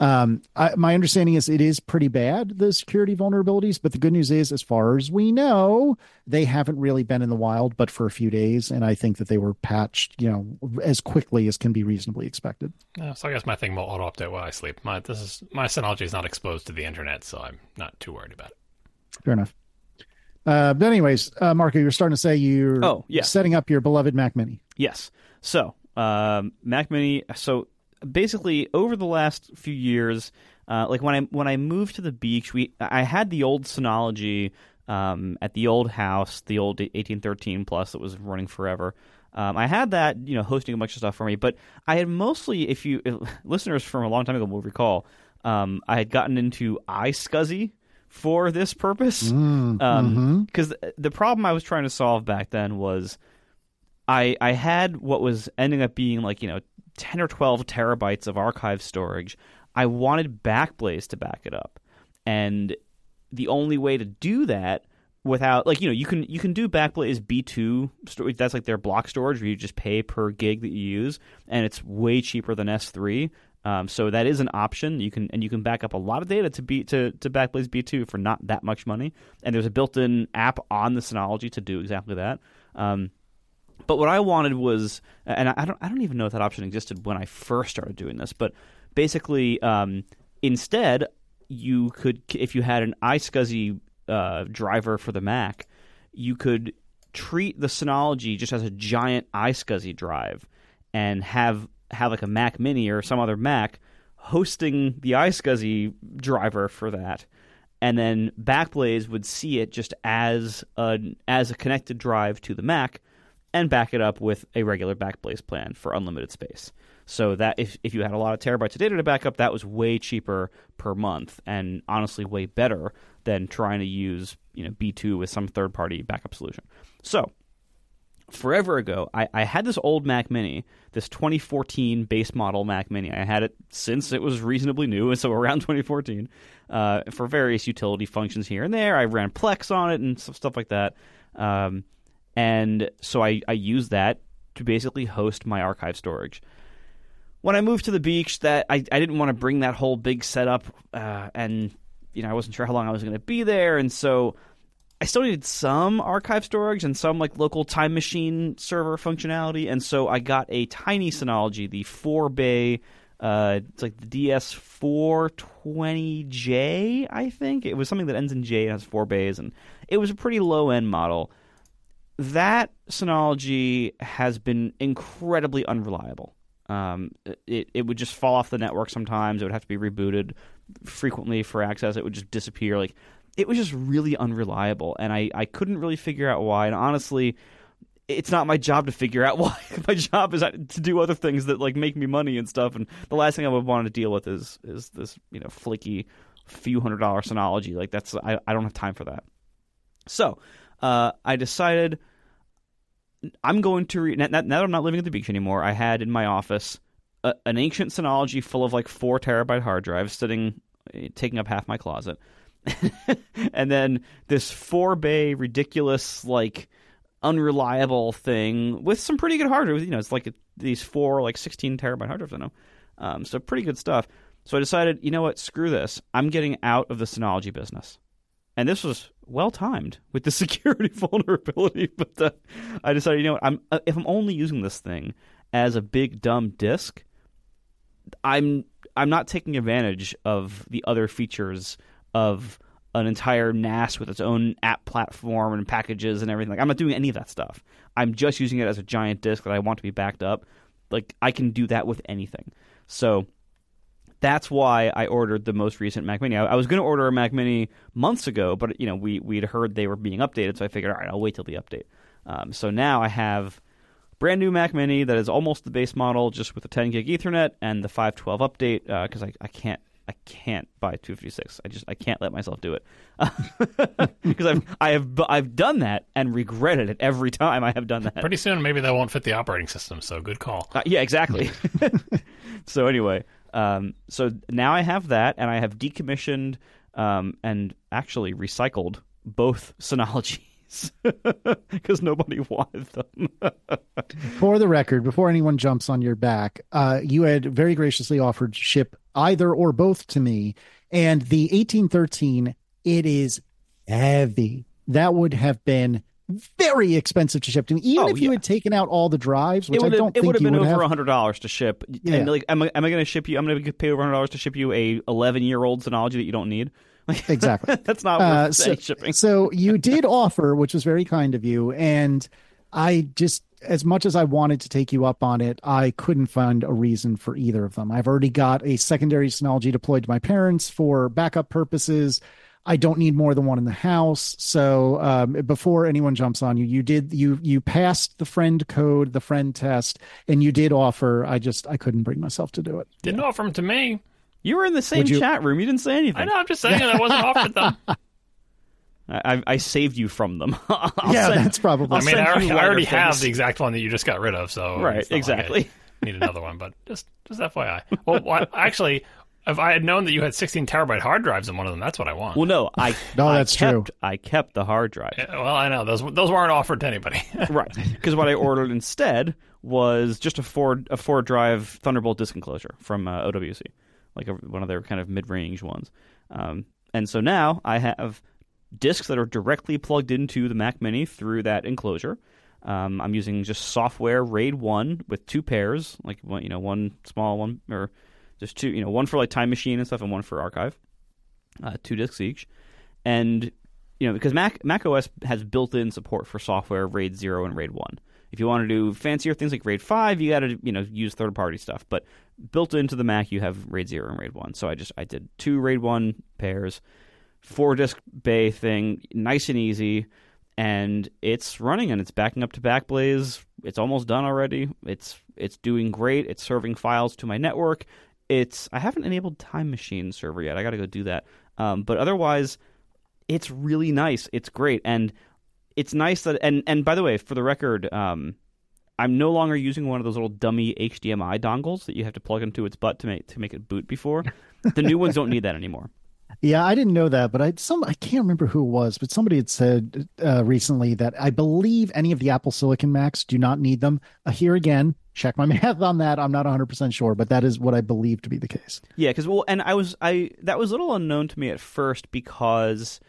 My understanding is it is pretty bad, the security vulnerabilities. But the good news is, as far as we know, they haven't really been in the wild, but for a few days. And I think that they were patched, as quickly as can be reasonably expected. Yeah, so I guess my thing will auto update while I sleep. My Synology is not exposed to the internet, so I'm not too worried about it. Fair enough. But anyways, Marco, you're starting to say you're setting up your beloved Mac Mini. Yes. So Mac Mini. So basically, over the last few years, when I moved to the beach, I had the old Synology at the old house, the old 1813 Plus that was running forever. I had that, hosting a bunch of stuff for me, but I had mostly, if listeners from a long time ago will recall, I had gotten into iSCSI for this purpose. Because the problem I was trying to solve back then was I had what was ending up being 10 or 12 terabytes of archive storage. I wanted Backblaze to back it up. And the only way to do that without, like, you can do Backblaze B2 storage. That's like their block storage where you just pay per gig that you use, and it's way cheaper than S3. So that is an option. You can back up a lot of data to Backblaze B2 for not that much money. And there's a built-in app on the Synology to do exactly that. But what I wanted was, and I don't even know if that option existed when I first started doing this, but basically, instead, you could, if you had an iSCSI driver for the Mac, you could treat the Synology just as a giant iSCSI drive and have like a Mac Mini or some other Mac hosting the iSCSI driver for that, and then Backblaze would see it just as a connected drive to the Mac and back it up with a regular Backblaze plan for unlimited space. So that if you had a lot of terabytes of data to back up, that was way cheaper per month, and honestly way better than trying to use B2 with some third-party backup solution. So forever ago, I had this old Mac Mini, this 2014 base model Mac Mini. I had it since it was reasonably new, and so around 2014, for various utility functions here and there. I ran Plex on it and stuff like that. And so I used that to basically host my archive storage. When I moved to the beach, that I didn't want to bring that whole big setup, and I wasn't sure how long I was going to be there, and so I still needed some archive storage and some like local time machine server functionality, and so I got a tiny Synology, the 4-bay, it's like the DS420J, I think. It was something that ends in J and has 4 bays, and it was a pretty low-end model. That Synology has been incredibly unreliable. It would just fall off the network sometimes. It would have to be rebooted frequently for access. It would just disappear. Like, it was just really unreliable, and I couldn't really figure out why. And honestly, it's not my job to figure out why. My job is to do other things that like make me money and stuff. And the last thing I would want to deal with is this flaky few $100 Synology. Like, that's I don't have time for that. So I decided I'm going to now that I'm not living at the beach anymore. I had in my office an ancient Synology full of like 4 terabyte hard drives taking up half my closet. And then this 4-bay ridiculous, like, unreliable thing with some pretty good hard drives. It's like these 4 like 16 terabyte hard drives. I know, so pretty good stuff. So I decided, you know what, screw this. I'm getting out of the Synology business, and this was well timed with the security vulnerability. But I decided, you know what, if I'm only using this thing as a big dumb disk, I'm not taking advantage of the other features of an entire NAS with its own app platform and packages and everything. Like, I'm not doing any of that stuff. I'm just using it as a giant disk that I want to be backed up. Like, I can do that with anything. So that's why I ordered the most recent Mac Mini. I was going to order a Mac Mini months ago, but we'd heard they were being updated, so I figured, all right, I'll wait till the update. So now I have brand new Mac Mini that is almost the base model, just with the 10 gig Ethernet and the 512 update, because I can't buy 256. I can't let myself do it because I've done that and regretted it every time I have done that. Pretty soon, maybe that won't fit the operating system. So good call. Yeah, exactly. So anyway, so now I have that, and I have decommissioned and actually recycled both Synologies because nobody wanted them. For the record, before anyone jumps on your back, you had very graciously offered to ship either or both to me, and the 1813, it is heavy. That would have been very expensive to ship to me, even if you had taken out all the drives, which I don't think you would have. It would have been over $100 to ship. Yeah. And like, am I going to ship you? I'm going to pay over $100 to ship you a 11-year-old Synology that you don't need. Exactly. That's not worth shipping. So you did offer, which was very kind of you, and I just, as much as I wanted to take you up on it, I couldn't find a reason for either of them. I've already got a secondary Synology deployed to my parents for backup purposes. I don't need more than one in the house. So before anyone jumps on you, you passed the friend code, the friend test, and you did offer. I couldn't bring myself to do it. Didn't offer them to me. You were in the same chat room. You didn't say anything. I know. I'm just saying that I wasn't offered them. I saved you from them. That's probably. I already have the exact one that you just got rid of. So right, exactly. Like I need another one, but just FYI. Well, actually, If I had known that you had 16 terabyte hard drives in one of them, that's what I want. Well, no, that's true. I kept the hard drive. Well, I know those weren't offered to anybody. Right, because what I ordered instead was just a four drive Thunderbolt disk enclosure from OWC, like one of their kind of mid range ones. And so now I have disks that are directly plugged into the Mac Mini through that enclosure. I'm using just software RAID 1 with 2 pairs, like one small one, or just 2, one for like Time Machine and stuff, and one for Archive. 2 disks each, and because Mac OS has built-in support for software RAID 0 and RAID 1. If you want to do fancier things like RAID 5, you got to use third-party stuff. But built into the Mac, you have RAID 0 and RAID 1. So I did 2 RAID 1 pairs, 4-disk bay thing, nice and easy, and it's running and it's backing up to Backblaze. It's almost done already. It's doing great. It's serving files to my network. I haven't enabled Time Machine server yet. I got to go do that. But otherwise, it's really nice. It's great, and it's nice that. And by the way, for the record, I'm no longer using one of those little dummy HDMI dongles that you have to plug into its butt to make it boot before. The new ones don't need that anymore. Yeah, I didn't know that, but I can't remember who it was, but somebody had said recently that I believe any of the Apple Silicon Macs do not need them. Here again, check my math on that. I'm not 100% sure, but that is what I believe to be the case. Yeah, because and that was a little unknown to me at first because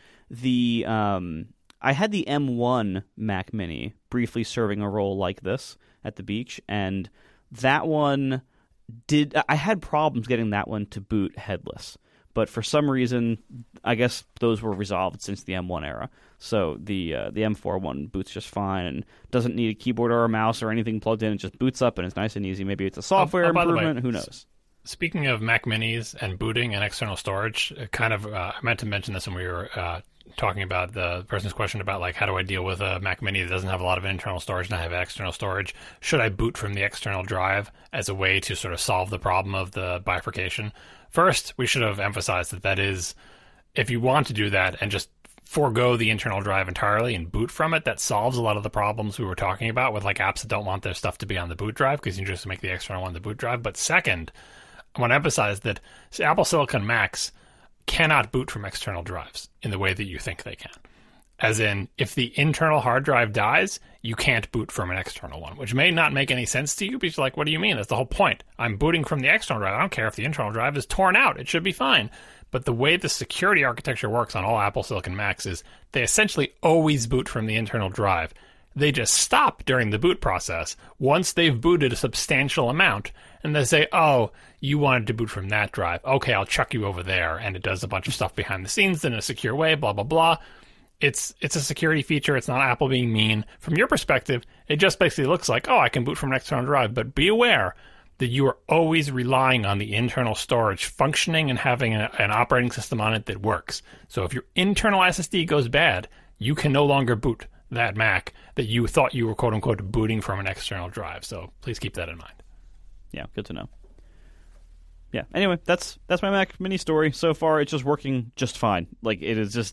I had the M1 Mac Mini briefly serving a role like this at the beach, and that one I had problems getting that one to boot headless. But for some reason, I guess those were resolved since the M1 era. So the M4 one boots just fine and doesn't need a keyboard or a mouse or anything plugged in. It just boots up and it's nice and easy. Maybe it's a software improvement. Who knows? Speaking of Mac Minis and booting and external storage, I meant to mention this when we were talking about the person's question about like how do I deal with a Mac Mini that doesn't have a lot of internal storage and I have external storage. Should I boot from the external drive as a way to sort of solve the problem of the bifurcation? First, we should have emphasized that is, if you want to do that and just forego the internal drive entirely and boot from it, that solves a lot of the problems we were talking about with like apps that don't want their stuff to be on the boot drive because you just make the external one the boot drive. But second, I want to emphasize that Apple Silicon Macs cannot boot from external drives in the way that you think they can. As in, if the internal hard drive dies, you can't boot from an external one, which may not make any sense to you, because you're like, what do you mean? That's the whole point. I'm booting from the external drive. I don't care if the internal drive is torn out. It should be fine. But the way the security architecture works on all Apple Silicon Macs is they essentially always boot from the internal drive. They just stop during the boot process once they've booted a substantial amount, and they say, oh, you wanted to boot from that drive. Okay, I'll chuck you over there, and it does a bunch of stuff behind the scenes in a secure way, blah, blah, blah. It's a security feature. It's not Apple being mean. From your perspective, it just basically looks like, oh, I can boot from an external drive. But be aware that you are always relying on the internal storage functioning and having an operating system on it that works. So if your internal SSD goes bad, you can no longer boot that Mac that you thought you were, quote unquote, booting from an external drive. So please keep that in mind. Yeah, good to know. Yeah. Anyway, that's my Mac Mini story. So far, it's just working just fine. Like it is.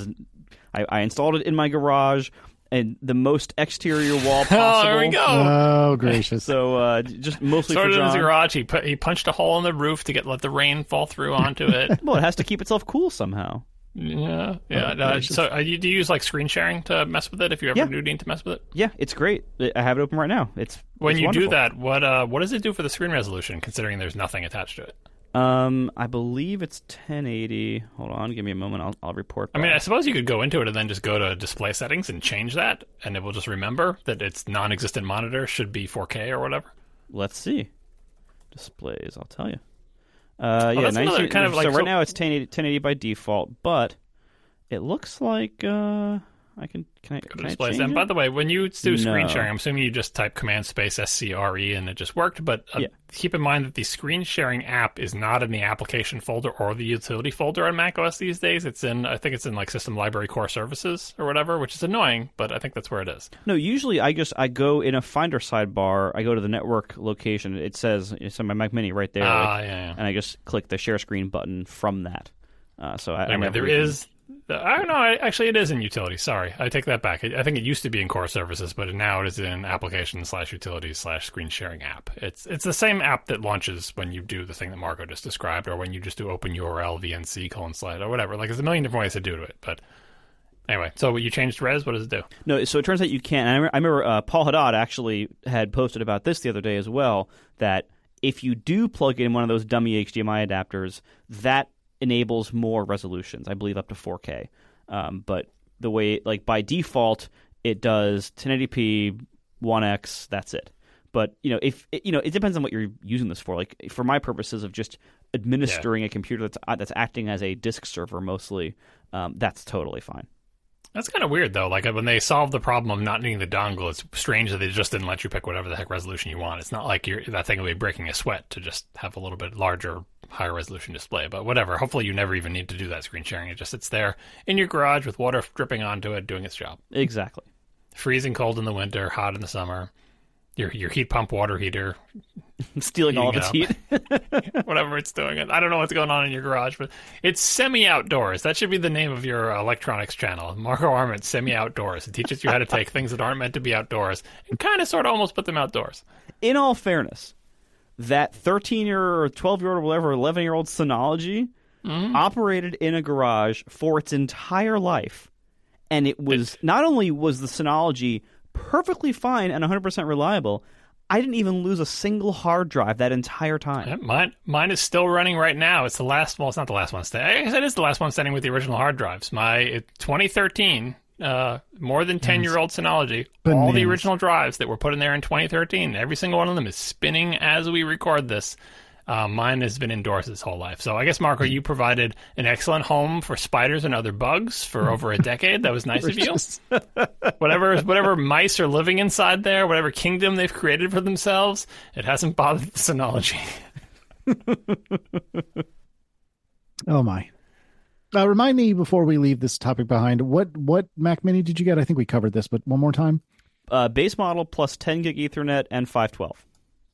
I installed it in my garage and the most exterior wall possible. Oh, there we go. Oh, gracious. So just mostly started for John. In his garage. He punched a hole in the roof to let the rain fall through onto it. Well, it has to keep itself cool somehow. Yeah. So do you use like screen sharing to mess with it if you ever do need to mess with it? Yeah, it's great. I have it open right now. When you wonderful. do that, what does it do for the screen resolution, considering there's nothing attached to it? I believe it's 1080. Hold on, give me a moment. I'll report back. I mean, I suppose you could go into it and then just go to display settings and change that, and it will just remember that its non-existent monitor should be 4K or whatever. Let's see. Displays, I'll tell you. That's another kind of like, so right now it's 1080 by default, but it looks like can I displays. change And it? by the way, when you do screen No. sharing, I'm assuming you just type command space SCRE and it just worked. But keep in mind that the screen sharing app is not in the application folder or the utility folder on macOS these days. I think it's in like System Library Core Services or whatever, which is annoying, but I think that's where it is. No, usually I go in a Finder sidebar. I go to the network location. It says it's on my Mac Mini right there, Yeah. and I just click the share screen button from that. So I Anyway, never there even- is I don't know. Actually, it is in utilities. Sorry, I take that back. I think it used to be in core services, but now it is in application/utilities/screen sharing app. It's the same app that launches when you do the thing that Marco just described, or when you just do open URL vnc:// or whatever. Like, there's a million different ways to do it. But anyway, so you changed res. What does it do? No, so it turns out you can't. And I remember Paul Haddad actually had posted about this the other day as well, that if you do plug in one of those dummy HDMI adapters, that enables more resolutions, I believe up to 4K. But the way, like by default, it does 1080p, 1x, that's it. But it depends on what you're using this for. Like for my purposes of just administering a computer that's acting as a disk server mostly, that's totally fine. That's kind of weird, though. Like, when they solved the problem of not needing the dongle, it's strange that they just didn't let you pick whatever the heck resolution you want. It's not like that thing will be breaking a sweat to just have a little bit larger, higher resolution display. But whatever. Hopefully you never even need to do that screen sharing. It just sits there in your garage with water dripping onto it, doing its job. Exactly. Freezing cold in the winter, hot in the summer. Your heat pump water heater. Stealing all of its heat. Whatever it's doing. I don't know what's going on in your garage, but it's semi-outdoors. That should be the name of your electronics channel. Marco Arment, Semi-Outdoors. It teaches you how to take things that aren't meant to be outdoors and kind of sort of almost put them outdoors. In all fairness, that 13-year or 12-year-old or whatever, 11-year-old Synology operated in a garage for its entire life. And it was not only was the Synology perfectly fine and 100% reliable, I didn't even lose a single hard drive that entire time. Mine is still running right now. It's the last. Well, it's not the last one standing. I guess it is the last one standing with the original hard drives. My 2013, more than 10-year-old Synology. Bananas. All the original drives that were put in there in 2013. Every single one of them is spinning as we record this. Mine has been indoors this whole life. So I guess, Marco, you provided an excellent home for spiders and other bugs for over a decade. That was nice of you. Whatever mice are living inside there, whatever kingdom they've created for themselves, it hasn't bothered the Synology. Oh, my. Remind me before we leave this topic behind, what Mac Mini did you get? I think we covered this, but one more time. Base model plus 10 gig Ethernet and 512.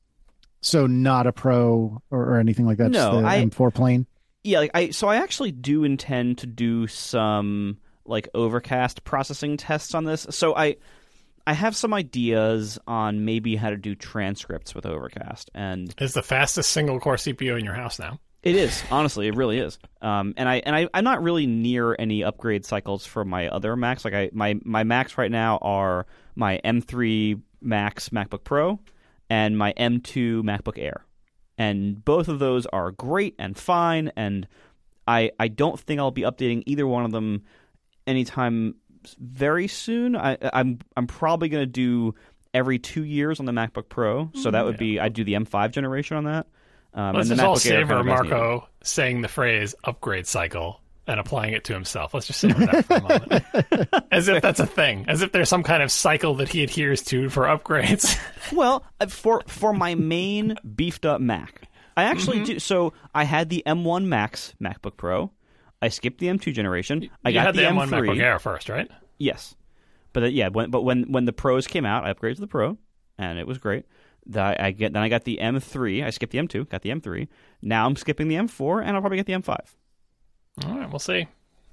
So not a Pro or anything like that? No, just the M4 plain? Yeah, I actually do intend to do some like Overcast processing tests on this. So I have some ideas on maybe how to do transcripts with Overcast. And it's the fastest single-core CPU in your house now. It is, honestly, it really is. I'm not really near any upgrade cycles for my other Macs. Like my Macs right now are my M3 Max MacBook Pro and my M2 MacBook Air. And both of those are great and fine, and I don't think I'll be updating either one of them anytime very soon. I'm probably going to do every 2 years on the MacBook Pro, so that would be, I'd do the M5 generation on that. Let's just all savor Marco saying the phrase upgrade cycle and applying it to himself. Let's just savor that for a moment. As if that's a thing. As if there's some kind of cycle that he adheres to for upgrades. Well, for my main beefed up Mac, I actually do. So I had the M1 Max MacBook Pro. I skipped the M2 generation. I got the M1 M3 MacBook Air first, right? Yes. But when the Pros came out, I upgraded to the Pro, and it was great. Then I got the M3. I skipped the M2, got the M3. Now I'm skipping the M4, and I'll probably get the M5. All right, we'll see.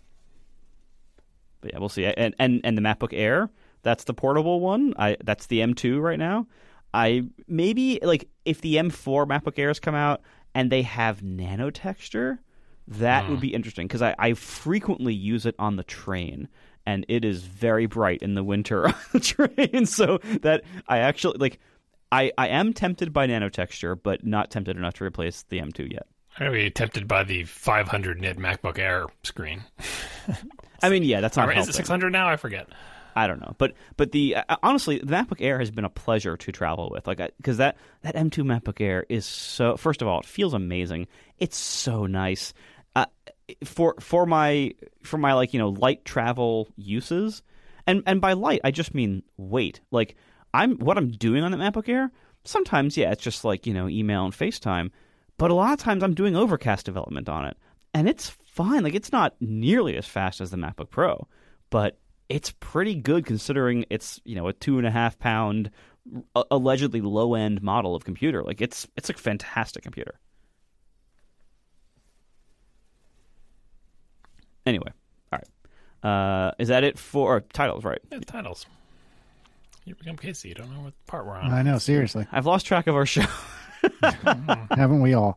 But yeah, we'll see. And the MacBook Air, that's the portable one. That's the M2 right now. I maybe like if the M4 MacBook Airs come out and they have nano texture, that would be interesting because I frequently use it on the train. And it is very bright in the winter on the train, so that I actually like. I am tempted by nano texture, but not tempted enough to replace the M2 yet. I'd be tempted by the 500 nit MacBook Air screen. I mean, yeah, that's not helping. Is it 600 now? I forget. I don't know, but the honestly, the MacBook Air has been a pleasure to travel with, like because that M2 MacBook Air is so. First of all, it feels amazing. It's so nice. For my like light travel uses, and by light I just mean weight. Like what I'm doing on the MacBook Air. Sometimes it's just like email and FaceTime, but a lot of times I'm doing Overcast development on it, and it's fine. Like it's not nearly as fast as the MacBook Pro, but it's pretty good considering it's a 2.5 pound allegedly low end model of computer. Like it's a fantastic computer. Anyway, all right. Is that it for titles? Right. Yeah, titles. You become Casey. You don't know what part we're on. I know, seriously. I've lost track of our show. Haven't we all?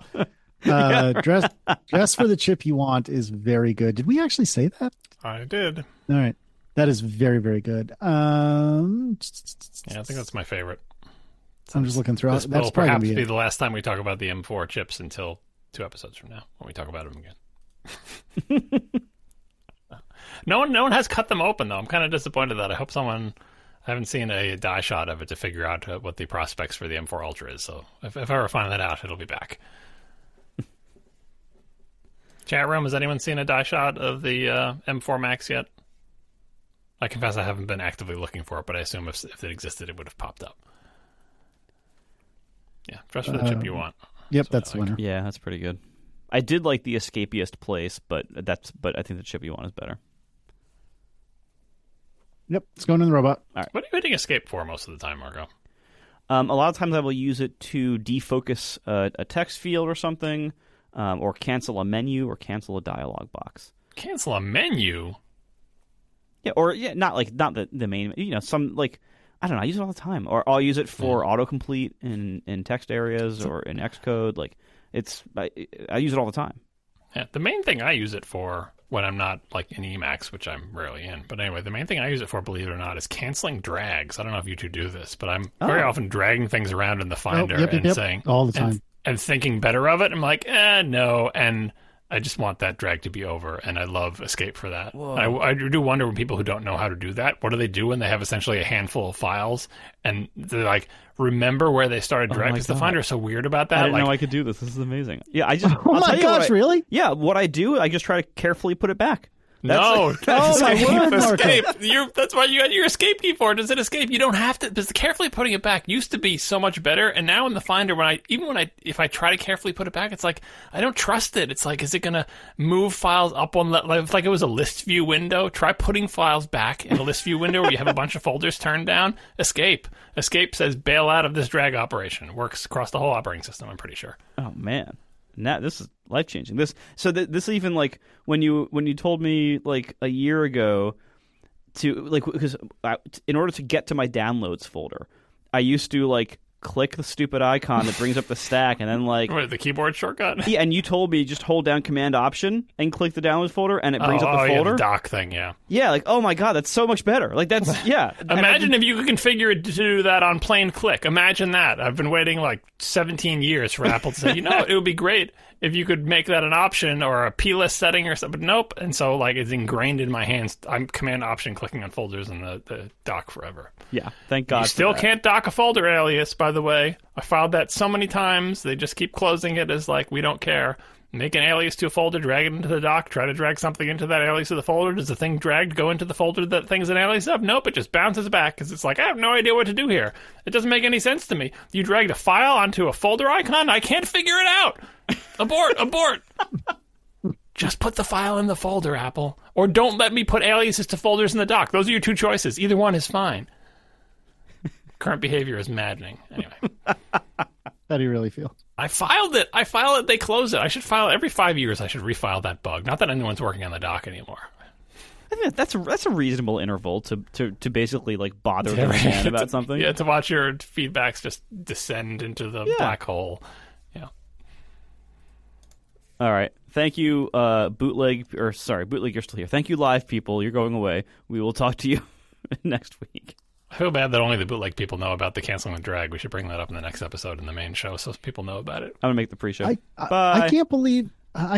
Dress for the Chip You Want is very good. Did we actually say that? I did. All right. That is very, very good. Yeah, I think that's my favorite. I'm just looking through. This That's will probably perhaps gonna be be the last time we talk about the M4 chips until 2 episodes from now when we talk about them again. No one has cut them open though. I'm kind of disappointed that I hope someone. I haven't seen a die shot of it to figure out what the prospects for the M4 Ultra is. So if I ever find that out, it'll be back. Chat room, has anyone seen a die shot of the M4 Max yet? I confess I haven't been actively looking for it, but I assume if it existed, it would have popped up. Yeah, dress for the chip you want. Yep, that's the winner. Yeah, that's pretty good. I did like the escapiest place, but I think the chip you want is better. Yep, it's going in the robot. What are you hitting escape for most of the time, Marco? A lot of times I will use it to defocus a text field or something, or cancel a menu or cancel a dialog box. Cancel a menu? Yeah, or not the main. Some like I don't know. I use it all the time, or I'll use it for autocomplete in text areas or in Xcode. Like I use it all the time. Yeah, the main thing I use it for when I'm not like in Emacs, which I'm rarely in. But anyway, the main thing I use it for, believe it or not, is canceling drags. I don't know if you two do this, but I'm very often dragging things around in the Finder and saying all the time and thinking better of it. I'm like, no, and I just want that drag to be over, and I love escape for that. I do wonder when people who don't know how to do that, what do they do when they have essentially a handful of files, and they're like, remember where they started drag? Because the Finder is so weird about that. I didn't know I could do this. This is amazing. Yeah, I just. Oh my gosh, really? Yeah, what I do, I just try to carefully put it back. No, oh my word, escape. That's why you got your escape key for. Does it escape? You don't have to. Because carefully putting it back used to be so much better, and now in the Finder, if I try to carefully put it back, it's like I don't trust it. It's like, is it gonna move files up on like it was a list view window? Try putting files back in a list view window where you have a bunch of folders turned down. Escape says bail out of this drag operation. It works across the whole operating system. I'm pretty sure. Oh man. Now, this is life changing. This even like when you told me like a year ago because in order to get to my downloads folder, I used to like click the stupid icon that brings up the stack and then like the keyboard shortcut. Yeah, and you told me just hold down Command Option and click the downloads folder and it brings up the folder. Yeah, the dock thing, yeah. Yeah, like oh my god, that's so much better. Like that's yeah. Imagine if you could configure it to do that on plain click. Imagine that. I've been waiting like 17 years for Apple to say, it would be great if you could make that an option or a plist setting or something. But nope. And so like it's ingrained in my hands. I'm Command Option clicking on folders in the dock forever. Yeah, thank God. You still can't dock a folder alias, by the way. I filed that so many times. They just keep closing it as like, we don't care. Make an alias to a folder, drag it into the dock, try to drag something into that alias of the folder. Does the thing dragged go into the folder that thing's an alias of? Nope, it just bounces back because it's like, I have no idea what to do here. It doesn't make any sense to me. You dragged a file onto a folder icon? I can't figure it out. Abort. Just put the file in the folder, Apple. Or don't let me put aliases to folders in the dock. Those are your two choices. Either one is fine. Current behavior is maddening. Anyway. How do you really feel? I filed it. They closed it. I should file every 5 years. I should refile that bug. Not that anyone's working on the dock anymore. I think that's a reasonable interval to basically like bother the man about something. Yeah, to watch your feedbacks just descend into the black hole. Yeah. All right. Thank you, Bootleg. You're still here. Thank you, live people. You're going away. We will talk to you next week. I feel bad that only the bootleg people know about the canceling the drag. We should bring that up in the next episode in the main show so people know about it. I'm going to make the pre-show. I can't believe